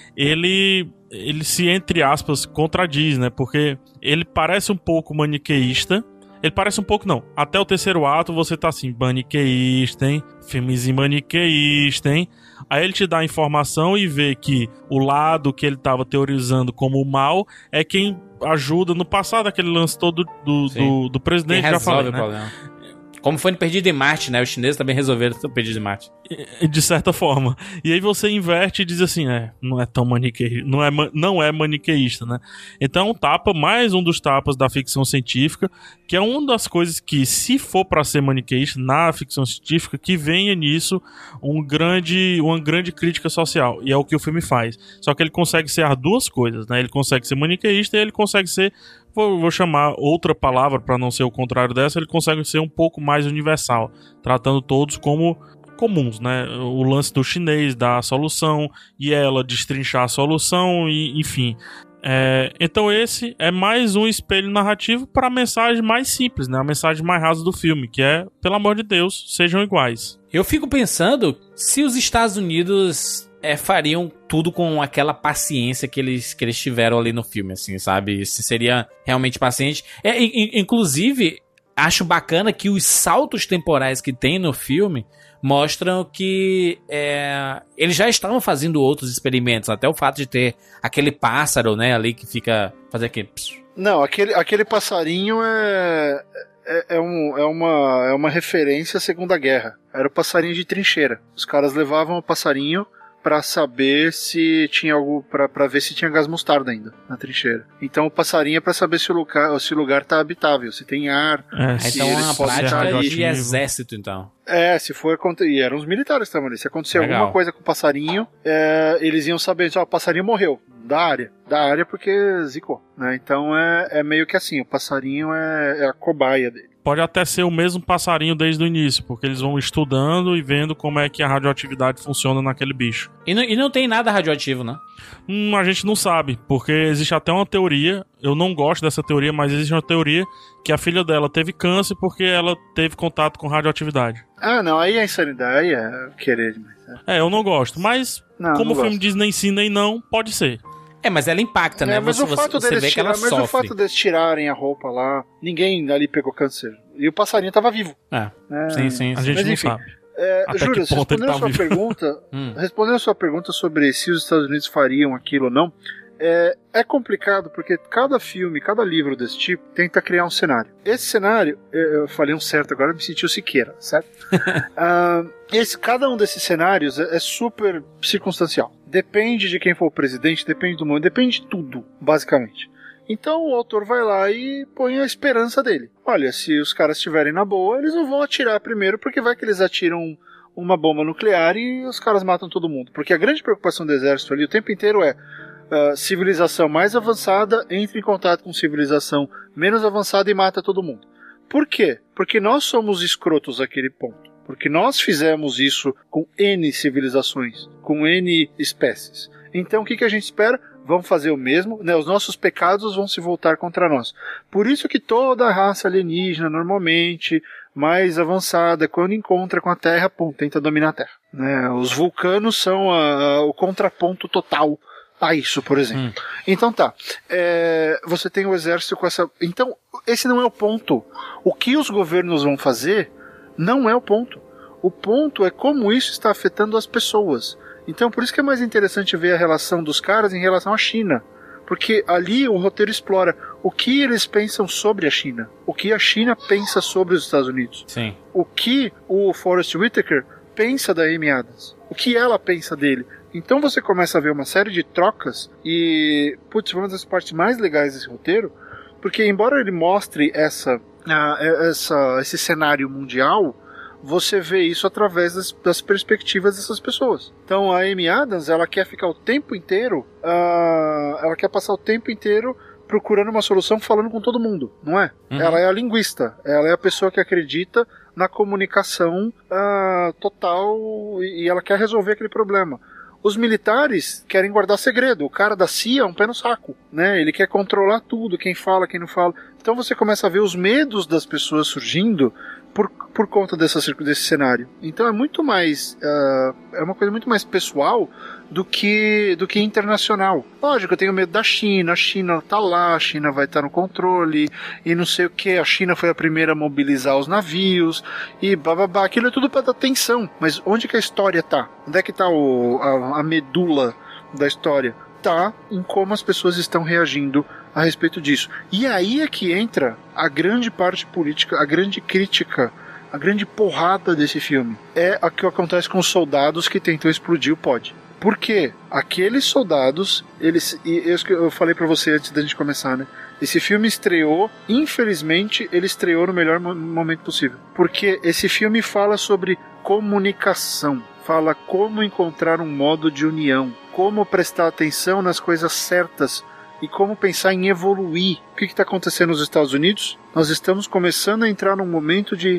ele, ele se, entre aspas, contradiz, né? Porque ele parece um pouco maniqueísta. Ele parece um pouco, não. Até o terceiro ato você tá assim, maniqueísta, hein? Filmezinho maniqueísta, hein? Aí ele te dá a informação e vê que o lado que ele tava teorizando como o mal é quem ajuda no passado, aquele lance todo do, Sim. do, do Quem presidente, já resolve falei, o né? problema. Como foi no Perdido em Marte, né? Os chineses também resolveram o Perdido em Marte. De certa forma. E aí você inverte e diz assim, é, não é tão maniqueísta, não é, ma- não é maniqueísta, né? Então, tapa, mais um dos tapas da ficção científica, que é uma das coisas que, se for pra ser maniqueísta na ficção científica, que venha nisso um grande, uma grande crítica social. E é o que o filme faz. Só que ele consegue ser as duas coisas, né? Ele consegue ser maniqueísta e ele consegue ser, vou, vou chamar outra palavra pra não ser o contrário dessa, ele consegue ser um pouco mais universal, tratando todos como comuns, né? O lance do chinês, da solução, e ela destrinchar a solução, e enfim. É, então esse é mais um espelho narrativo para a mensagem mais simples, né? A mensagem mais rasa do filme, que é, pelo amor de Deus, sejam iguais. Eu fico pensando se os Estados Unidos é, fariam tudo com aquela paciência que eles, que eles tiveram ali no filme, assim, sabe? Se seria realmente paciente. É, in- inclusive, acho bacana que os saltos temporais que tem no filme mostram que é, eles já estavam fazendo outros experimentos. Até o fato de ter aquele pássaro, né, ali que fica... Fazer aquele... Não, aquele, aquele passarinho é, é, é, um, é, uma, é uma referência à Segunda Guerra. Era o passarinho de trincheira. Os caras levavam o passarinho pra saber se tinha algo, pra, pra ver se tinha gás mostarda ainda na trincheira. Então o passarinho é pra saber se o lugar, se o lugar tá habitável, se tem ar. É, se Então é eles uma podem prática estar ali. de exército, então. É, se for acontecer. E eram os militares também ali. Se acontecer Legal. alguma coisa com o passarinho, é, eles iam saber, ó, o passarinho morreu. Da área. Da área porque zicou. Né? Então é, é meio que assim, o passarinho é, é a cobaia dele. Pode até ser o mesmo passarinho desde o início, porque eles vão estudando e vendo como é que a radioatividade funciona naquele bicho. E não, e não tem nada radioativo, né? Hum, a gente não sabe, porque existe até uma teoria, eu não gosto dessa teoria, mas existe uma teoria que a filha dela teve câncer porque ela teve contato com radioatividade. Ah, não, aí é insanidade, aí é querer demais. É. É, eu não gosto, mas Não, como não o filme gosto. diz nem sim nem não, pode ser. É, mas ela impacta, né? É, mas você, o fato você, você deles vê que ela tirar, mas o sofre. fato deles tirarem a roupa lá, ninguém ali pegou câncer. E o passarinho tava vivo. É, É, sim, sim. A sim. gente Mas não enfim, sabe. É, Até Júlio, que ponto ele respondendo a tá sua vivo. pergunta, Hum. respondendo a sua pergunta sobre se os Estados Unidos fariam aquilo ou não, é, é complicado porque cada filme, cada livro desse tipo tenta criar um cenário. Esse cenário, eu eu falei um certo agora, eu me senti o Siqueira, certo? Ah, esse, cada um desses cenários é, é super circunstancial. Depende de quem for o presidente, depende do mundo, depende de tudo, basicamente. Então o autor vai lá e põe a esperança dele. Olha, se os caras estiverem na boa, eles não vão atirar primeiro, porque vai que eles atiram uma bomba nuclear e os caras matam todo mundo. Porque a grande preocupação do exército ali o tempo inteiro é uh, civilização mais avançada entra em contato com civilização menos avançada e mata todo mundo. Por quê? Porque nós somos escrotos naquele ponto. porque nós fizemos isso com N civilizações, com N espécies. Então o que, que a gente espera? Vamos fazer o mesmo, né? Os nossos pecados vão se voltar contra nós. Por isso que toda raça alienígena, normalmente, mais avançada, quando encontra com a Terra, pum, tenta dominar a Terra. Né? Os vulcanos são a, a, o contraponto total a isso, por exemplo. Hum. Então tá, é, você tem o exército com essa... Então, esse não é o ponto. O que os governos vão fazer não é o ponto. O ponto é como isso está afetando as pessoas. Então, por isso que é mais interessante ver a relação dos caras em relação à China. Porque ali o roteiro explora o que eles pensam sobre a China. O que a China pensa sobre os Estados Unidos. Sim. O que o Forest Whitaker pensa da Amy Adams. O que ela pensa dele. Então você começa a ver uma série de trocas e... Putz, uma das partes mais legais desse roteiro, porque embora ele mostre essa, uh, essa, esse cenário mundial, você vê isso através das, das perspectivas dessas pessoas. Então a Amy Adams, ela quer ficar o tempo inteiro, uh, ela quer passar o tempo inteiro procurando uma solução, falando com todo mundo, não é? Uhum. Ela é a linguista, ela é a pessoa que acredita na comunicação uh, total e, e ela quer resolver aquele problema. Os militares querem guardar segredo. O cara da C I A é um pé no saco, né? Ele quer controlar tudo, quem fala, quem não fala. Então você começa a ver os medos das pessoas surgindo por, por conta dessa, desse cenário. Então é muito mais... Uh, é uma coisa muito mais pessoal do que, do que internacional. Lógico, eu tenho medo da China. A China tá lá, a China vai estar no controle e não sei o que. A China foi a primeira a mobilizar os navios e bababá. Aquilo é tudo para dar atenção. Mas onde que a história tá? Onde é que tá o, a, a medula da história? Tá em como as pessoas estão reagindo a respeito disso. E aí é que entra a grande parte política, a grande crítica, a grande porrada desse filme. É a que acontece com os soldados que tentam explodir o pod. Porque aqueles soldados, eles, e eu falei pra você antes da gente começar, né? Esse filme estreou, infelizmente, ele estreou no melhor momento possível. Porque esse filme fala sobre comunicação, fala como encontrar um modo de união, como prestar atenção nas coisas certas e como pensar em evoluir. O que está acontecendo nos Estados Unidos? Nós estamos começando a entrar num momento de,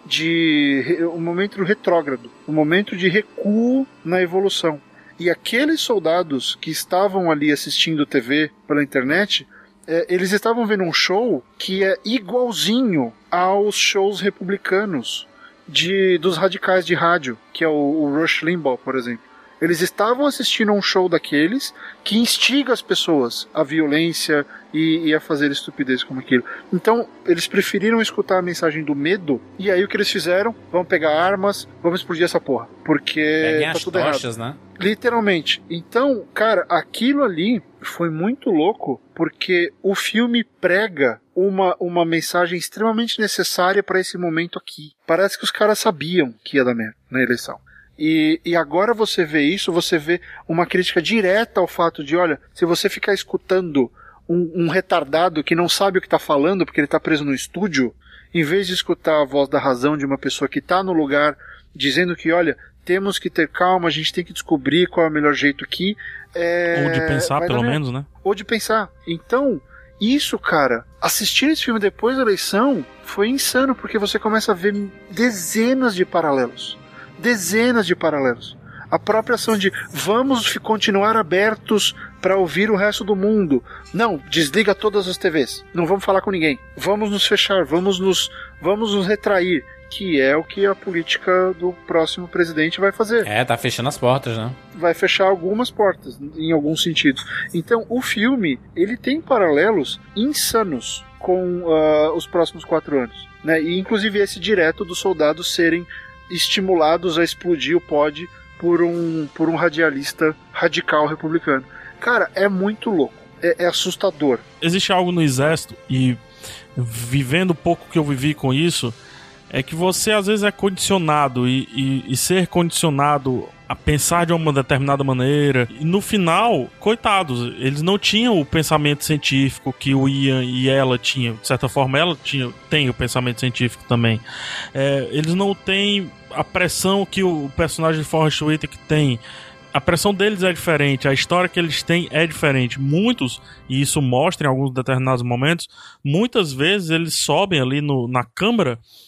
de um momento retrógrado, um momento de recuo na evolução. E aqueles soldados que estavam ali assistindo T V pela internet, é, eles estavam vendo um show que é igualzinho aos shows republicanos de, dos radicais de rádio, que é o, o Rush Limbaugh, por exemplo. Eles estavam assistindo a um show daqueles que instiga as pessoas à violência e, e a fazer estupidez como aquilo. Então, eles preferiram escutar a mensagem do medo, e aí o que eles fizeram? Vamos pegar armas, vamos explodir essa porra. Porque Peguem tá as tudo tochas, errado. Né? Literalmente. Então, cara, aquilo ali foi muito louco, porque o filme prega uma, uma mensagem extremamente necessária para esse momento aqui. Parece que os caras sabiam que ia dar merda na eleição. E, e agora você vê isso, você vê uma crítica direta ao fato de, olha, se você ficar escutando um, um retardado que não sabe o que está falando porque ele está preso no estúdio, em vez de escutar a voz da razão de uma pessoa que está no lugar dizendo que, olha, temos que ter calma, a gente tem que descobrir qual é o melhor jeito aqui. É, ou de pensar, pelo menos, né? Ou de pensar. Então, isso, cara, assistir esse filme depois da eleição foi insano, porque você começa a ver dezenas de paralelos. Dezenas de paralelos. A própria ação de vamos continuar abertos para ouvir o resto do mundo. Não, desliga todas as T Vs. Não vamos falar com ninguém. Vamos nos fechar, vamos nos, vamos nos retrair. Que é o que a política do próximo presidente vai fazer. É, tá fechando as portas, né? Vai fechar algumas portas, em alguns sentidos. Então, o filme, ele tem paralelos insanos com uh, os próximos quatro anos. Né? E, inclusive, esse direto dos soldados serem estimulados a explodir o pod por um, por um radialista radical republicano. Cara, é muito louco. É, é assustador. Existe algo no exército, e vivendo o pouco que eu vivi com isso, é que você às vezes é condicionado e, e, e ser condicionado a pensar de uma determinada maneira. E no final, coitados, eles não tinham o pensamento científico que o Ian e ela tinham. De certa forma, ela tinha, tem o pensamento científico também. É, eles não têm a pressão que o personagem de Forest Whitaker tem. A pressão deles é diferente, a história que eles têm é diferente. Muitos, e isso mostra em alguns determinados momentos, muitas vezes eles sobem ali no, na câmara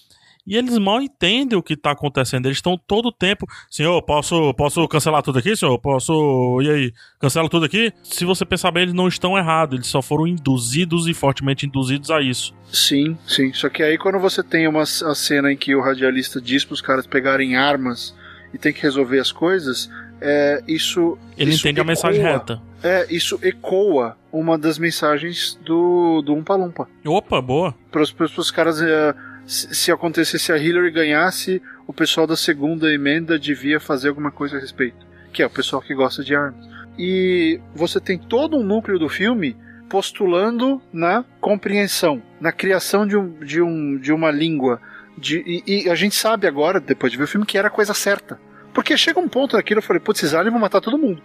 E eles mal entendem o que tá acontecendo. Eles estão todo o tempo, senhor, posso, posso cancelar tudo aqui, senhor? Posso, e aí, cancela tudo aqui? Se você pensar bem, eles não estão errados, eles só foram induzidos e fortemente induzidos a isso. Sim, sim, só que aí quando você tem uma a cena em que o radialista diz pros caras pegarem armas e tem que resolver as coisas, é, isso... Ele isso entende ecoa, a mensagem reta. É, isso ecoa uma das mensagens do, do Umpa Lumpa. Opa, boa. Para os caras, é, se, se acontecesse a Hillary ganhasse, o pessoal da segunda emenda devia fazer alguma coisa a respeito. Que é o pessoal que gosta de armas. E você tem todo um núcleo do filme postulando na compreensão, na criação de, um, de, um, de uma língua. De, e, e a gente sabe agora, depois de ver o filme, que era a coisa certa. Porque chega um ponto naquilo, eu falei, putz, esses aliens vão matar todo mundo.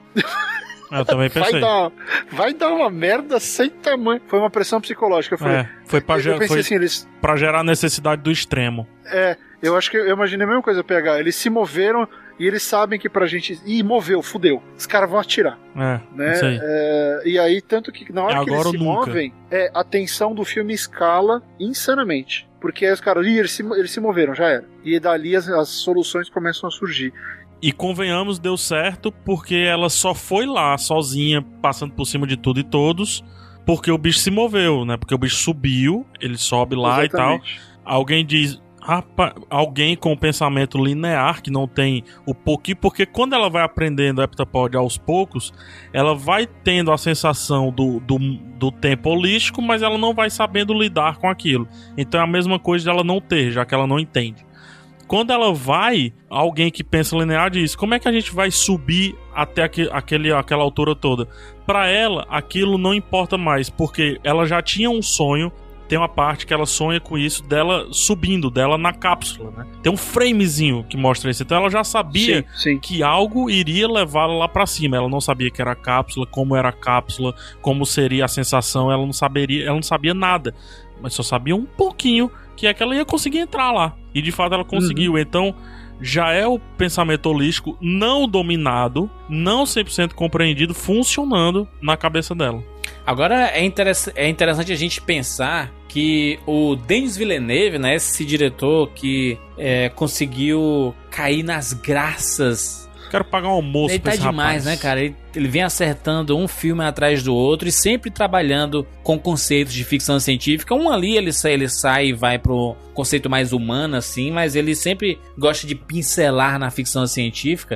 Eu também pensei. Vai dar, vai dar uma merda sem tamanho. Foi uma pressão psicológica. Eu falei, é, foi pra, eu, ger- eu foi assim, eles... pra gerar a necessidade do extremo. É, eu acho que eu imaginei a mesma coisa, P H. Eles se moveram e eles sabem que pra gente... Ih, moveu, fudeu. Os caras vão atirar. É, né? isso aí. É, e aí, tanto que na hora É que eles se nunca. movem, é, a tensão do filme escala insanamente. Porque aí os caras, ih, eles se, eles se moveram, já era. E dali as, as soluções começam a surgir. E convenhamos, deu certo porque ela só foi lá sozinha, passando por cima de tudo e todos, porque o bicho se moveu, né? Porque o bicho subiu, ele sobe lá Exatamente. e tal. Alguém diz, rapaz, alguém com pensamento linear, que não tem o pouquinho, porque quando ela vai aprendendo a heptapod aos poucos, ela vai tendo a sensação do, do, do tempo holístico, mas ela não vai sabendo lidar com aquilo. Então é a mesma coisa de ela não ter, já que ela não entende. Quando ela vai, alguém que pensa linear diz, como é que a gente vai subir até aquele, aquele, aquela altura toda? Pra ela, aquilo não importa mais, porque ela já tinha um sonho, tem uma parte que ela sonha com isso, dela subindo, dela na cápsula, né? Tem um framezinho que mostra isso, então ela já sabia sim, sim. que algo iria levá-la lá pra cima. Ela não sabia que era a cápsula, como era a cápsula, como seria a sensação, ela não saberia, ela não sabia nada, mas só sabia um pouquinho que é que ela ia conseguir entrar lá. E de fato ela conseguiu. Uhum. Então já é o pensamento holístico não dominado, não cem por cento compreendido, funcionando na cabeça dela. Agora é, interess- é interessante a gente pensar que o Denis Villeneuve, né, esse diretor que é, conseguiu cair nas graças. Quero pagar um almoço ele pra tá esse demais, rapaz. né, cara? Ele, ele vem acertando um filme atrás do outro e sempre trabalhando com conceitos de ficção científica. Um ali ele sai, ele sai e vai pro conceito mais humano, assim, mas ele sempre gosta de pincelar na ficção científica.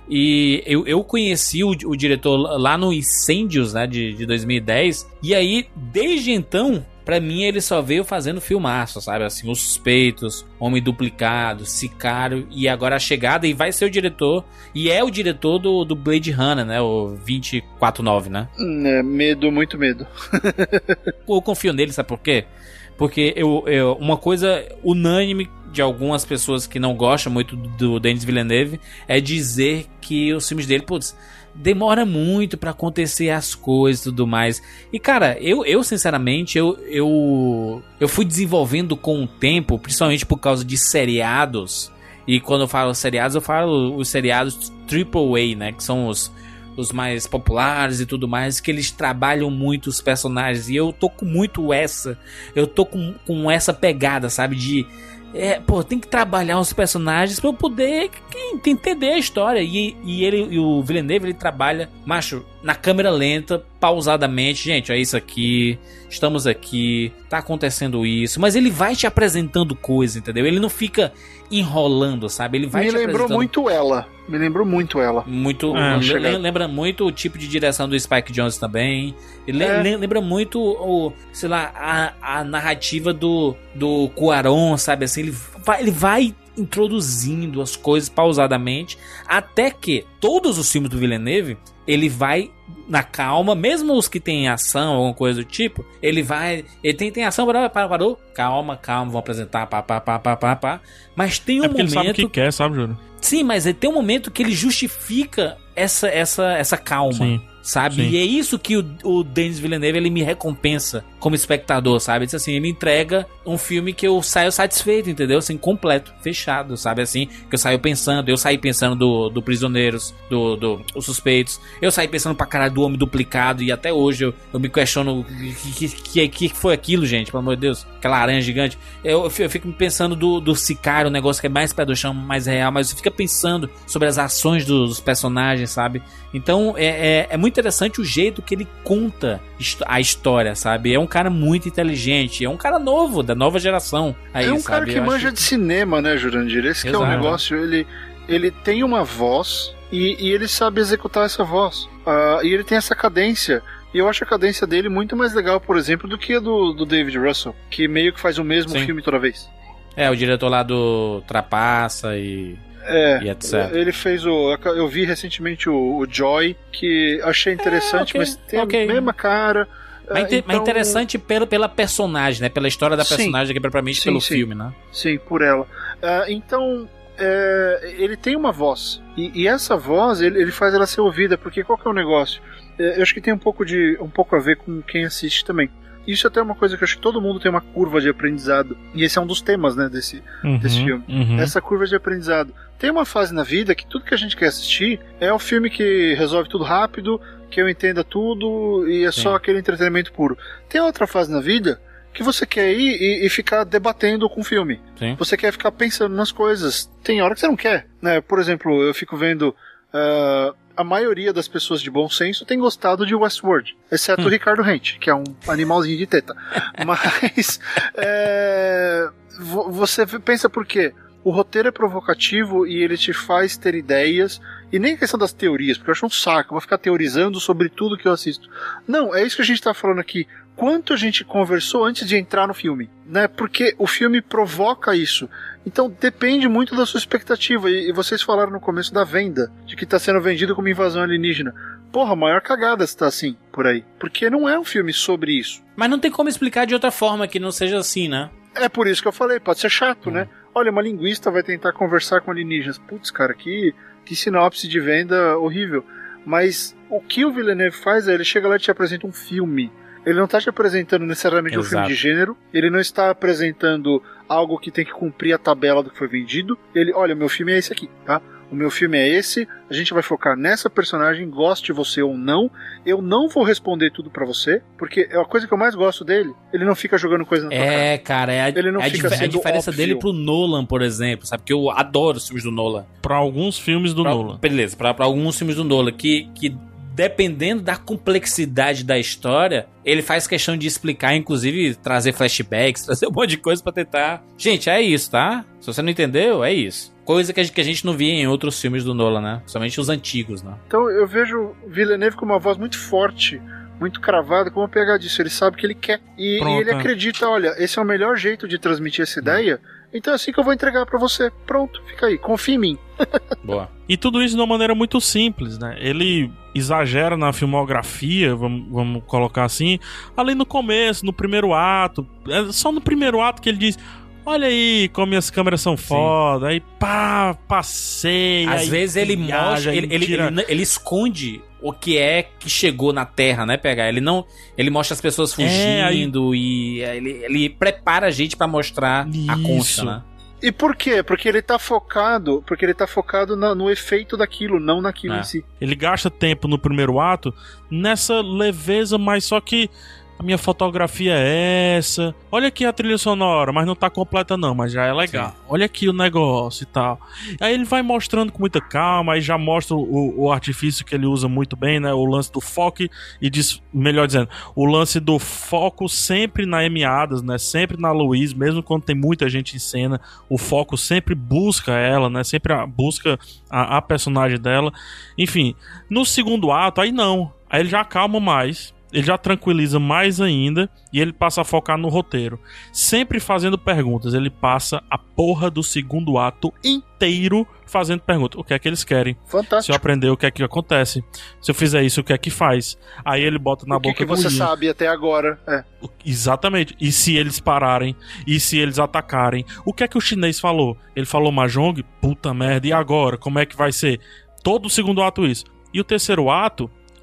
E eu, eu conheci o, o diretor lá no Incêndios, né, de, de dois mil e dez. E aí, desde então, pra mim ele só veio fazendo filmaço, sabe? Assim, Os Suspeitos, Homem Duplicado, Sicário e agora A Chegada. E vai ser o diretor, e é o diretor do, do Blade Runner, né? O vinte e quatro nove, né? É, medo, muito medo. Eu confio nele, sabe por quê? Porque eu, eu, uma coisa unânime de algumas pessoas que não gostam muito do Denis Villeneuve é dizer que os filmes dele, putz, demora muito pra acontecer as coisas e tudo mais. E cara, eu, eu sinceramente, eu, eu, eu fui desenvolvendo com o tempo, principalmente por causa de seriados. E quando eu falo seriados, eu falo os seriados Triple A, né? Que são os, os mais populares e tudo mais, que eles trabalham muito os personagens. E eu tô com muito essa, eu tô com, com essa pegada, sabe? De... É, pô, tem que trabalhar os personagens pra eu poder entender a história. E, e ele, e o Villeneuve, ele trabalha, macho, na câmera lenta, pausadamente. Gente, é isso aqui, estamos aqui, tá acontecendo isso. Mas ele vai te apresentando coisa, entendeu? Ele não fica enrolando, sabe? Ele vai Me te lembrou apresentando... muito ela. Me lembrou muito ela. Muito, É, lembra, lembra muito o tipo de direção do Spike Jonze também. Ele É. lembra muito o, sei lá, a, a narrativa do, do Cuarón, sabe? Assim, ele vai, ele vai introduzindo as coisas pausadamente, até que todos os filmes do Villeneuve, ele vai na calma, mesmo os que tem ação, alguma coisa do tipo, ele vai, ele tem, tem ação, parou, parou, parou, calma, calma, vou apresentar, pá, pá, pá, pá, pá, pá. Mas tem um É porque momento... ele sabe o que quer, sabe, Júlio? Sim, mas tem um momento que ele justifica essa, essa, essa calma. Sim. sabe? Sim. E é isso que o, o Denis Villeneuve, ele me recompensa como espectador, sabe? Diz assim, ele entrega um filme que eu saio satisfeito, entendeu? Assim, completo, fechado, sabe? Assim, que eu saio pensando, eu saí pensando do, do Prisioneiros, do, do Os Suspeitos, eu saí pensando pra caralho do Homem Duplicado, e até hoje eu, eu me questiono o que, que, que foi aquilo, gente, pelo amor de Deus, aquela aranha gigante. Eu, eu fico pensando do, do Sicário, um negócio que é mais pé do chão, mais real, mas você fica pensando sobre as ações dos personagens, sabe? Então é, é, é muito interessante o jeito que ele conta a história, sabe? É um cara muito inteligente, é um cara novo, da nova geração. Aí, é um sabe? cara que Eu manja acho... de cinema, né, Jurandir? Esse que é o negócio, ele, ele tem uma voz e, e ele sabe executar essa voz. Uh, e ele tem essa cadência. E eu acho a cadência dele muito mais legal, por exemplo, do que a do, do David Russell, que meio que faz o mesmo Sim. filme toda vez. É, o diretor lá do Trapaça e... É, e etcétera. Ele fez o... Eu vi recentemente o, o Joy, que achei interessante, é, okay, mas tem okay. a mesma cara... Mas, então... mas interessante pela, pela personagem, né? Pela história da personagem, sim, aqui propriamente sim, pelo sim. filme, né? Sim, por ela. Uh, então, é, ele tem uma voz. E, e essa voz, ele, ele faz ela ser ouvida, porque qual que é o negócio? É, eu acho que tem um pouco, de, um pouco a ver com quem assiste também. Isso até é uma coisa que eu acho que todo mundo tem uma curva de aprendizado. E esse é um dos temas, né, desse, uhum, desse filme. Uhum. Essa curva de aprendizado. Tem uma fase na vida que tudo que a gente quer assistir é o filme que resolve tudo rápido, que eu entenda tudo e é Sim. só aquele entretenimento puro. Tem outra fase na vida que você quer ir e, e ficar debatendo com o filme. Sim. Você quer ficar pensando nas coisas. Tem hora que você não quer, né? Por exemplo, eu fico vendo... Uh, a maioria das pessoas de bom senso tem gostado de Westworld, exceto hum. o Ricardo Rente, que é um animalzinho de teta. Mas é, você pensa por quê? O roteiro é provocativo e ele te faz ter ideias, e nem a questão das teorias, porque eu acho um saco, eu vou ficar teorizando sobre tudo que eu assisto. Não, é isso que a gente está falando aqui. Quanto a gente conversou antes de entrar no filme, né? Porque o filme provoca isso. Então depende muito da sua expectativa. E, e vocês falaram no começo da venda, de que está sendo vendido como invasão alienígena. Porra, a maior cagada está assim, por aí. Porque não é um filme sobre isso. Mas não tem como explicar de outra forma que não seja assim, né? É por isso que eu falei, pode ser chato, hum. né? Olha, uma linguista vai tentar conversar com alienígenas. Putz, cara, que, que sinopse de venda horrível. Mas o que o Villeneuve faz é, ele chega lá e te apresenta um filme. Ele não está te apresentando necessariamente Exato. um filme de gênero, ele não está apresentando algo que tem que cumprir a tabela do que foi vendido. Ele, olha, o meu filme é esse aqui, tá? O meu filme é esse, a gente vai focar nessa personagem, goste você ou não. Eu não vou responder tudo pra você, porque é a coisa que eu mais gosto dele, ele não fica jogando coisa na tua cara. É, cara, é a, ele não é fica a, dif- a diferença óbvio. dele pro Nolan, por exemplo, sabe? Porque eu adoro os filmes do Nolan. Pra alguns filmes do pra, Nolan. Beleza, pra, pra alguns filmes do Nolan, que... que dependendo da complexidade da história, ele faz questão de explicar, inclusive trazer flashbacks, trazer um monte de coisa pra tentar... Gente, é isso, tá? Se você não entendeu, é isso. Coisa que a gente, que a gente não via em outros filmes do Nolan, né? Principalmente os antigos, né? Então eu vejo Villeneuve com uma voz muito forte, muito cravada, como pegar disso. Ele sabe o que ele quer. E, e ele acredita, olha, esse é o melhor jeito de transmitir essa ideia, então é assim que eu vou entregar pra você. Pronto, fica aí, confia em mim. Boa. E tudo isso de uma maneira muito simples, né? Ele exagera na filmografia, vamos, vamos colocar assim, ali no começo, no primeiro ato. É só no primeiro ato que ele diz: olha aí como as câmeras são foda, aí pá, passei. Às aí vezes ele viaja, mostra, ele, ele, tira... ele, ele esconde o que é que chegou na Terra, né, pegar? Ele não, ele mostra as pessoas fugindo é, aí... e ele, ele prepara a gente pra mostrar Isso. a concha, né? E por quê? Porque ele tá focado, porque ele tá focado na, no efeito daquilo, não naquilo é. em si. Ele gasta tempo no primeiro ato nessa leveza, mas só que a minha fotografia é essa. Olha aqui a trilha sonora, mas não tá completa não, mas já é legal. Sim. Olha aqui o negócio e tal. Aí ele vai mostrando com muita calma, aí já mostra o, o artifício que ele usa muito bem, né? O lance do foco e diz, melhor dizendo, o lance do foco sempre na Amy Adams, né? Sempre na Louise, mesmo quando tem muita gente em cena, o foco sempre busca ela, né? Sempre busca a, a personagem dela. Enfim, no segundo ato, aí não. Aí ele já acalma mais. Ele já tranquiliza mais ainda e ele passa a focar no roteiro. Sempre fazendo perguntas. Ele passa a porra do segundo ato inteiro fazendo perguntas. O que é que eles querem? Fantástico. Se eu aprender, o que é que acontece? Se eu fizer isso, o que é que faz? Aí ele bota na o que boca que você do sabe até agora. É. Exatamente. E se eles pararem? E se eles atacarem? O que é que o chinês falou? Ele falou Mahjong? Puta merda. E agora? Como é que vai ser? Todo o segundo ato isso. E o terceiro ato...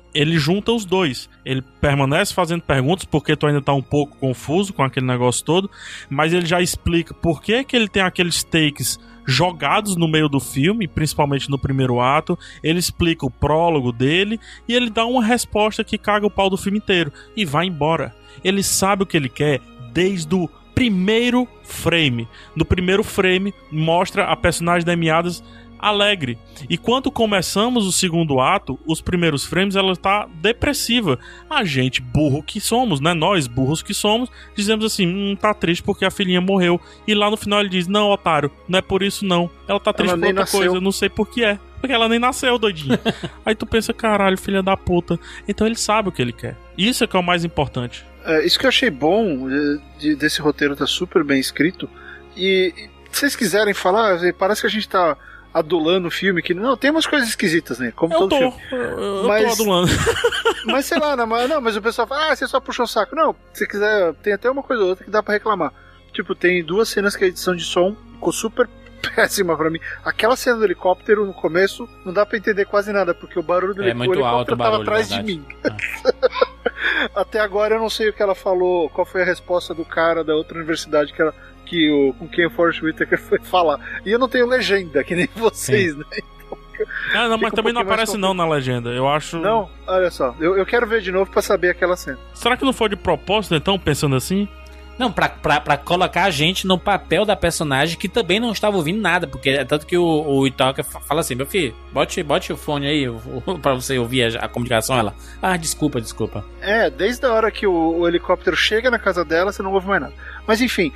ele junta os dois. Ele permanece fazendo perguntas porque tu ainda tá um pouco confuso com aquele negócio todo, mas ele já explica por que que ele tem aqueles takes jogados no meio do filme, principalmente no primeiro ato. Ele explica o prólogo dele e ele dá uma resposta que caga o pau do filme inteiro e vai embora. Ele sabe o que ele quer desde o primeiro frame. No primeiro frame mostra a personagem da Amy Adams alegre. E quando começamos o segundo ato, os primeiros frames, ela tá depressiva. A gente, burro que somos, né? Nós, burros que somos, dizemos assim, hum, tá triste porque a filhinha morreu. E lá no final ele diz, não, otário, não é por isso não. Ela tá triste ela por outra nasceu. coisa, eu não sei por que é. Porque ela nem nasceu, doidinho. Aí tu pensa, caralho, filha da puta. Então ele sabe o que ele quer. Isso é que é o mais importante. É, isso que eu achei bom de, de, desse roteiro, tá super bem escrito. E, e se vocês quiserem falar, parece que a gente tá adulando o filme, que não, tem umas coisas esquisitas, né? Como eu todo tô, filme. Eu, eu mas, tô adulando. Mas sei lá, não, mas, não, mas o pessoal fala, ah, você só puxou o saco. Não, se quiser, tem até uma coisa ou outra que dá pra reclamar. Tipo, tem duas cenas que a edição de som ficou super péssima pra mim. Aquela cena do helicóptero no começo, não dá pra entender quase nada, porque o barulho do é helicóptero, muito alto o barulho, tava atrás verdade. de mim. Ah. Até agora eu não sei o que ela falou, qual foi a resposta do cara da outra universidade que ela que o, com quem o Forrest Whitaker foi falar. E eu não tenho legenda, que nem vocês, Sim. né? Então, ah, não, mas um também não aparece não na legenda. Eu acho... Não? Olha só, eu, eu quero ver de novo pra saber aquela cena. Será que não foi de propósito, então, pensando assim? Não, pra, pra, pra colocar a gente no papel da personagem que também não estava ouvindo nada, porque é tanto que o, o Itoka fala assim, meu filho, bote, bote o fone aí o, o, pra você ouvir a, a comunicação. Ela, ah, desculpa, desculpa. É, desde a hora que o, o helicóptero chega na casa dela, você não ouve mais nada. Mas enfim,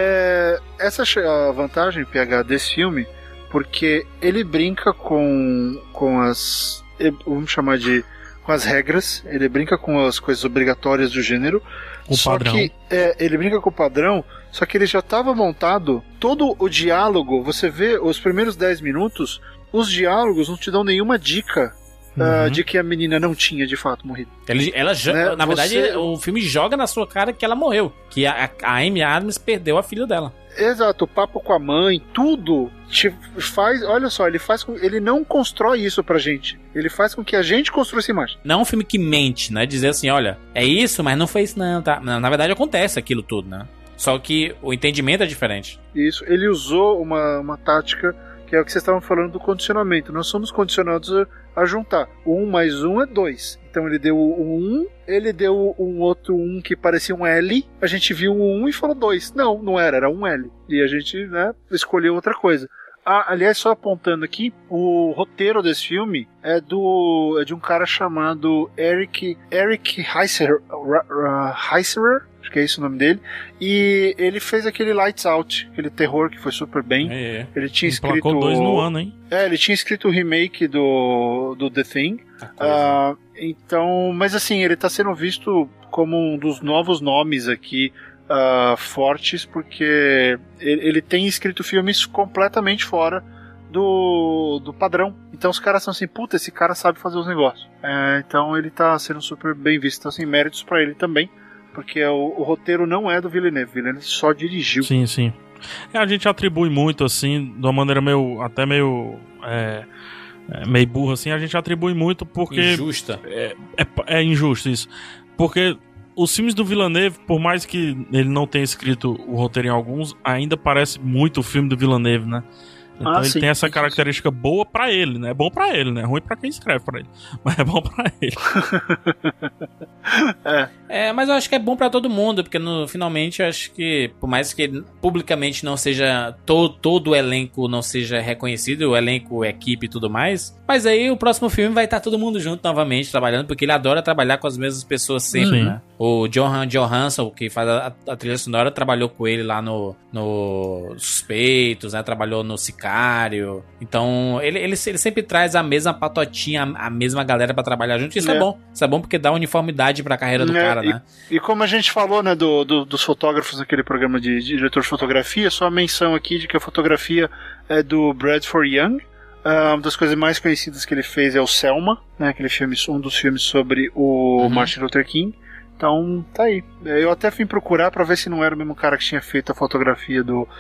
é, essa é a vantagem, P H, desse filme, porque ele brinca com, com as, vamos chamar de, com as regras, ele brinca com as coisas obrigatórias do gênero, o só padrão. que é, ele brinca com o padrão, só que ele já estava montado, todo o diálogo, você vê os primeiros dez minutos, os diálogos não te dão nenhuma dica uhum. uh, de que a menina não tinha de fato morrido. Ele, ela, né? Na verdade, você... o filme joga na sua cara que ela morreu, que a, a Amy Adams perdeu a filha dela. Exato, o papo com a mãe, tudo te faz, olha só, ele faz com, ele não constrói isso pra gente, ele faz com que a gente construa essa imagem. Não é um filme que mente, né, dizer assim, olha, é isso, mas não foi isso não, tá? Na verdade acontece aquilo tudo, né, só que o entendimento é diferente. Isso, ele usou uma, uma tática que é o que vocês estavam falando do condicionamento, nós somos condicionados a, a juntar, um mais um é dois. Então ele deu um um, ele deu um outro um que parecia um L, a gente viu um um e falou dois. Não, não era, era um L. E a gente, né, escolheu outra coisa. Ah, aliás, só apontando aqui, o roteiro desse filme é, do, é de um cara chamado Eric, Eric Heiserer, Heiserer, acho que é esse o nome dele, e ele fez aquele Lights Out, aquele terror que foi super bem. É, é. Ele tinha escrito... Emplacou dois no ano, hein? É, ele tinha escrito o remake do, do The Thing. Uh, então, mas assim, ele tá sendo visto como um dos novos nomes aqui uh, fortes, porque ele, ele tem escrito filmes completamente fora do, do padrão. Então os caras são assim, puta, esse cara sabe fazer os negócios. É, então ele tá sendo super bem visto. Então, assim, méritos pra ele também, porque o, o roteiro não é do Villeneuve, Villeneuve só dirigiu. Sim, sim. É, a gente atribui muito, assim, de uma maneira meio, até meio... É... É meio burro assim, a gente atribui muito porque... Injusta. É, é, é injusto isso. Porque os filmes do Villeneuve, por mais que ele não tenha escrito o roteiro em alguns, ainda parece muito o filme do Villeneuve, né? Então ah, ele sim, tem essa sim, característica sim. boa pra ele, né? É bom pra ele, né? É ruim pra quem escreve pra ele. Mas é bom pra ele. é. é, mas eu acho que é bom pra todo mundo, porque no, finalmente eu acho que, por mais que publicamente não seja, to, todo o elenco não seja reconhecido, o elenco, a equipe e tudo mais, mas aí o próximo filme vai estar todo mundo junto novamente, trabalhando, porque ele adora trabalhar com as mesmas pessoas sempre, sim. né? O Johan Johansson, que faz a, a trilha sonora, trabalhou com ele lá no, no Suspeitos, né? Trabalhou no Sicário. Então, ele, ele, ele sempre traz a mesma patotinha, a, a mesma galera pra trabalhar junto. Isso é. é bom. Isso é bom porque dá uniformidade pra carreira do é, cara, e, né? E como a gente falou, né, do, do, dos fotógrafos naquele programa de, de diretor de fotografia, só a menção aqui de que a fotografia é do Bradford Young. Uh, uma das coisas mais conhecidas que ele fez é o Selma, né, aquele filme, um dos filmes sobre o uhum. Martin Luther King. Então, tá aí. Eu até fui procurar pra ver se não era o mesmo cara que tinha feito a fotografia do,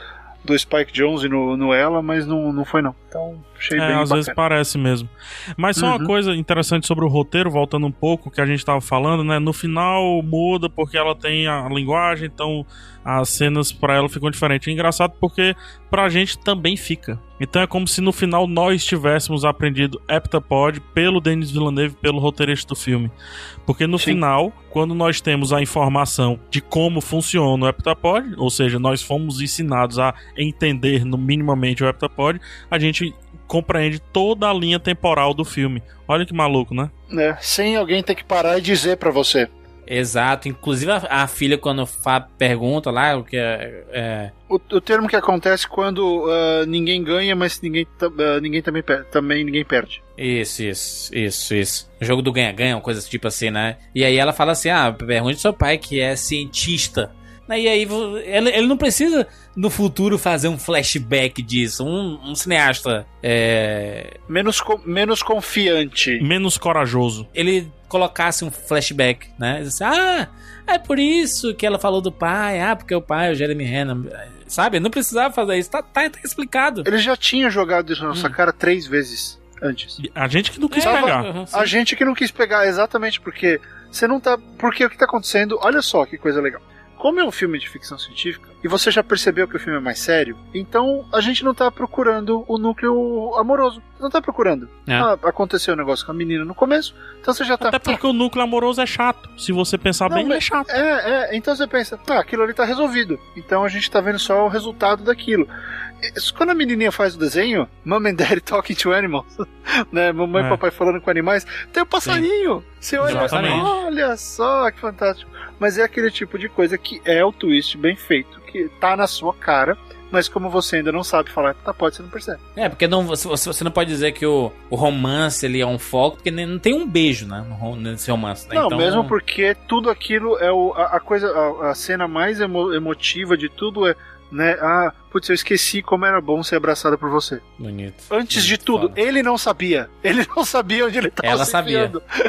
do Spike Jonze no, no ela, mas não, não foi não. Então, achei é, bem às bacana. vezes parece mesmo. Mas só Uhum. uma coisa interessante sobre o roteiro, voltando um pouco, que a gente tava falando, né? No final muda porque ela tem a linguagem, então as cenas pra ela ficam diferentes. É engraçado porque pra gente também fica. Então é como se no final nós tivéssemos aprendido Heptapod pelo Denis Villeneuve, pelo roteirista do filme. Porque no Sim. final, quando nós temos a informação de como funciona o Heptapod, ou seja, nós fomos ensinados a entender no minimamente o Heptapod, a gente compreende toda a linha temporal do filme. Olha que maluco, né? É, sem alguém ter que parar e dizer pra você. Exato, inclusive a, a filha quando fa, pergunta lá o que é, é... O, o termo que acontece quando uh, ninguém ganha, mas ninguém, uh, ninguém também, per- também ninguém perde. Isso, isso, isso, isso. O jogo do ganha-ganha, uma coisa tipo assim, né? E aí ela fala assim, ah, pergunte ao seu pai que é cientista. E aí ele, ele não precisa no futuro fazer um flashback disso. Um, um cineasta é... menos, co- menos confiante, menos corajoso. Ele colocasse um flashback, né? Assim, ah, é por isso que ela falou do pai. Ah, porque o pai é o Jeremy Renner. Sabe? Não precisava fazer isso. Tá, tá, tá explicado. Ele já tinha jogado isso na nossa hum. cara três vezes antes. A gente que não quis é, pegar. Uhum, a gente que não quis pegar, exatamente porque você não tá... Porque o que tá acontecendo... Olha só que coisa legal. Como é um filme de ficção científica, e você já percebeu que o filme é mais sério, então a gente não tá procurando o núcleo amoroso. Não tá procurando. É. Ah, aconteceu um negócio com a menina no começo, então você já tá... Até porque o núcleo amoroso é chato. Se você pensar não, bem, ele é chato. É, é. Então você pensa, tá, aquilo ali tá resolvido. Então a gente tá vendo só o resultado daquilo. Quando a menininha faz o desenho, Mom and Daddy Talking to Animals, né, mamãe é. e papai falando com animais, tem o um passarinho. Sim. Você olha e fala, olha só que fantástico. Mas é aquele tipo de coisa que é o twist bem feito, que tá na sua cara, mas como você ainda não sabe falar, tá, pode, você não percebe. É, porque não, você, você não pode dizer que o, o romance ele é um foco, porque não tem um beijo, né, nesse romance. Né? Não, então, mesmo porque tudo aquilo é o, a, a coisa, a, a cena mais emo, emotiva de tudo é, né, ah, putz, eu esqueci como era bom ser abraçada por você. Bonito. Antes bonito, de tudo, foda. Ele não sabia. Ele não sabia onde ele tava. Ela se sabia.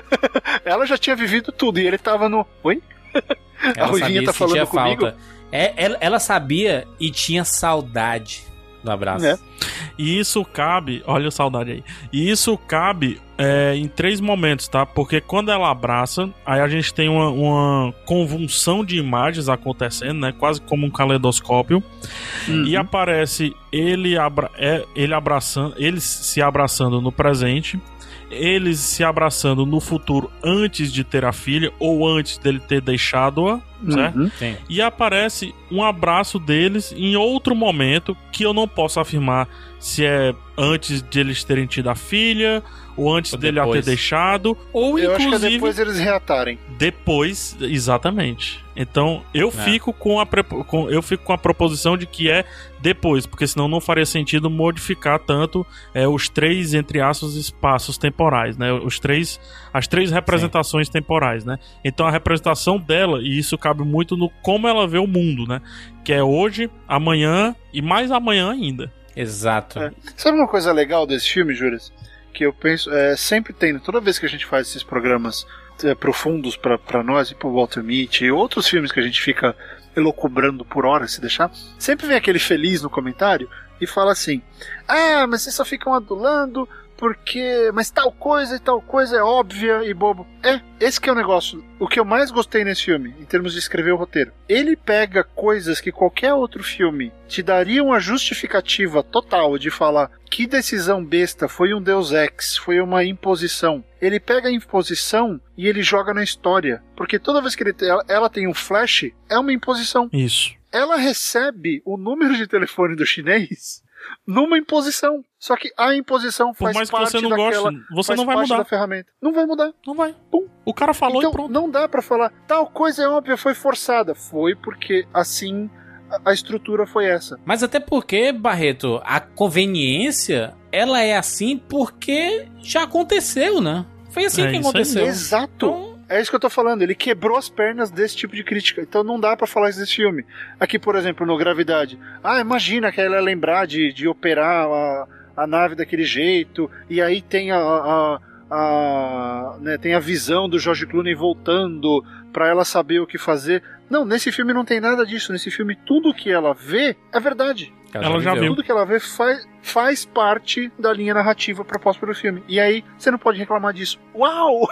Ela já tinha vivido tudo e ele tava no... Oi? Ela a Ruivinha tá falando comigo? Falta. É, ela, ela sabia e tinha saudade do abraço. É. E isso cabe, olha a saudade aí. E isso cabe é, em três momentos, tá? Porque quando ela abraça, aí a gente tem uma, uma convulsão de imagens acontecendo, né? Quase como um caleidoscópio. Uhum. E aparece ele, abra, é, ele abraçando, eles se abraçando no presente. Eles se abraçando no futuro antes de ter a filha ou antes dele ter deixado-a, certo? Uhum. Sim. E aparece um abraço deles em outro momento que eu não posso afirmar se é antes de eles terem tido a filha ou antes ou dele depois. a ter deixado ou eu inclusive acho que é depois eles reatarem. Depois, exatamente. Então eu é. fico com a com, eu fico com a proposição de que é depois, porque senão não faria sentido modificar tanto é, os três, entre aspas, espaços temporais, né? Os três, as três representações Sim. temporais, né? Então a representação dela, e isso cabe muito no como ela vê o mundo, né? Que é hoje, amanhã e mais amanhã ainda. Exato. É. Sabe uma coisa legal desse filme, Juras? Que eu penso, é, sempre tem, toda vez que a gente faz esses programas é, profundos pra nós e pro Walter Mitty e outros filmes que a gente fica elocubrando por hora, se deixar, sempre vem aquele feliz no comentário e fala assim, ah, mas vocês só ficam adulando porque, mas tal coisa e tal coisa é óbvia e bobo. É, esse que é o negócio. O que eu mais gostei nesse filme, em termos de escrever o roteiro. Ele pega coisas que qualquer outro filme te daria uma justificativa total de falar que decisão besta, foi um Deus Ex, foi uma imposição. Ele pega a imposição e ele joga na história. Porque toda vez que ele, ela, ela tem um flash, é uma imposição. Isso. Ela recebe o número de telefone do chinês numa imposição. Só que a imposição faz Por mais que parte você não daquela, goste, você faz não vai parte mudar. da ferramenta. Não vai mudar. Não vai. Pum. O cara falou então, e pronto. Não dá pra falar, tal coisa é óbvia, foi forçada. Foi porque assim a, a estrutura foi essa. Mas até porque, Barreto, a conveniência, ela é assim porque já aconteceu, né? Foi assim é que aconteceu. Aí. Exato. Então, é isso que eu tô falando, ele quebrou as pernas desse tipo de crítica, então não dá pra falar isso desse filme. Aqui, por exemplo, no Gravidade, ah, imagina que ela ia lembrar de, de operar a, a nave daquele jeito, e aí tem a, a, a, né, tem a visão do George Clooney voltando pra ela saber o que fazer. Não, nesse filme não tem nada disso. Nesse filme, tudo que ela vê é verdade. Ela, ela já viu. Tudo que ela vê faz, faz parte da linha narrativa proposta pelo filme. E aí, você não pode reclamar disso. Uau!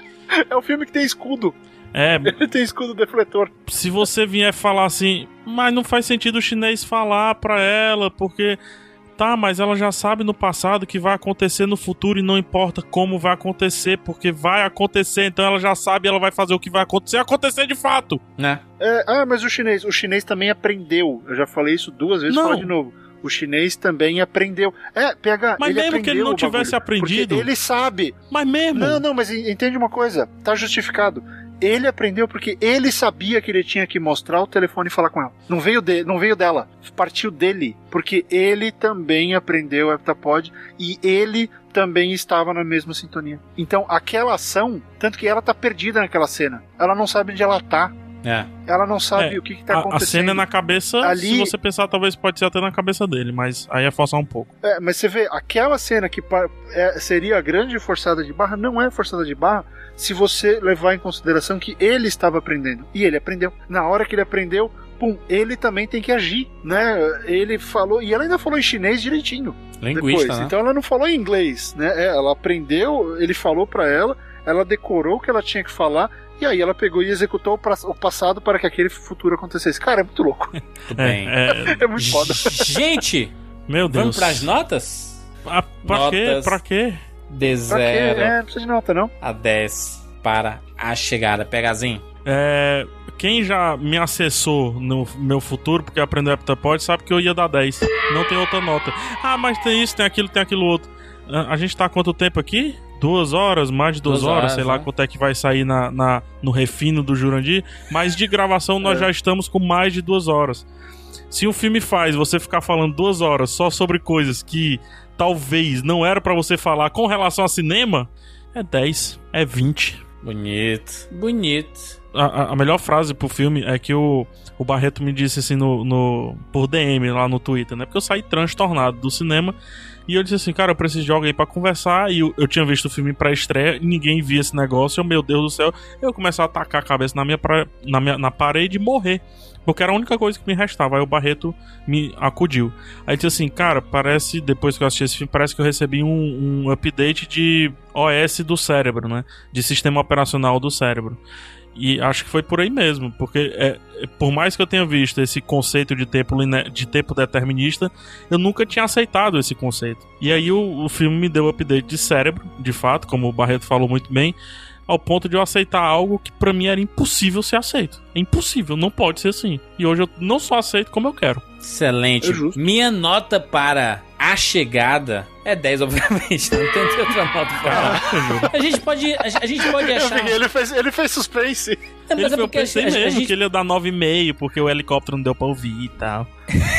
É o filme que tem escudo. É. Ele tem escudo defletor. Se você vier falar assim, mas não faz sentido o chinês falar pra ela, porque... Tá, mas ela já sabe no passado que vai acontecer no futuro e não importa como vai acontecer, porque vai acontecer, então ela já sabe, ela vai fazer o que vai acontecer, acontecer de fato. Né? É, ah, mas o chinês, o chinês também aprendeu. Eu já falei isso duas vezes, vou falar de novo. O chinês também aprendeu. É, P H, mas ele mesmo que ele não tivesse bagulho, aprendido... ele sabe. Mas mesmo... Não, não, mas entende uma coisa, tá justificado. Ele aprendeu porque ele sabia que ele tinha que mostrar o telefone e falar com ela. Não veio, de, não veio dela, partiu dele. Porque ele também aprendeu o heptapod e ele também estava na mesma sintonia. Então, aquela ação, tanto que ela tá perdida naquela cena. Ela não sabe onde ela tá. É. Ela não sabe é, o que, que tá a, acontecendo. A cena é na cabeça, ali... se você pensar, talvez pode ser até na cabeça dele, mas aí é forçar um pouco. É, mas você vê, aquela cena que é, seria a grande forçada de barra, não é forçada de barra se você levar em consideração que ele estava aprendendo. E ele aprendeu. Na hora que ele aprendeu, pum, ele também tem que agir, né? Ele falou, e ela ainda falou em chinês direitinho. Linguista, depois. né? Então ela não falou em inglês, né? Ela aprendeu, ele falou pra ela, ela decorou o que ela tinha que falar, e aí ela pegou e executou o, pra, o passado para que aquele futuro acontecesse. Cara, é muito louco. Muito bem. É, é... é muito foda. Gente, meu Deus. Vamos pras notas? Ah, pra notas quê? Pra quê? De zero é, não precisa de nota, não. a dez para a chegada. Pegazinho. É, quem já me acessou no meu futuro, porque aprendeu heptapod, sabe que eu ia dar dez. Não tem outra nota. Ah, mas tem isso, tem aquilo, tem aquilo outro. A gente tá há quanto tempo aqui? Duas horas, mais de duas, duas horas, horas, sei né? lá quanto é que vai sair na, na, no refino do Jurandir. Mas de gravação nós é. já estamos com mais de duas horas. Se um filme faz você ficar falando duas horas só sobre coisas que talvez não era pra você falar com relação a cinema, é dez, é vinte. Bonito, bonito. A, a melhor frase pro filme é que o, o Barreto me disse assim no, no, por D M lá no Twitter, né? Porque eu saí transtornado do cinema. E eu disse assim, cara, eu preciso de alguém pra conversar. E eu, eu tinha visto o filme pré-estreia e ninguém via esse negócio. Eu, meu Deus do céu, eu comecei a atacar a cabeça na minha, pra, na minha na parede e morrer. Porque era a única coisa que me restava. Aí o Barreto me acudiu. Aí disse assim, cara, parece, depois que eu assisti esse filme, parece que eu recebi um, um update de O S do cérebro, né? De sistema operacional do cérebro. E acho que foi por aí mesmo, porque é, por mais que eu tenha visto esse conceito de tempo, de tempo determinista, eu nunca tinha aceitado esse conceito. E aí o, o filme me deu um update de cérebro, de fato, como o Barreto falou muito bem, ao ponto de eu aceitar algo que pra mim era impossível ser aceito. É impossível, não pode ser assim. E hoje eu não só aceito como eu quero. Excelente. É Minha nota para A Chegada é dez, obviamente. Não tem outra nota pra falar. A gente pode, a, a gente pode achar... Ele fez, ele fez suspense. É, mas ele, é porque eu pensei a, a, mesmo a gente... que ele ia dar nove vírgula cinco, porque o helicóptero não deu pra ouvir e tal.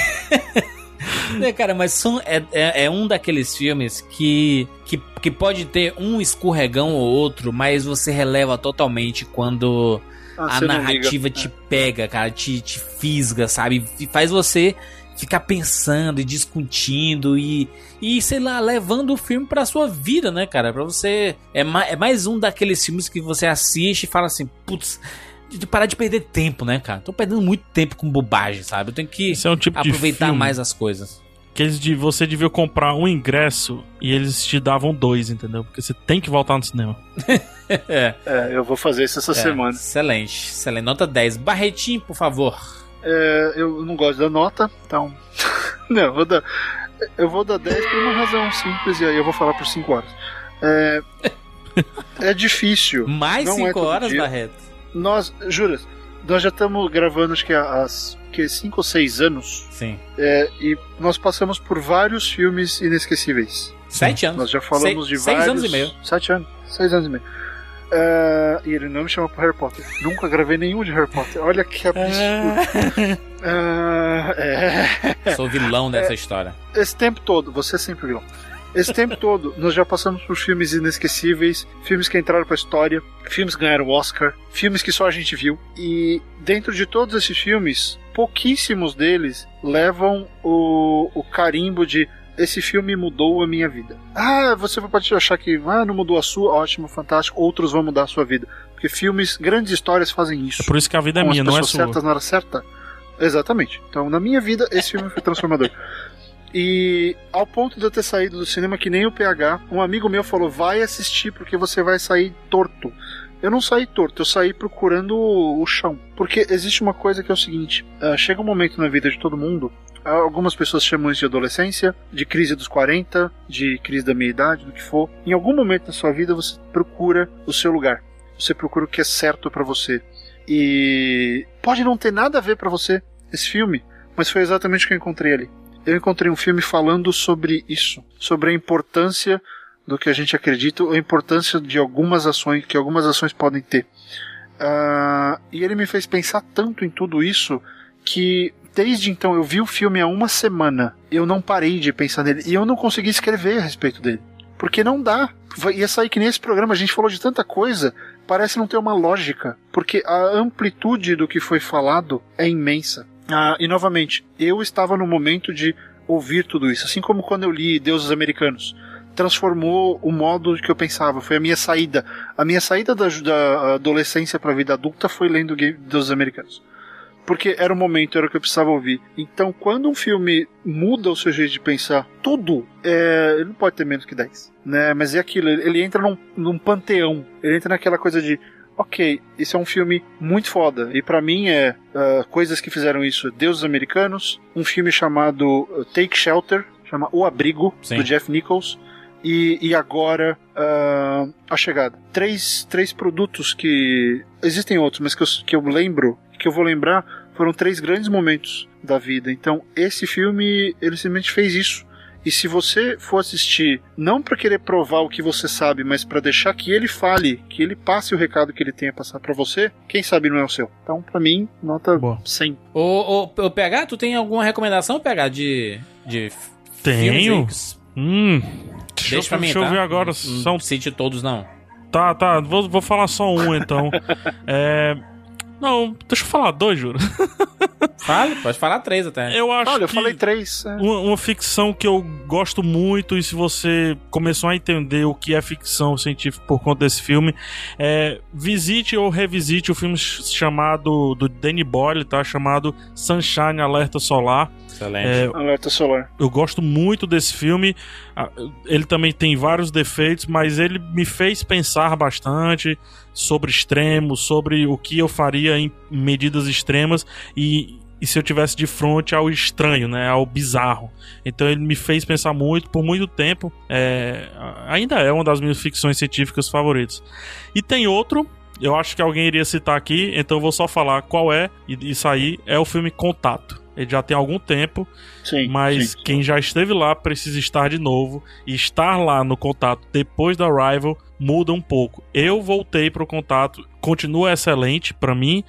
É, cara, mas são, é, é, é um daqueles filmes que, que, que pode ter um escorregão ou outro, mas você releva totalmente quando ah, a narrativa te pega, cara, te, te fisga, sabe? E faz você ficar pensando e discutindo e, e, sei lá, levando o filme pra sua vida, né, cara? Pra você... É, ma, é mais um daqueles filmes que você assiste e fala assim, putz... de parar de perder tempo, né, cara? Tô perdendo muito tempo com bobagem, sabe? Eu tenho que é um tipo aproveitar mais as coisas. Que eles de, você devia comprar um ingresso e eles te davam dois, entendeu? Porque você tem que voltar no cinema. é. é, eu vou fazer isso essa é, semana. Excelente, excelente. Nota dez. Barretinho, por favor. É, eu não gosto da nota, então... não, eu vou dar, eu vou dar dez por uma razão simples e aí eu vou falar por cinco horas. É, é difícil. Mais cinco é horas, dia. Barreto? Nós, jura, nós já estamos gravando acho que há cinco ou seis anos. Sim. É, e nós passamos por vários filmes inesquecíveis. Sete anos. Nós já falamos Se, de seis vários... Seis anos e meio. Sete anos. Seis anos e meio. Uh, e ele não me chama pro Harry Potter. Nunca gravei nenhum de Harry Potter. Olha que absurdo. uh, é... Sou vilão dessa é, história. Esse tempo todo, você é sempre vilão. Esse tempo todo, nós já passamos por filmes inesquecíveis, filmes que entraram pra história, filmes que ganharam Oscar, filmes que só a gente viu. E dentro de todos esses filmes, pouquíssimos deles levam o, o carimbo de esse filme mudou a minha vida. Ah, você pode achar que ah, não mudou a sua, ótimo, fantástico, outros vão mudar a sua vida. Porque filmes, grandes histórias fazem isso. É por isso que a vida é com minha, não é as pessoas sua. certas na hora certa. Exatamente. Então, na minha vida, esse filme foi transformador. E ao ponto de eu ter saído do cinema que nem o P H, um amigo meu falou, vai assistir porque você vai sair torto. Eu não saí torto, eu saí procurando o chão. Porque existe uma coisa que é o seguinte, uh, chega um momento na vida de todo mundo, uh, algumas pessoas chamam isso de adolescência, de crise dos quarenta, de crise da meia idade, do que for. Em algum momento da sua vida você procura o seu lugar. Você procura o que é certo pra você. E pode não ter nada a ver pra você esse filme, mas foi exatamente o que eu encontrei ali. Eu encontrei um filme falando sobre isso, sobre a importância do que a gente acredita, a importância de algumas ações, que algumas ações podem ter. Uh, e ele me fez pensar tanto em tudo isso, que desde então, eu vi o filme há uma semana, eu não parei de pensar nele, e eu não consegui escrever a respeito dele. Porque não dá. Ia sair que nem esse programa, a gente falou de tanta coisa, parece não ter uma lógica, porque a amplitude do que foi falado é imensa. Ah, e novamente, eu estava no momento de ouvir tudo isso, assim como quando eu li Deuses Americanos. Transformou o modo que eu pensava, foi a minha saída. A minha saída da, da adolescência para a vida adulta foi lendo Deuses Americanos. Porque era o momento, era o que eu precisava ouvir. Então, quando um filme muda o seu jeito de pensar, tudo, é, ele não pode ter menos que dez. Né? Mas é aquilo, ele entra num, num panteão. Ele entra naquela coisa de, ok, esse é um filme muito foda. E pra mim é uh, coisas que fizeram isso. Deuses Americanos, um filme chamado uh, Take Shelter, chama O Abrigo, Sim. do Jeff Nichols. E, e agora uh, A Chegada. Três, três produtos que... Existem outros, mas que eu, que eu lembro, que eu vou lembrar, foram três grandes momentos da vida. Então, esse filme, ele simplesmente fez isso. E se você for assistir, não para querer provar o que você sabe, mas para deixar que ele fale, que ele passe o recado que ele tem a passar para você, quem sabe não é o seu. Então, pra mim, nota Boa. cem. Ô, ô, ô, P H, tu tem alguma recomendação, P H, de, de Tenho. Hum... Deixa, Deixa pra mim, deixa eu tá? ver agora. Não São... cite todos, não. Tá, tá. Vou, vou falar só um, então. é... Não, deixa eu falar dois, juro. Fale, pode falar três até. Eu acho Olha, eu que falei três. É. Uma, uma ficção que eu gosto muito, e se você começou a entender o que é ficção científica por conta desse filme, é, visite ou revisite o filme chamado, do Danny Boyle, tá? Chamado Sunshine Alerta Solar. Excelente. É, Alerta Solar. Eu gosto muito desse filme. Ele também tem vários defeitos, mas ele me fez pensar bastante sobre extremos, sobre o que eu faria em medidas extremas e, e se eu tivesse de frente ao estranho, né, ao bizarro. Então ele me fez pensar muito, por muito tempo. É, ainda é uma das minhas ficções científicas favoritas. E tem outro, eu acho que alguém iria citar aqui, então eu vou só falar qual é, e isso aí é o filme Contato. Ele já tem algum tempo, sim, mas sim, sim. quem já esteve lá precisa estar de novo. E estar lá no Contato depois da Arrival muda um pouco. Eu voltei pro Contato, continua excelente pra mim,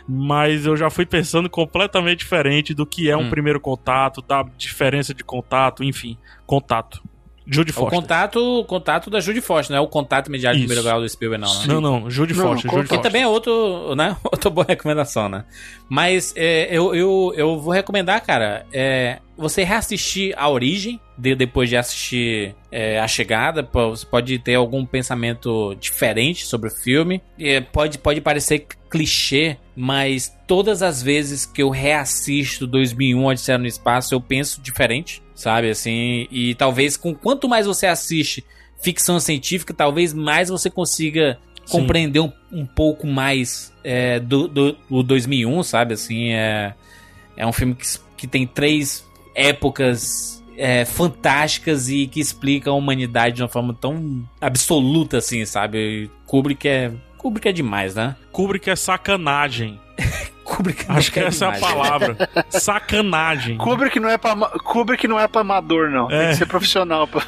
mas eu já fui pensando completamente diferente do que é um hum. primeiro contato, da diferença de contato, enfim, Contato. Judy Foster. O contato, o contato da Judy Foster, não é o Contato Imediato de Primeiro Grau do Spielberg, não, né? Não, não, Judy não, Foster. Não, Judy que Foster. também é outro, né? Outra boa recomendação, né? Mas é, eu, eu, eu vou recomendar, cara, é, você reassistir A Origem, de, depois de assistir é, A Chegada. Você pode ter algum pensamento diferente sobre o filme. É, pode, pode parecer clichê, mas todas as vezes que eu reassisto dois mil e um Odisseia no Espaço, eu penso diferente. Sabe, assim, e talvez com quanto mais você assiste ficção científica, talvez mais você consiga Sim. compreender um, um pouco mais é, do, do, do dois mil e um, sabe, assim, é, é um filme que, que tem três épocas é, fantásticas e que explicam a humanidade de uma forma tão absoluta, assim, sabe, Kubrick é, Kubrick é demais, né? Kubrick é sacanagem. Kubrick Acho que é essa demais, é a palavra. Né? Sacanagem. Kubrick não é pra, Kubrick não é pra amador, não. É. Tem que ser profissional. Pra...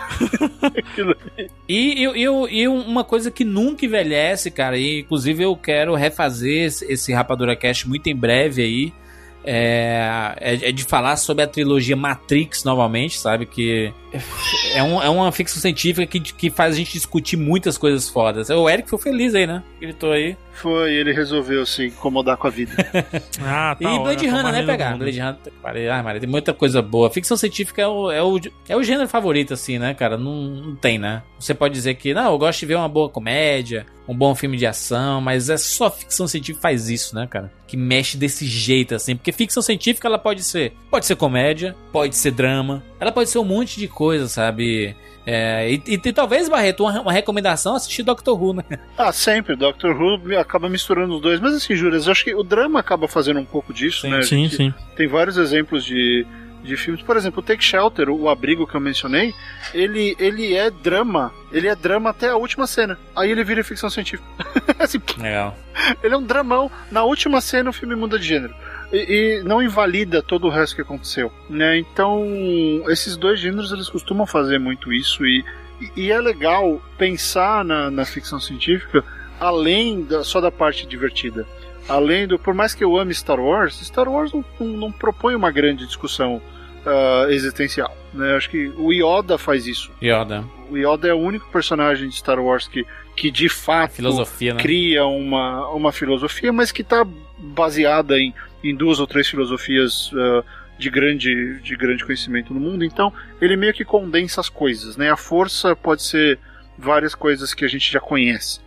e, e, e, e uma coisa que nunca envelhece, cara, e inclusive eu quero refazer esse, esse Rapadura Cast muito em breve aí, é, é, é de falar sobre a trilogia Matrix novamente, sabe? Que é, um, é uma ficção científica que, que faz a gente discutir muitas coisas fodas. O Eric foi feliz aí, né? Gritou aí. Foi, ele resolveu se incomodar com a vida. Ah, tá. E Blade Runner, né, pegar? Blade Runner, ah, Maria, tem muita coisa boa. Ficção científica é o, é o, é o gênero favorito, assim, né, cara? Não, não tem, né? Você pode dizer que, não, eu gosto de ver uma boa comédia, um bom filme de ação, mas é só ficção científica que faz isso, né, cara? Que mexe desse jeito, assim. Porque ficção científica, ela pode ser, pode ser comédia, pode ser drama, ela pode ser um monte de coisa, sabe? É, e, e, e talvez, Barreto, uma, uma recomendação, assistir Doctor Who, né? Ah, sempre. Doctor Who acaba misturando os dois. Mas assim, Júlias, eu acho que o drama acaba fazendo um pouco disso, sim, né? Sim, sim. Tem vários exemplos de, de filmes. Por exemplo, o Take Shelter, o abrigo que eu mencionei, ele, ele é drama. Ele é drama até a última cena. Aí ele vira ficção científica. assim, Legal. Ele é um dramão. Na última cena o filme muda de gênero. E, e não invalida todo o resto que aconteceu, né? Então, esses dois gêneros, eles costumam fazer muito isso. E, e é legal pensar na, na ficção científica além da, só da parte divertida. Além do... Por mais que eu ame Star Wars, Star Wars não, não, não propõe uma grande discussão uh, existencial, né? Acho que o Yoda faz isso. Yoda. O Yoda é o único personagem de Star Wars que, que de fato filosofia, né? cria uma, uma filosofia, mas que está baseada em, em duas ou três filosofias uh, de, grande, de grande conhecimento no mundo. Então ele meio que condensa as coisas, né? A força pode ser várias coisas que a gente já conhece,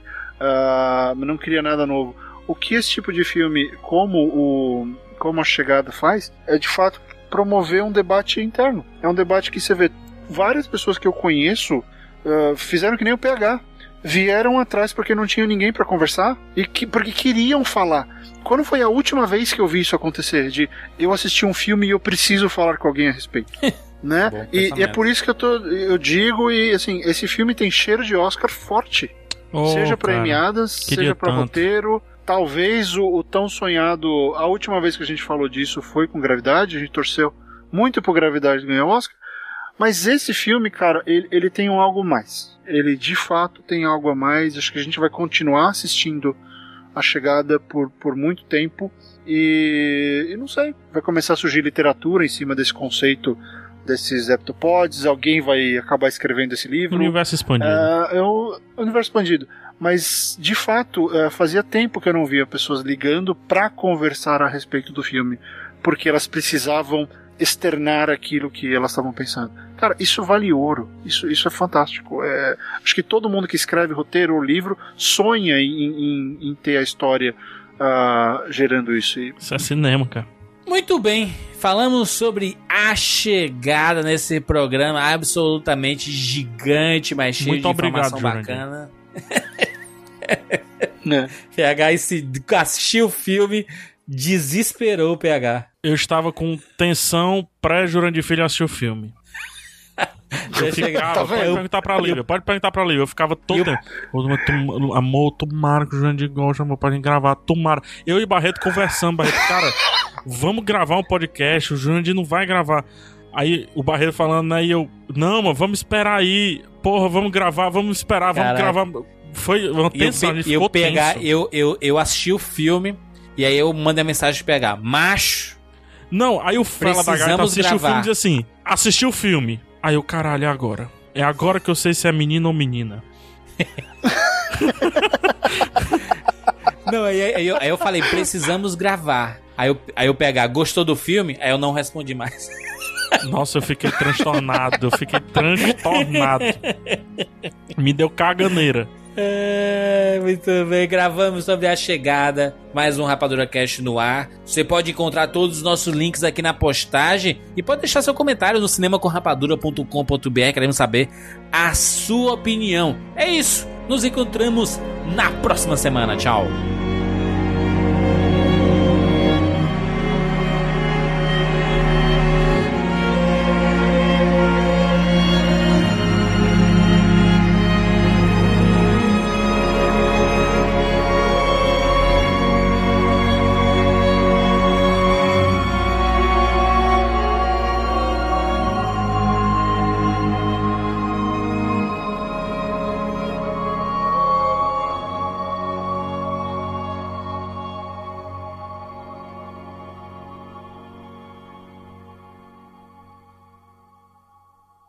uh, não cria nada novo. O que esse tipo de filme, como, o, como A Chegada faz, é de fato promover um debate interno. É um debate que você vê várias pessoas que eu conheço uh, fizeram que nem o P H. Vieram atrás porque não tinha ninguém para conversar e que, porque queriam falar. Quando foi a última vez que eu vi isso acontecer? De eu assistir um filme e eu preciso falar com alguém a respeito. né? E, e é por isso que eu, tô, eu digo, e assim, esse filme tem cheiro de Oscar forte. Oh, seja para Emiadas, seja para roteiro. Talvez o, o tão sonhado. A última vez que a gente falou disso foi com Gravidade. A gente torceu muito por Gravidade ganhar o Oscar. Mas esse filme, cara, ele, ele tem um algo mais. Ele de fato tem algo a mais. Acho que a gente vai continuar assistindo A Chegada por, por muito tempo. E, e não sei, vai começar a surgir literatura em cima desse conceito desses heptapods. Alguém vai acabar escrevendo esse livro. Universo expandido. É, é o Universo expandido. Mas, de fato, é, fazia tempo que eu não via pessoas ligando para conversar a respeito do filme. Porque elas precisavam externar aquilo que elas estavam pensando. Cara, isso vale ouro. Isso, isso é fantástico. É, acho que todo mundo que escreve roteiro ou livro sonha em, em, em ter a história uh, gerando isso. E... Isso é cinema, cara. Muito bem. Falamos sobre A Chegada nesse programa absolutamente gigante, mas cheio Muito de obrigado, informação Jurandir. bacana. É. P H esse, assistiu o filme, desesperou o P H. Eu estava com tensão pré-Jurandir Filho assistir o filme. Eu ficava, tá pode perguntar pra Lívia, pode perguntar pra Lívia. Eu ficava todo tempo. Eu... Amor, tomara que o Jurandir gosta, amor, pra gente gravar, tomara. Eu e Barreto conversando, Barreto, cara, vamos gravar um podcast, o Jurandir não vai gravar. Aí o Barreto falando, né, e eu, não, mano, vamos esperar aí, porra, vamos gravar, vamos esperar, vamos Caraca. gravar. Foi uma tensão, a gente ficou pegar, tenso. Eu, eu, eu assisti o filme, e aí eu mandei a mensagem pra pegar, macho. Não, aí o Fela da Gaita assistiu gravar. o filme e diz assim, assistiu o filme. Aí eu, caralho, é agora. É agora que eu sei se é menino ou menina. Não, aí, aí, eu, aí eu falei, precisamos gravar. Aí eu, aí eu pegar, gostou do filme? Aí eu não respondi mais. Nossa, eu fiquei transtornado, eu fiquei transtornado. Me deu caganeira. É, muito bem, gravamos sobre A Chegada, mais um Rapadura Cast no ar. Você pode encontrar todos os nossos links aqui na postagem e pode deixar seu comentário no cinema com rapadura ponto com ponto b r. Queremos saber a sua opinião. É isso, nos encontramos na próxima semana. Tchau.